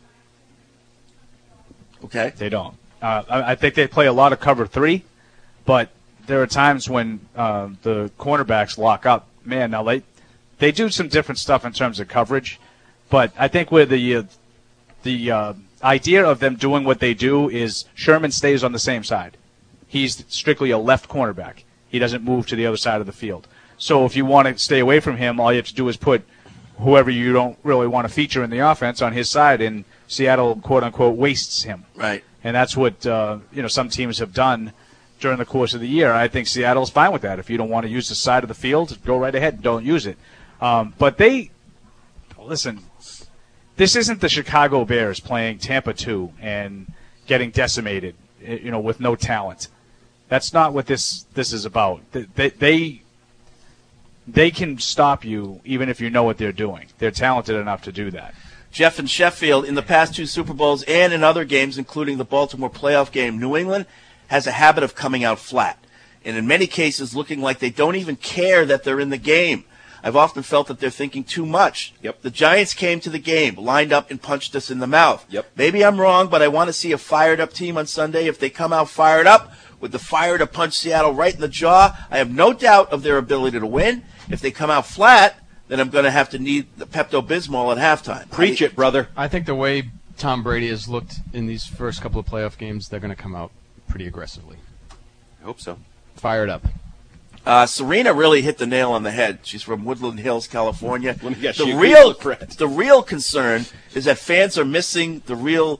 Okay. They don't. I think they play a lot of cover 3, but there are times when the cornerbacks lock up. Man, now they do some different stuff in terms of coverage, but I think where the idea of them doing what they do is Sherman stays on the same side. He's strictly a left cornerback. He doesn't move to the other side of the field. So if you want to stay away from him, all you have to do is put whoever you don't really want to feature in the offense on his side, and Seattle, quote-unquote, wastes him. Right. And that's what some teams have done during the course of the year. I think Seattle's fine with that. If you don't want to use the side of the field, go right ahead and don't use it. But listen, this isn't the Chicago Bears playing Tampa 2 and getting decimated, with no talent. That's not what this is about. They can stop you even if you know what they're doing. They're talented enough to do that. Jeff in Sheffield, in the past 2 Super Bowls and in other games, including the Baltimore playoff game, New England has a habit of coming out flat, and in many cases looking like they don't even care that they're in the game. I've often felt that they're thinking too much. Yep. The Giants came to the game, lined up, and punched us in the mouth. Yep. Maybe I'm wrong, but I want to see a fired-up team on Sunday. If they come out fired up, with the fire to punch Seattle right in the jaw, I have no doubt of their ability to win. If they come out flat, then I'm going to have to need the Pepto-Bismol at halftime. Preach it, brother. I think the way Tom Brady has looked in these first couple of playoff games, they're going to come out pretty aggressively. I hope so. Fired up. Serena really hit the nail on the head. She's from Woodland Hills, California. The real concern is that fans are missing the real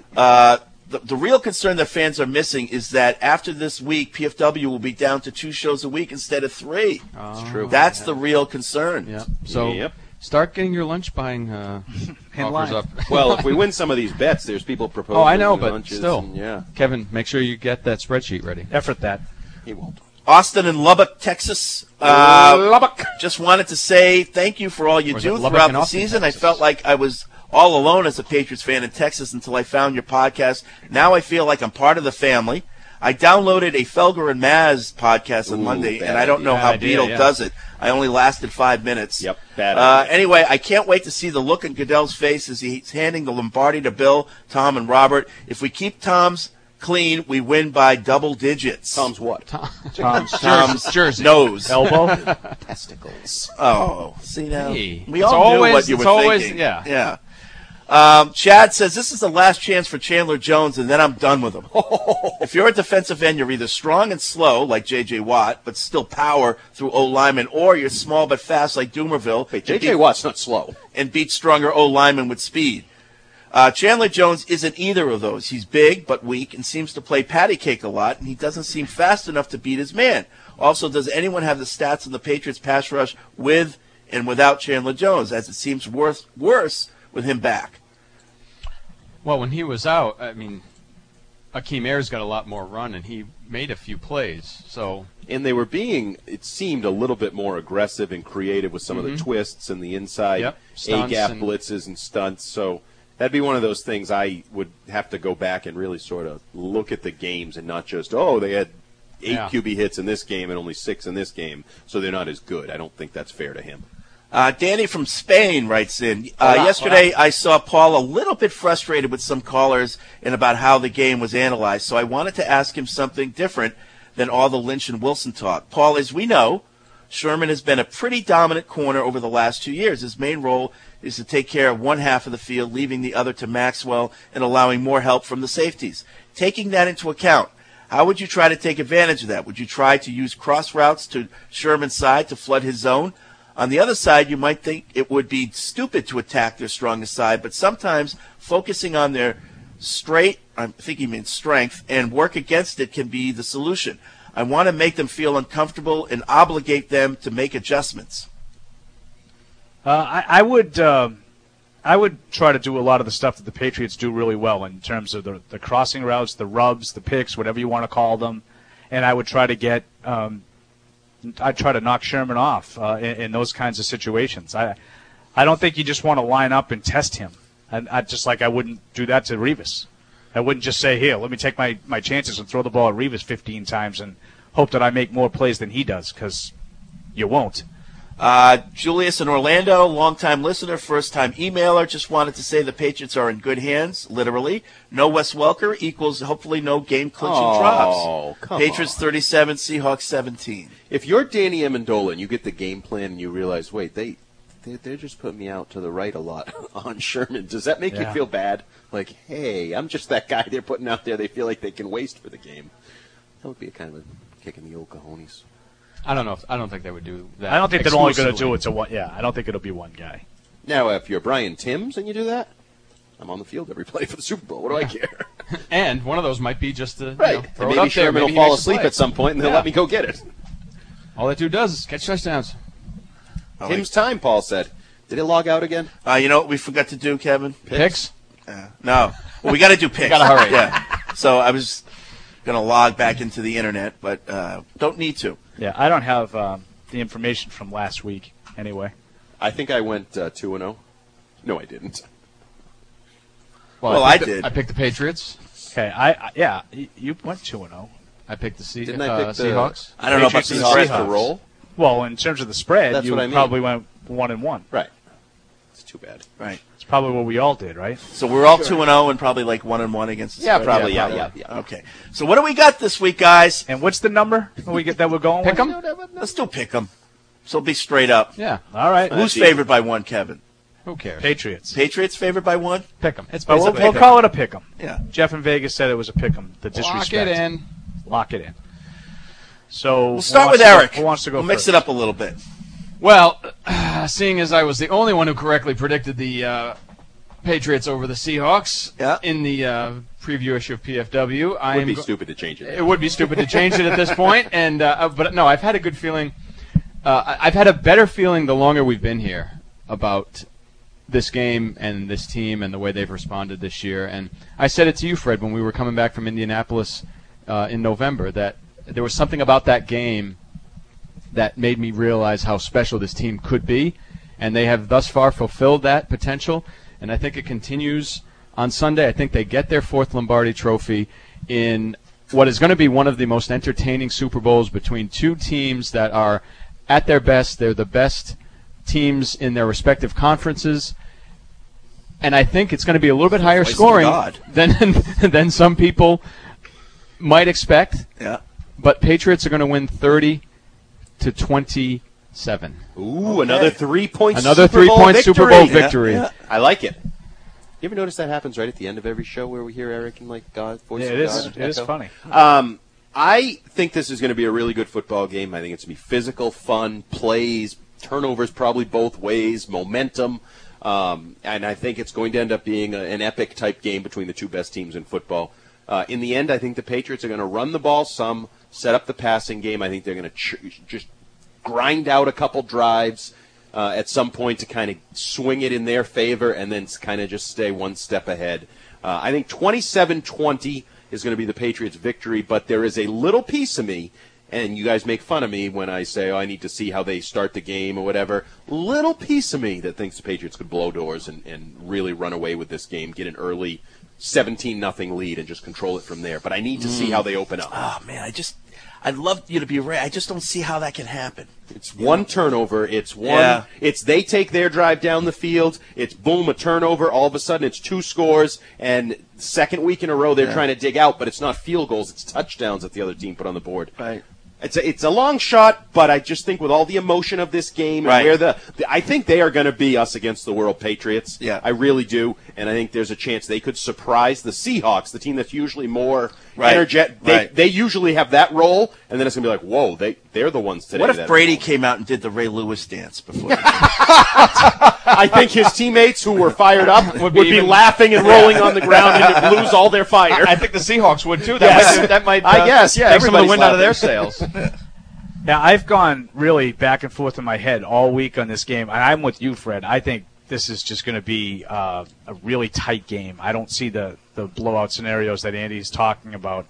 the real concern that fans are missing is that after this week, PFW will be down to 2 shows a week instead of 3. That's true. That's the real concern. Yeah. So start getting your lunch buying offers up. Well, if we win some of these bets, there's people proposing. Oh, I know, but lunches still. and, Kevin, make sure you get that spreadsheet ready. Effort that. He won't. Austin and Lubbock, Texas. Lubbock. Just wanted to say thank you for all you do throughout the season. Texas? I felt like I was all alone as a Patriots fan in Texas until I found your podcast. Now I feel like I'm part of the family. I downloaded a Felger and Maz podcast on Monday, and I don't know how Beetle does it. I only lasted 5 minutes. Yep, bad idea. Anyway, I can't wait to see the look on Goodell's face as he's handing the Lombardi to Bill, Tom, and Robert. If we keep Tom's clean, we win by double digits. Tom's what? Tom's jersey. Nose. Elbow. Testicles. Oh, see now? Hey. We all knew what you were thinking. Yeah. Chad says, this is the last chance for Chandler Jones, and then I'm done with him. If you're a defensive end, you're either strong and slow, like J.J. Watt, but still power through O-linemen, or you're small but fast, like Doomerville. Wait, J.J. Watt's not slow. And beat stronger O-linemen with speed. Chandler Jones isn't either of those. He's big but weak and seems to play patty cake a lot, and he doesn't seem fast enough to beat his man. Also, does anyone have the stats in the Patriots pass rush with and without Chandler Jones, as it seems worse with him back? Well, when he was out, I mean, Akeem Ayers got a lot more run, and he made a few plays. And they were being, it seemed, a little bit more aggressive and creative with some of the twists and the inside A-gap blitzes and stunts. So that'd be one of those things I would have to go back and really sort of look at the games and not just, they had 8 QB hits in this game and only 6 in this game, so they're not as good. I don't think that's fair to him. Danny from Spain writes in, yesterday I saw Paul a little bit frustrated with some callers and about how the game was analyzed, so I wanted to ask him something different than all the Lynch and Wilson talk. Paul, as we know, Sherman has been a pretty dominant corner over the last 2 years. His main role is to take care of one half of the field, leaving the other to Maxwell and allowing more help from the safeties. Taking that into account, how would you try to take advantage of that? Would you try to use cross routes to Sherman's side to flood his zone? On the other side, you might think it would be stupid to attack their strongest side, but sometimes focusing on their strength, and work against it can be the solution. I want to make them feel uncomfortable and obligate them to make adjustments. I would try to do a lot of the stuff that the Patriots do really well in terms of the crossing routes, the rubs, the picks, whatever you want to call them, and I would try to get I'd try to knock Sherman off in those kinds of situations. I don't think you just want to line up and test him. And I wouldn't do that to Revis. I wouldn't just say, here, let me take my chances and throw the ball at Revis 15 times and hope that I make more plays than he does, because you won't. Julius in Orlando, longtime listener, first-time emailer, just wanted to say the Patriots are in good hands, literally. No Wes Welker equals hopefully no game-clinching drops. Come Patriots on. 37, Seahawks 17. If you're Danny Amendola and you get the game plan and you realize, wait, they're just putting me out to the right a lot on Sherman, does that make you feel bad? Like, hey, I'm just that guy they're putting out there they feel like they can waste for the game. That would be a kind of a kick in the old cojones. I don't think they would do that. I don't think they're only going to do it to one. Yeah, I don't think it'll be one guy. Now, if you're Brian Timms and you do that, I'm on the field every play for the Super Bowl. What do I care? And one of those might be just to right. Throw and it maybe up there. Sherman will fall asleep at some point and they'll let me go get it. All that dude does is catch touchdowns. Tim's time, Paul said. Did it log out again? You know what we forgot to do, Kevin? Picks? No. Well, we got to do picks. We got to hurry. Yeah. So I was going to log back into the internet, but don't need to. Yeah, I don't have the information from last week anyway. I think I went 2-0. No, I didn't. Well, I did. I picked the Patriots. Okay, you went 2-0. I picked the Didn't I pick the Seahawks. I don't know about the Seahawks Seahawks. to roll. Well, in terms of the spread, That's you what I mean. probably went 1-1. Right. It's too bad. Right. It's probably what we all did, right? So we're all 2-0 and probably like 1-1 against the Yeah, spread? probably. Yeah. Okay. So what do we got this week, guys? And what's the number that we're going Pick with? 'em? Let's do pick 'em. So it'll be straight up. Yeah. All right. Who's favored by one, Kevin? Who cares? Patriots. Patriots favored by one? Pick 'em. But we'll call it a pick 'em. Yeah. Jeff in Vegas said it was a pick 'em. The disrespect. Lock it in. Lock it in. So We'll start with who wants Eric. Who wants to go We'll mix first? it up a little bit. Well, seeing as I was the only one who correctly predicted the Patriots over the Seahawks in the preview issue of PFW, It would be stupid to change it. It would be stupid to change it at this point, and but no, I've had a good feeling. I've had a better feeling the longer we've been here about this game and this team and the way they've responded this year. And I said it to you, Fred, when we were coming back from Indianapolis in November, that there was something about that game that made me realize how special this team could be, and they have thus far fulfilled that potential, and I think it continues on Sunday. I think they get their fourth Lombardi trophy in what is going to be one of the most entertaining Super Bowls between two teams that are at their best. They're the best teams in their respective conferences, and I think it's going to be a little bit higher scoring than some people might expect. Yeah. But Patriots are going to win 30-27. Ooh, another 3-point Another Super Bowl 3-point victory. Super Bowl victory. Yeah. I like it. You ever notice that happens right at the end of every show where we hear Eric and like God voice Yeah, of it God? is funny. I think this is going to be a really good football game. I think it's going to be physical, fun, plays, turnovers probably both ways, momentum. And I think it's going to end up being an epic type game between the two best teams in football. In the end, I think the Patriots are going to run the ball some, set up the passing game. I think they're going to just grind out a couple drives at some point to kind of swing it in their favor and then kind of just stay one step ahead. I think 27-20 is going to be the Patriots' victory, but there is a little piece of me, and you guys make fun of me when I say, I need to see how they start the game or whatever. Little piece of me that thinks the Patriots could blow doors and really run away with this game, get an early 17-0 lead and just control it from there. But I need to see how they open up. Oh, man, I'd love you to be right. I just don't see how that can happen. It's one turnover. It's one. Yeah. It's they take their drive down the field. It's boom, a turnover. All of a sudden, it's 2 scores. And second week in a row, they're trying to dig out. But it's not field goals. It's touchdowns that the other team put on the board. Right. It's a long shot, but I just think with all the emotion of this game, and where I think they are going to be us against the world Patriots. Yeah. I really do, and I think there's a chance they could surprise the Seahawks, the team that's usually more energetic. They usually have that role, and then it's going to be like, whoa, they're the ones today. What if Brady came out and did the Ray Lewis dance before? I think his teammates who were fired up would be laughing and rolling on the ground and would lose all their fire. I think the Seahawks would too. Yes. That might I guess, yeah, take some of the wind out of their everybody's sails. Yeah, I've gone really back and forth in my head all week on this game, and I'm with you, Fred. I think this is just going to be a really tight game. I don't see the blowout scenarios that Andy's talking about.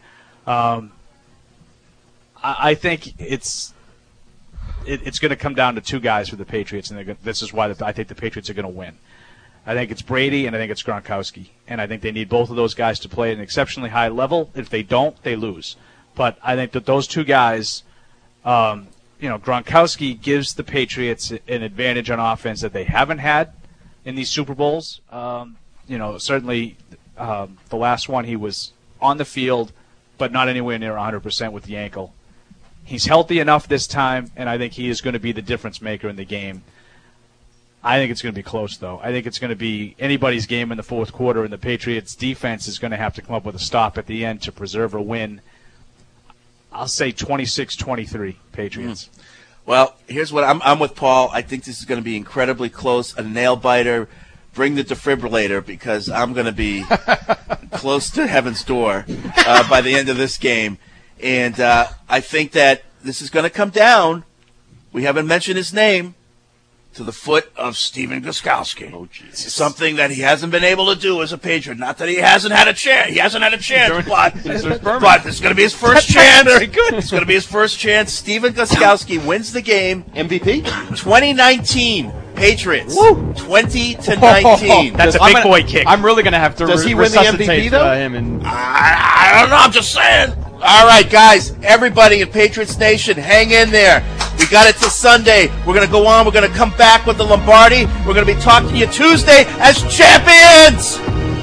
I think it's going to come down to 2 guys for the Patriots, and this is why I think the Patriots are going to win. I think it's Brady, and I think it's Gronkowski. And I think they need both of those guys to play at an exceptionally high level. If they don't, they lose. But I think that those two guys, Gronkowski gives the Patriots an advantage on offense that they haven't had in these Super Bowls. Certainly the last one he was on the field, but not anywhere near 100% with the ankle. He's healthy enough this time, and I think he is going to be the difference maker in the game. I think it's going to be close, though. I think it's going to be anybody's game in the fourth quarter, and the Patriots' defense is going to have to come up with a stop at the end to preserve a win. I'll say 26-23, Patriots. Well, here's what I'm with Paul. I think this is going to be incredibly close, a nail-biter. Bring the defibrillator because I'm going to be close to heaven's door by the end of this game. And I think that this is going to come down. We haven't mentioned his name. To the foot of Steven Gostkowski. Oh, Jesus. Something that he hasn't been able to do as a Patriot. Not that he hasn't had a chance. He hasn't had a chance, but this is going to be his first chance. Very good. It's going to be his first chance. Steven Gostkowski wins the game. MVP? 2019 Patriots. Woo! 20-19. That's a big boy kick. I'm really going to have to Does he win the MVP, though? Him and I don't know. I'm just saying. All right, guys. Everybody in Patriots Nation, hang in there. We got it till Sunday. We're going to go on. We're going to come back with the Lombardi. We're going to be talking to you Tuesday as champions.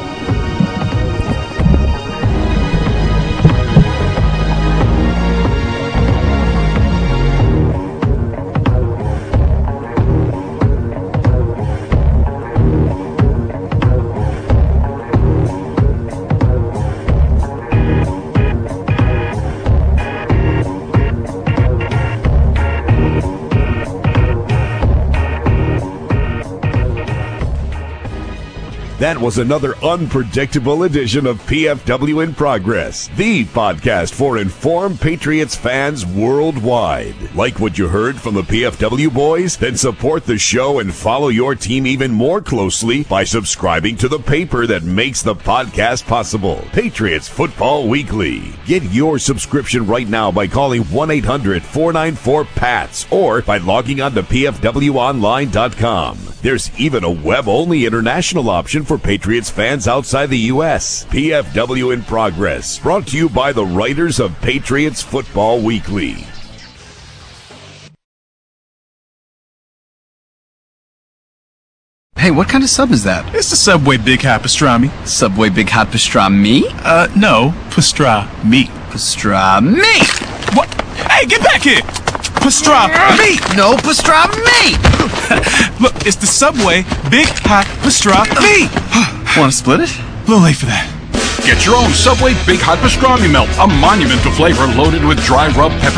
That was another unpredictable edition of PFW in Progress, the podcast for informed Patriots fans worldwide. Like what you heard from the PFW boys? Then support the show and follow your team even more closely by subscribing to the paper that makes the podcast possible, Patriots Football Weekly. Get your subscription right now by calling 1-800-494-PATS or by logging on to pfwonline.com. There's even a web-only international option for Patriots fans outside the U.S. PFW in Progress, brought to you by the writers of Patriots Football Weekly. Hey, what kind of sub is that? It's the Subway Big Hot Pastrami. Subway Big Hot Pastrami? No, pastrami. Pastrami! What? Hey, get back here! Pastrami! No, pastrami! Look, it's the Subway Big Hot Pastrami! Want to split it? A little late for that. Get your own Subway Big Hot Pastrami Melt, a monumental flavor loaded with dry rub pepper